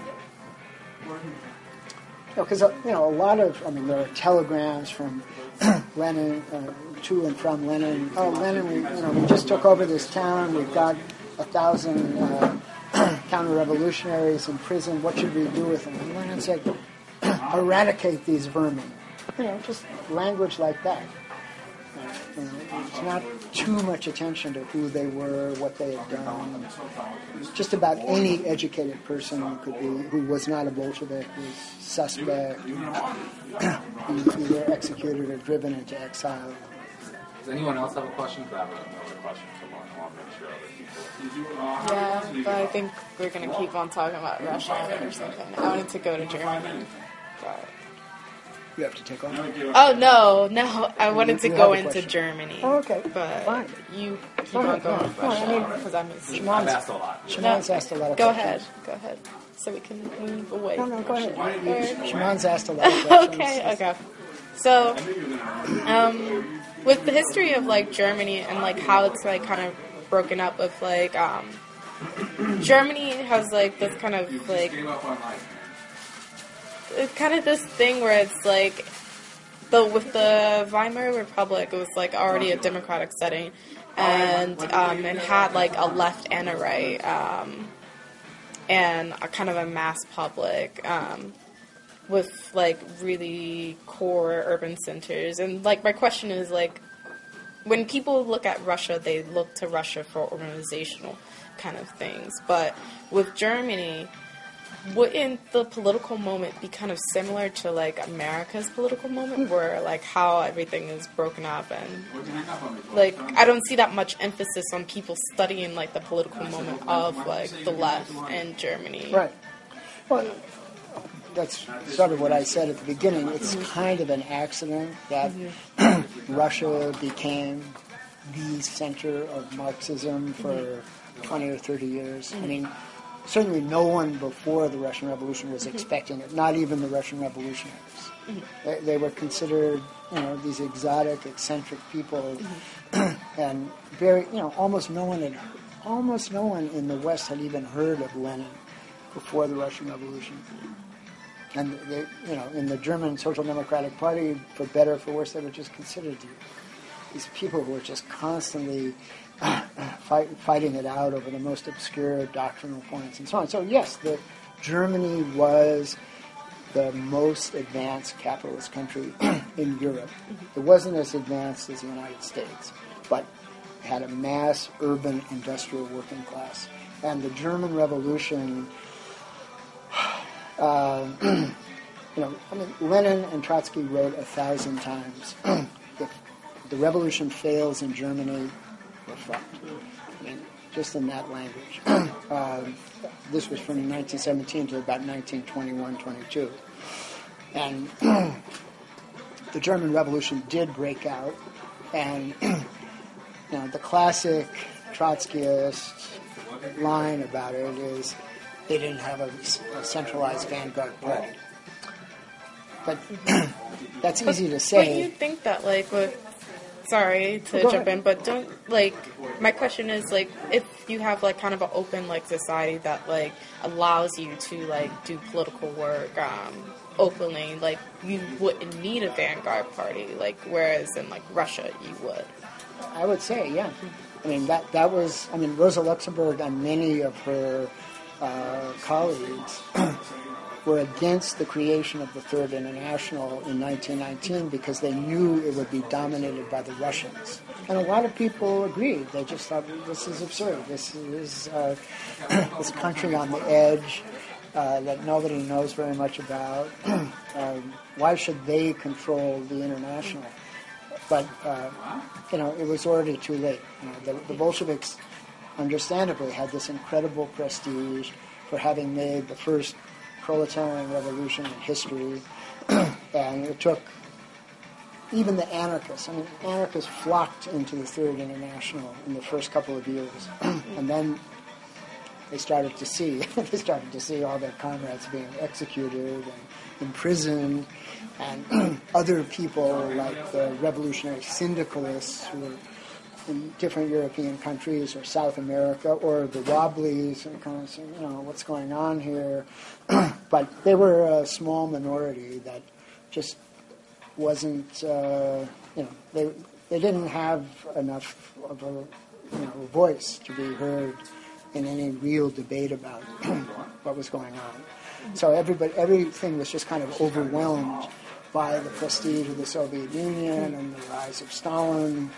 Because, a lot of, there are telegrams from Lenin, to and from Lenin. Oh, Lenin, we just took over this town, we've got 1,000... counter-revolutionaries in prison, what should we do with them? And Lenin said, eradicate these vermin. Just language like that. It's not too much attention to who they were, what they had done. Just about any educated person who was not a Bolshevik was suspect, either executed or driven into exile. Does anyone else have a question? Because I have another question tomorrow. I want to make sure other people. Yeah, but I think we're going to keep on talking about Russia or something. I wanted to go to Germany. But... You have to take on? Oh, no. I wanted to go into Germany. Oh, okay. But fine. You keep on going to Russia. Because I've asked a lot. Shimon's asked a lot of questions. Go ahead. Go ahead. So we can move away. No, go ahead. Shimon's asked a lot of questions. Okay. So, with the history of, Germany and, how it's, kind of broken up with, Germany has, this kind of, it's kind of this thing where it's, with the Weimar Republic, it was, already a democratic setting, and it had, a left and a right, and a kind of a mass public, with, really core urban centers. And, my question is, when people look at Russia, they look to Russia for organizational kind of things. But with Germany, wouldn't the political moment be kind of similar to, America's political moment, where, how everything is broken up and, I don't see that much emphasis on people studying, the political moment of, the left in Germany. Right. Well, that's sort of what I said at the beginning. It's kind of an accident that Russia became the center of Marxism for 20 or 30 years. Certainly no one before the Russian Revolution was expecting it, not even the Russian revolutionaries. They were considered, these exotic, eccentric people, and very, almost no one in the West had even heard of Lenin before the Russian Revolution. And they, in the German Social Democratic Party, for better or for worse, they were just considered these people who were just constantly fighting it out over the most obscure doctrinal points and so on. So yes, Germany was the most advanced capitalist country in Europe. It wasn't as advanced as the United States, but had a mass urban industrial working class. And the German Revolution, Lenin and Trotsky wrote 1,000 times, if the revolution fails in Germany, we're fucked. Just in that language. This was from 1917 to about 1921-22. And the German Revolution did break out, and the classic Trotskyist line about it is they didn't have a centralized vanguard party. But that's easy to say. But you think that, sorry to jump in, but my question is, if you have, kind of an open, society that, allows you to, do political work, openly, you wouldn't need a vanguard party, whereas in, Russia, you would. I would say, yeah. That was, Rosa Luxemburg and many of her colleagues were against the creation of the Third International in 1919 because they knew it would be dominated by the Russians. And a lot of people agreed. They just thought, this is absurd. This is this country on the edge that nobody knows very much about. Why should they control the international? But, it was already too late. The Bolsheviks, understandably, had this incredible prestige for having made the first proletarian revolution in history, and it took even the anarchists. Anarchists flocked into the Third International in the first couple of years, and then they started to see all their comrades being executed and imprisoned, and other people like the revolutionary syndicalists who were in different European countries or South America, or the Wobblies, and kind of saying, what's going on here? But they were a small minority that just wasn't, they didn't have enough of a voice to be heard in any real debate about what was going on. So everything was just kind of overwhelmed by the prestige of the Soviet Union and the rise of Stalin.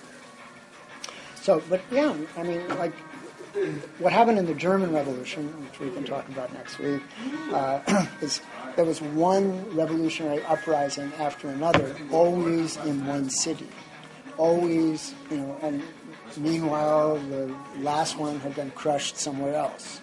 So, but yeah, what happened in the German Revolution, which we can talk about next week, is there was one revolutionary uprising after another, always in one city. Always, and meanwhile, the last one had been crushed somewhere else.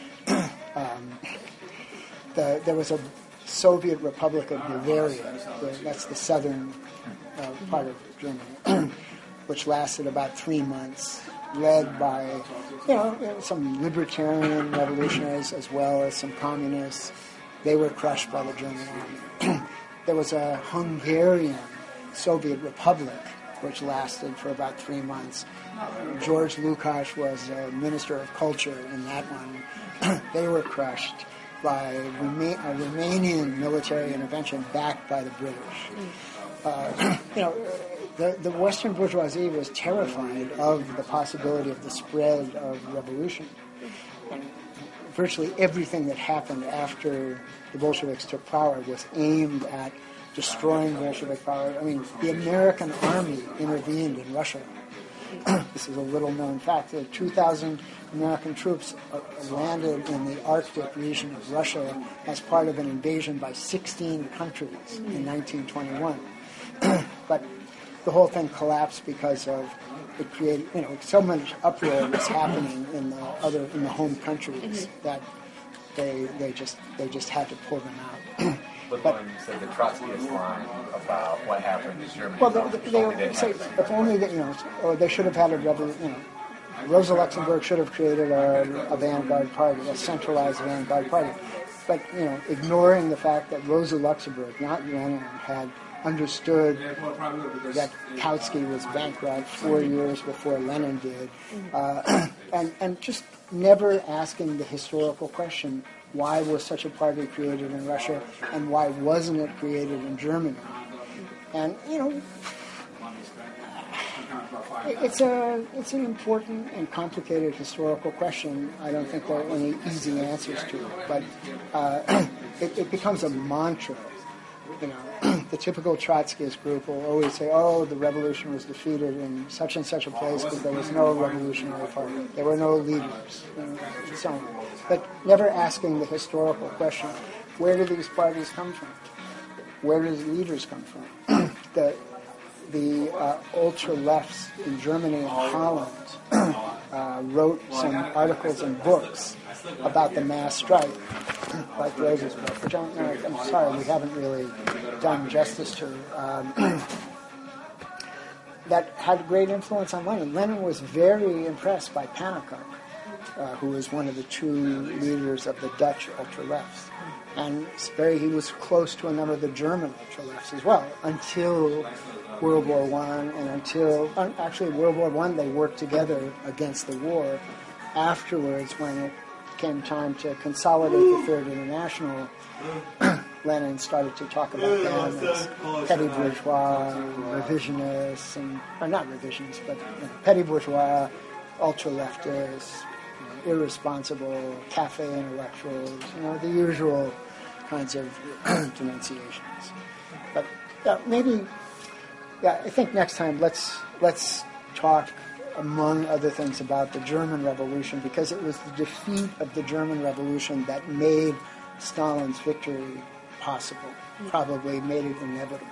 There was a Soviet Republic of Bavaria, that's the southern part of Germany, which lasted about 3 months, led by, some libertarian revolutionaries as well as some communists. They were crushed by the German army. There was a Hungarian Soviet Republic, which lasted for about 3 months. George Lukács was a minister of culture in that one. They were crushed by a Romanian military intervention backed by the British. The Western bourgeoisie was terrified of the possibility of the spread of revolution. And virtually everything that happened after the Bolsheviks took power was aimed at destroying Bolshevik power. The American army intervened in Russia. This is a little-known fact. 2,000 American troops landed in the Arctic region of Russia as part of an invasion by 16 countries in 1921. But the whole thing collapsed because of it created, so much uproar was happening in the home countries that they just had to pull them out. But when you said the Trotskyist line about what happened in Germany, well, they say if only they should have had a revolution. Rosa Luxemburg should have created a vanguard party, a centralized vanguard party. But ignoring the fact that Rosa Luxemburg, not Lenin, had understood that Kautsky was bankrupt 4 years before Lenin did, and just never asking the historical question, why was such a party created in Russia, and why wasn't it created in Germany? And, it's an important and complicated historical question. I don't think there are any easy answers to it. But it becomes a mantra. You know, the typical Trotskyist group will always say, "Oh, the revolution was defeated in such and such a place because there was no revolutionary party, there were no leaders," and so on. But never asking the historical question: where do these parties come from? Where do the leaders come from? The ultra-lefts in Germany and Holland wrote some articles and books about the mass strike, like Rose's book, which I'm sorry we haven't really done justice to, that had great influence on Lenin. Lenin was very impressed by Pannekoek, who was one of the two leaders of the Dutch ultra-lefts. And he was close to a number of the German ultra-lefts as well, until World War I, and until, actually World War I, they worked together against the war. Afterwards, when it came time to consolidate the Third International, Lenin started to talk about them as petty bourgeois, revisionists, or not revisionists, but petty bourgeois, ultra-leftists, irresponsible, cafe intellectuals, the usual kinds of denunciations. But I think next time let's talk, among other things, about the German Revolution, because it was the defeat of the German Revolution that made Stalin's victory possible, probably made it inevitable.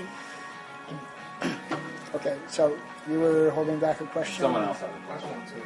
Okay, so you were holding back a question? Someone else had a question too.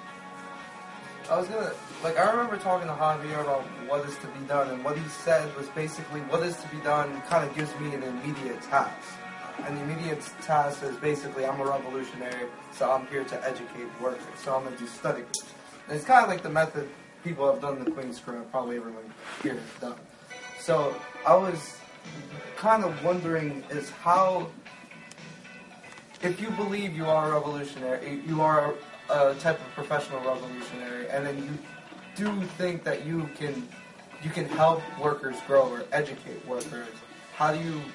I remember talking to Javier about what is to be done, and what he said was basically what is to be done kind of gives me an immediate task. And the immediate task is basically, I'm a revolutionary, so I'm here to educate workers, so I'm going to do study groups. And it's kind of like the method people have done in the Queen's Crew, probably everyone here has done. So I was kind of wondering is how, if you believe you are a revolutionary, you are a type of professional revolutionary, and then you do think that you can help workers grow or educate workers, how do you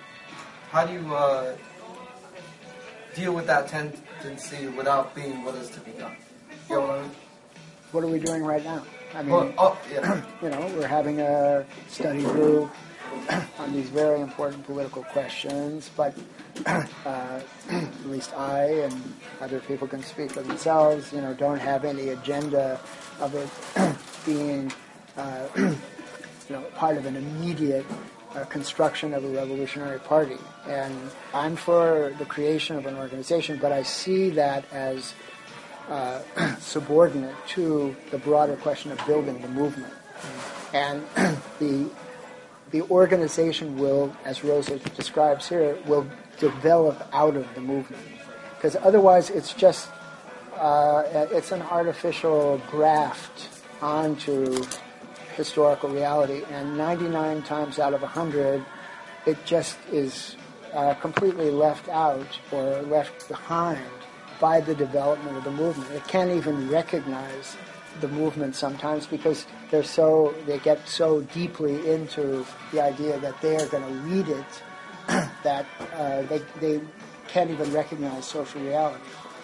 deal with that tendency without being what is to be done? You know what I mean? What are we doing right now? I mean, yeah. We're having a study group on these very important political questions, but at least I and other people can speak for themselves, don't have any agenda of it being, part of an immediate construction of a revolutionary party. And I'm for the creation of an organization, but I see that as subordinate to the broader question of building the movement. And the organization will, as Rosa describes here, will develop out of the movement. Because otherwise it's just, it's an artificial graft onto historical reality, and 99 times out of 100, it just is completely left out or left behind by the development of the movement. It can't even recognize the movement sometimes because they get so deeply into the idea that they are going to lead it that they can't even recognize social reality.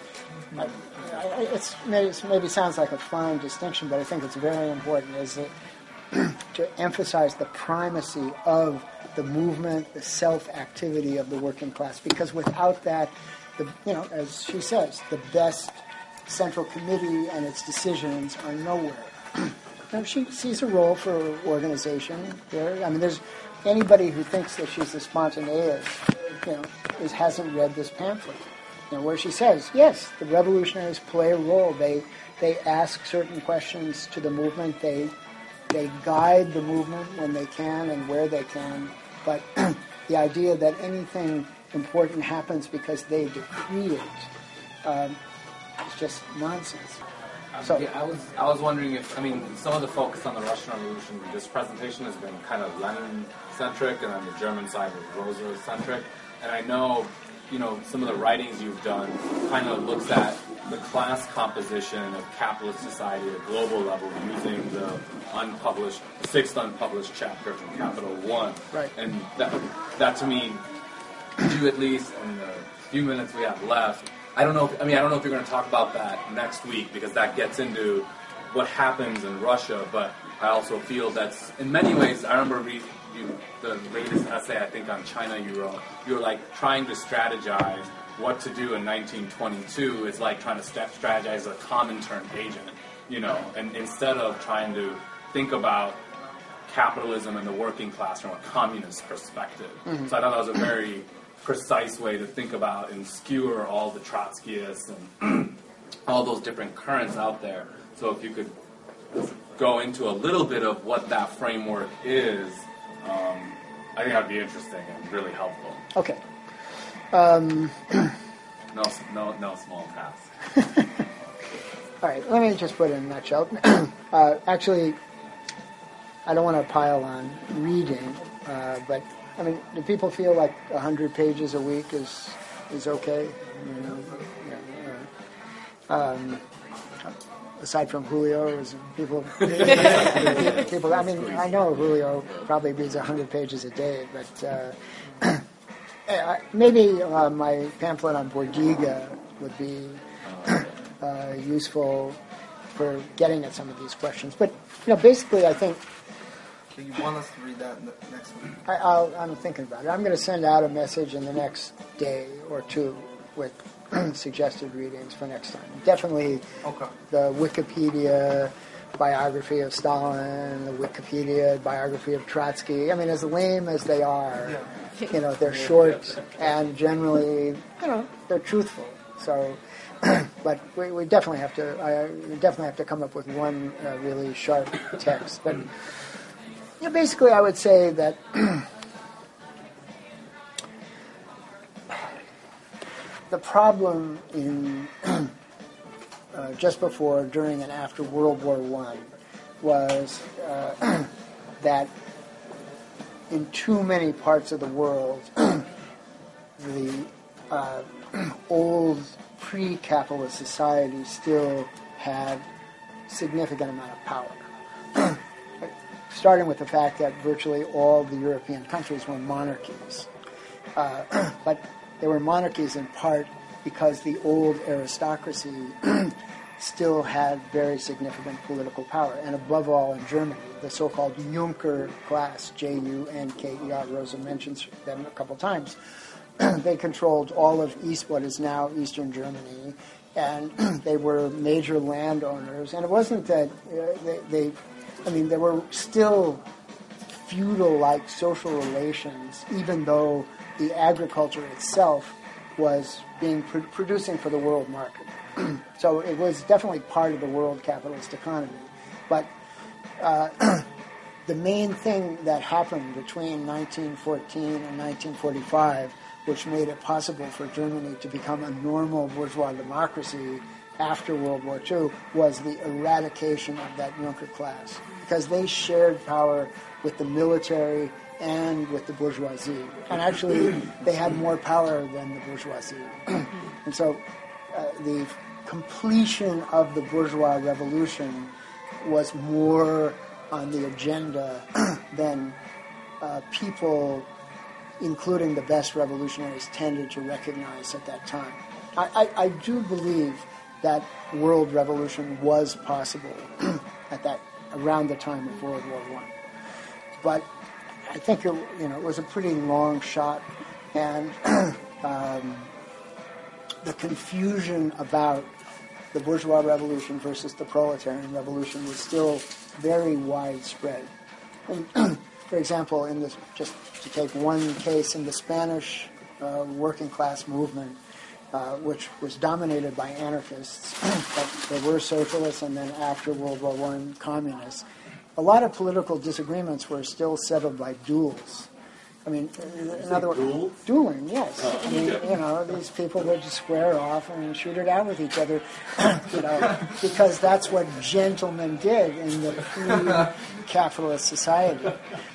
It maybe sounds like a fine distinction, but I think it's very important, is that to emphasize the primacy of the movement, the self-activity of the working class, because without that, as she says, the best central committee and its decisions are nowhere. Now, she sees a role for organization there. I mean, there's anybody who thinks that she's a spontaneous, hasn't read this pamphlet, where she says, yes, the revolutionaries play a role. They ask certain questions to the movement. They guide the movement when they can and where they can. But the idea that anything important happens because they decree it is just nonsense. So I was wondering if, some of the focus on the Russian Revolution, this presentation has been kind of Lenin-centric, and on the German side was Rosa-centric. And I know, some of the writings you've done kind of looks at the class composition of capitalist society at a global level using the sixth unpublished chapter from Capital One. Right. And that to me, could you at least, in the few minutes we have left, I don't know if you're going to talk about that next week, because that gets into what happens in Russia, but I also feel that's, in many ways, I remember reading the latest essay, I think, on China you wrote. You were like trying to strategize what to do in 1922 is like trying to strategize a Comintern agent, you know, and instead of trying to think about capitalism and the working class from a communist perspective. Mm-hmm. So I thought that was a very precise way to think about and skewer all the Trotskyists and all those different currents out there. So if you could go into a little bit of what that framework is, I think that would be interesting and really helpful. Okay. No small task. All right, let me just put it in a nutshell. Actually, I don't want to pile on reading, but I mean, do people feel like 100 pages a week is okay? You know, aside from Julio, is people. I mean, I know Julio probably reads 100 pages a day, but maybe my pamphlet on Bordiga would be useful for getting at some of these questions. But basically, I think. So you want us to read that next week? I'm thinking about it. I'm going to send out a message in the next day or two with suggested readings for next time. Definitely the Wikipedia biography of Stalin, the Wikipedia biography of Trotsky. I mean, as lame as they are, they're short and generally, they're truthful. So, but we definitely have to come up with one really sharp text. But basically, I would say that the problem in just before, during, and after World War I was that in too many parts of the world, the old pre-capitalist society still had significant amount of power. Starting with the fact that virtually all the European countries were monarchies. But they were monarchies in part because the old aristocracy still had very significant political power. And above all, in Germany, the so-called Junker class, Junker, Rosa mentions them a couple times, they controlled all of what is now Eastern Germany, and they were major landowners. And it wasn't that there were still feudal-like social relations, even though the agriculture itself was being producing for the world market. So it was definitely part of the world capitalist economy. But the main thing that happened between 1914 and 1945, which made it possible for Germany to become a normal bourgeois democracy after World War II, was the eradication of that Junker class, because they shared power with the military and with the bourgeoisie. And actually, they had more power than the bourgeoisie. And so the completion of the bourgeois revolution was more on the agenda than people, including the best revolutionaries, tended to recognize at that time. I do believe that world revolution was possible around the time of World War I. But I think it was a pretty long shot, and the confusion about the bourgeois revolution versus the proletarian revolution was still very widespread. And, for example, just to take one case, in the Spanish working class movement, which was dominated by anarchists, but there were socialists, and then after World War I, communists. A lot of political disagreements were still settled by duels. I mean, in other words, dueling, yes. I mean, these people would just square off and shoot it out with each other, because that's what gentlemen did in the pre-capitalist society.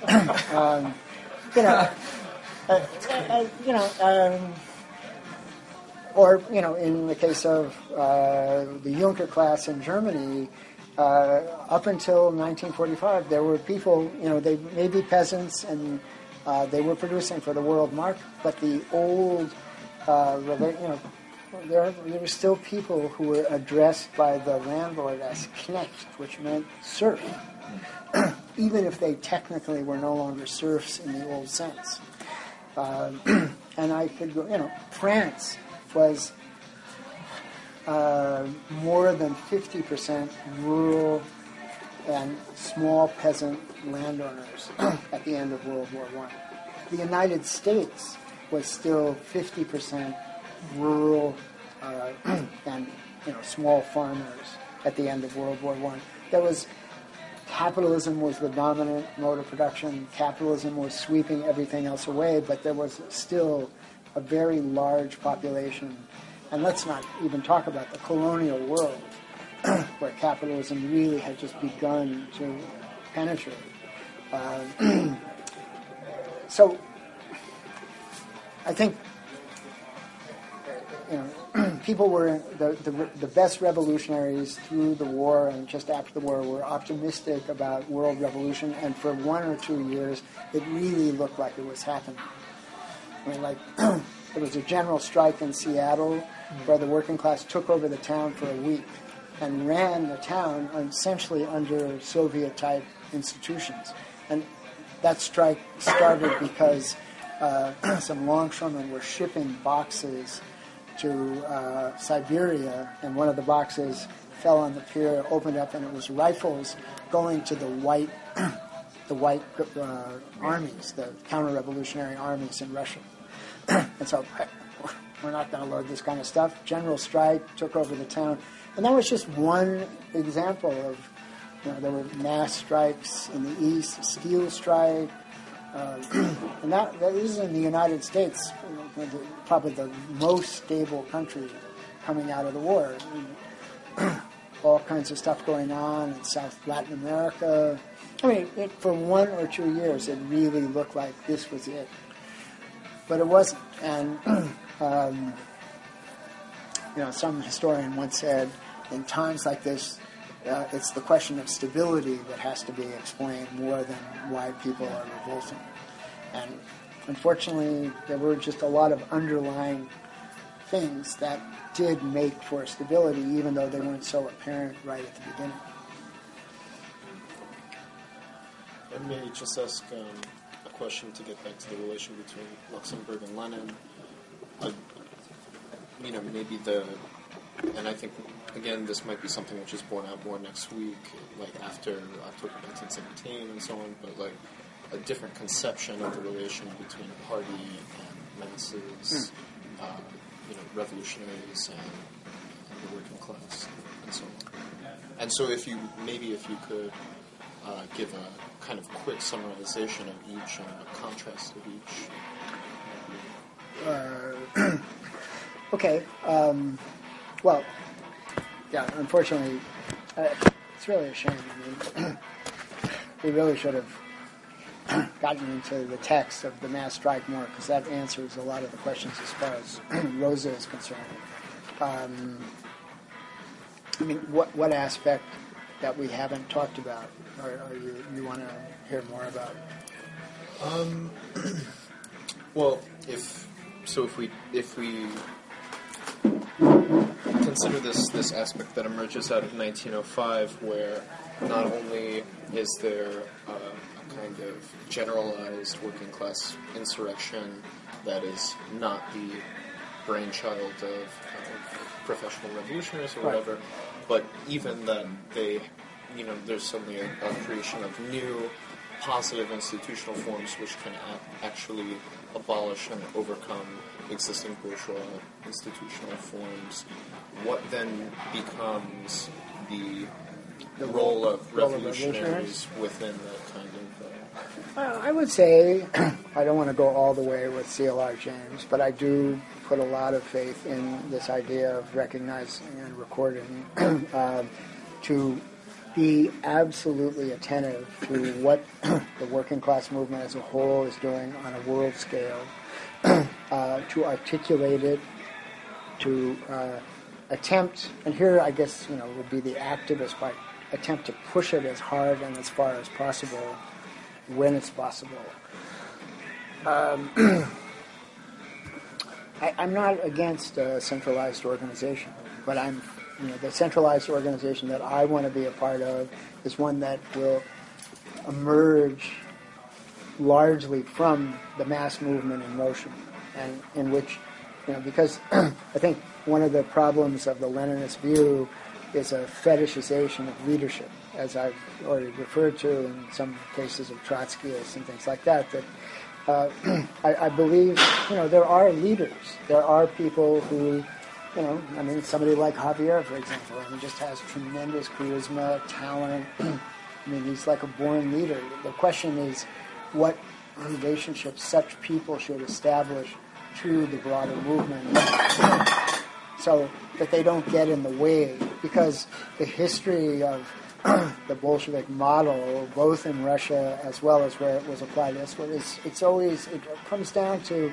Or, in the case of the Junker class in Germany, up until 1945, there were people, they may be peasants, and they were producing for the world market, but the old, there were still people who were addressed by the landlord as knecht, which meant serf, even if they technically were no longer serfs in the old sense. And I could go, France was more than 50% rural and small peasant landowners at the end of World War I. The United States was still 50% rural and small farmers at the end of World War I. Capitalism was the dominant mode of production. Capitalism was sweeping everything else away, but there was still a very large population. And let's not even talk about the colonial world, where capitalism really had just begun to penetrate. So I think people were the best revolutionaries through the war and just after the war were optimistic about world revolution, and for 1 or 2 years it really looked like it was happening. I mean, there was a general strike in Seattle where the working class took over the town for a week and ran the town essentially under Soviet-type institutions. And that strike started because some longshoremen were shipping boxes to Siberia, and one of the boxes fell on the pier, opened up, and it was rifles going to the white armies, the counter-revolutionary armies in Russia. And so we're not going to load this kind of stuff. General strike took over the town. And that was just one example of, there were mass strikes in the East, steel strike. And that is in the United States, probably the most stable country coming out of the war. All kinds of stuff going on in South Latin America. I mean, for 1 or 2 years, it really looked like this was it. But it wasn't. And, some historian once said, in times like this, it's the question of stability that has to be explained more than why people are revolting. And unfortunately, there were just a lot of underlying things that did make for stability, even though they weren't so apparent right at the beginning. I may just ask a question to get back to the relation between Luxemburg and Lenin. And I think, again, this might be something which is borne out more next week, after October 1917 and so on, but a different conception of the relation between party and masses, revolutionaries and the working class, and so on. And so if you could give a kind of quick summarization of each and a contrast of each. Okay. Well, yeah, unfortunately, it's really a shame. I mean, we really should have gotten into the text of the mass strike more, because that answers a lot of the questions as far as Rosa is concerned. What aspect that we haven't talked about, or you want to hear more about? Well, if we consider this aspect that emerges out of 1905, where not only is there a kind of generalized working class insurrection that is not the brainchild of professional revolutionaries or whatever, but even then there's suddenly a creation of new positive institutional forms which can actually abolish and overcome existing bourgeois institutional forms. What then becomes the role of revolutionaries within that kind of... Well, I would say, I don't want to go all the way with C.L.R. James, but I do put a lot of faith in this idea of recognizing and recording to be absolutely attentive to what the working class movement as a whole is doing on a world scale, to articulate it, to attempt, and here I guess would be the activist part, attempt to push it as hard and as far as possible when it's possible. I'm not against a centralized organization, but the centralized organization that I want to be a part of is one that will emerge largely from the mass movement in motion, and in which, because I think one of the problems of the Leninist view is a fetishization of leadership, as I've already referred to in some cases of Trotskyists and things like that. I believe, there are leaders. There are people who, somebody like Javier, for example, just has tremendous charisma, talent. He's like a born leader. The question is what relationships such people should establish to the broader movement so that they don't get in the way. Because the history of the Bolshevik model, both in Russia as well as where it was applied elsewhere, it comes down to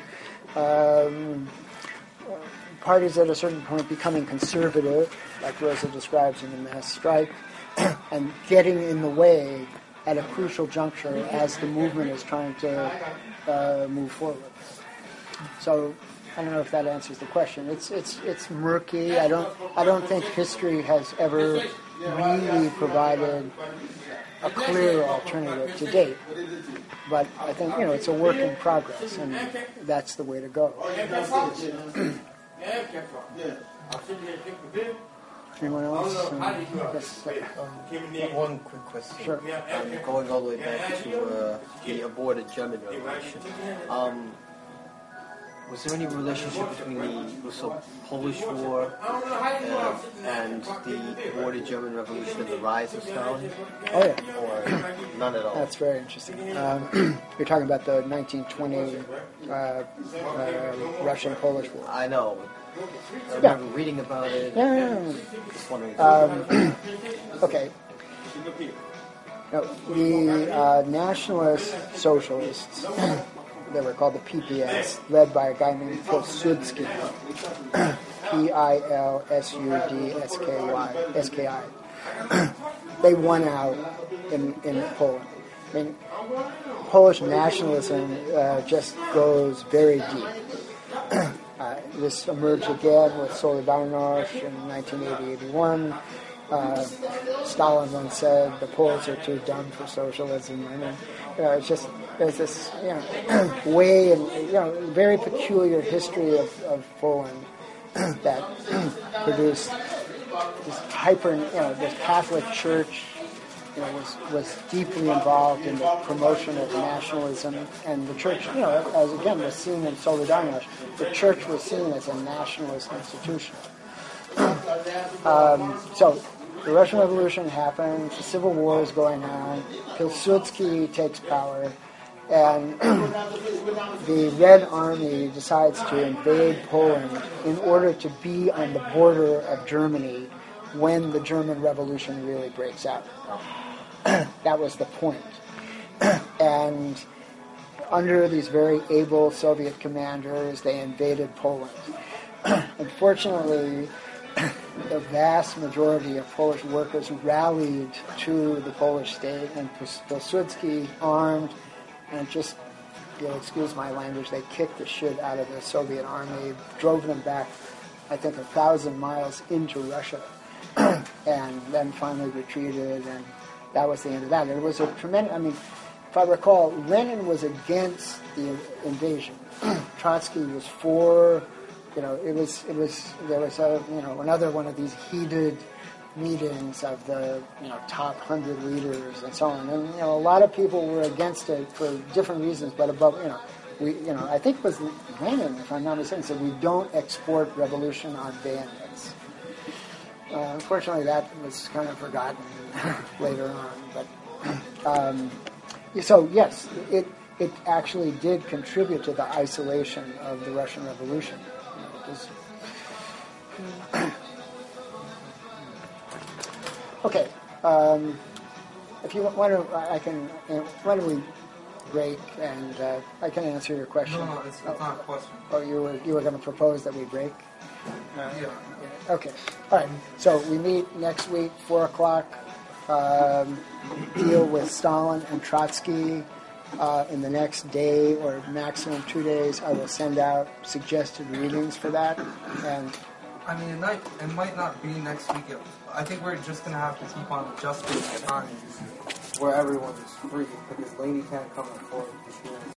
parties at a certain point becoming conservative, like Rosa describes in The Mass Strike, and getting in the way at a crucial juncture as the movement is trying to move forward. So I don't know if that answers the question. It's murky. I don't think history has ever really provided a clear alternative to date. But I think it's a work in progress, and that's the way to go. Anyone else? One quick question. Sure. Going all the way back to the aborted German Revolution. Was there any relationship between the Russo-Polish War and the aborted German Revolution and the rise of Stalin? Oh, yeah. Or none at all? That's very interesting. You're talking about the 1920 Russian-Polish War. I know. I remember reading about it. Yeah. Just wondering. Okay. No, the nationalist socialists, they were called the PPS, led by a guy named Pilsudski, Pilsudski. They won out in Poland. I mean, Polish nationalism just goes very deep. This emerged again with Solidarność in 1980-81. Stalin once said, the Poles are too dumb for socialism. I mean, it's just, there's this, way and, very peculiar history of Poland that produced this this Catholic Church, was deeply involved in the promotion of nationalism, and the church, as again was seen in Solidarność, the church was seen as a nationalist institution. So the Russian Revolution happens, the Civil War is going on, Pilsudski takes power, and the Red Army decides to invade Poland in order to be on the border of Germany when the German Revolution really breaks out. That was the point. And under these very able Soviet commanders, they invaded Poland. Unfortunately, the vast majority of Polish workers rallied to the Polish state, and Pilsudski, armed, and just, you'll excuse my language, they kicked the shit out of the Soviet army, drove them back, I think, 1,000 miles into Russia, and then finally retreated, and that was the end of that. And it was a tremendous, if I recall, Lenin was against the invasion. Trotsky was for, there was another one of these heated meetings of the, top 100 leaders and so on. And, a lot of people were against it for different reasons, but I think it was Lenin, if I'm not mistaken, said we don't export revolution on bayonets. Unfortunately, that was kind of forgotten later on. But so yes, it actually did contribute to the isolation of the Russian Revolution. Okay. If you want to, why don't we break and I can answer your question. No, it's not a question. Oh, you were going to propose that we break? Yeah. Okay. All right. So we meet next week, 4:00. Deal with Stalin and Trotsky, in the next day or maximum 2 days, I will send out suggested readings for that. And I mean, it might not be next week. I think we're just going to have to keep on adjusting the times where everyone's free because Lainey can't come at 4 this year.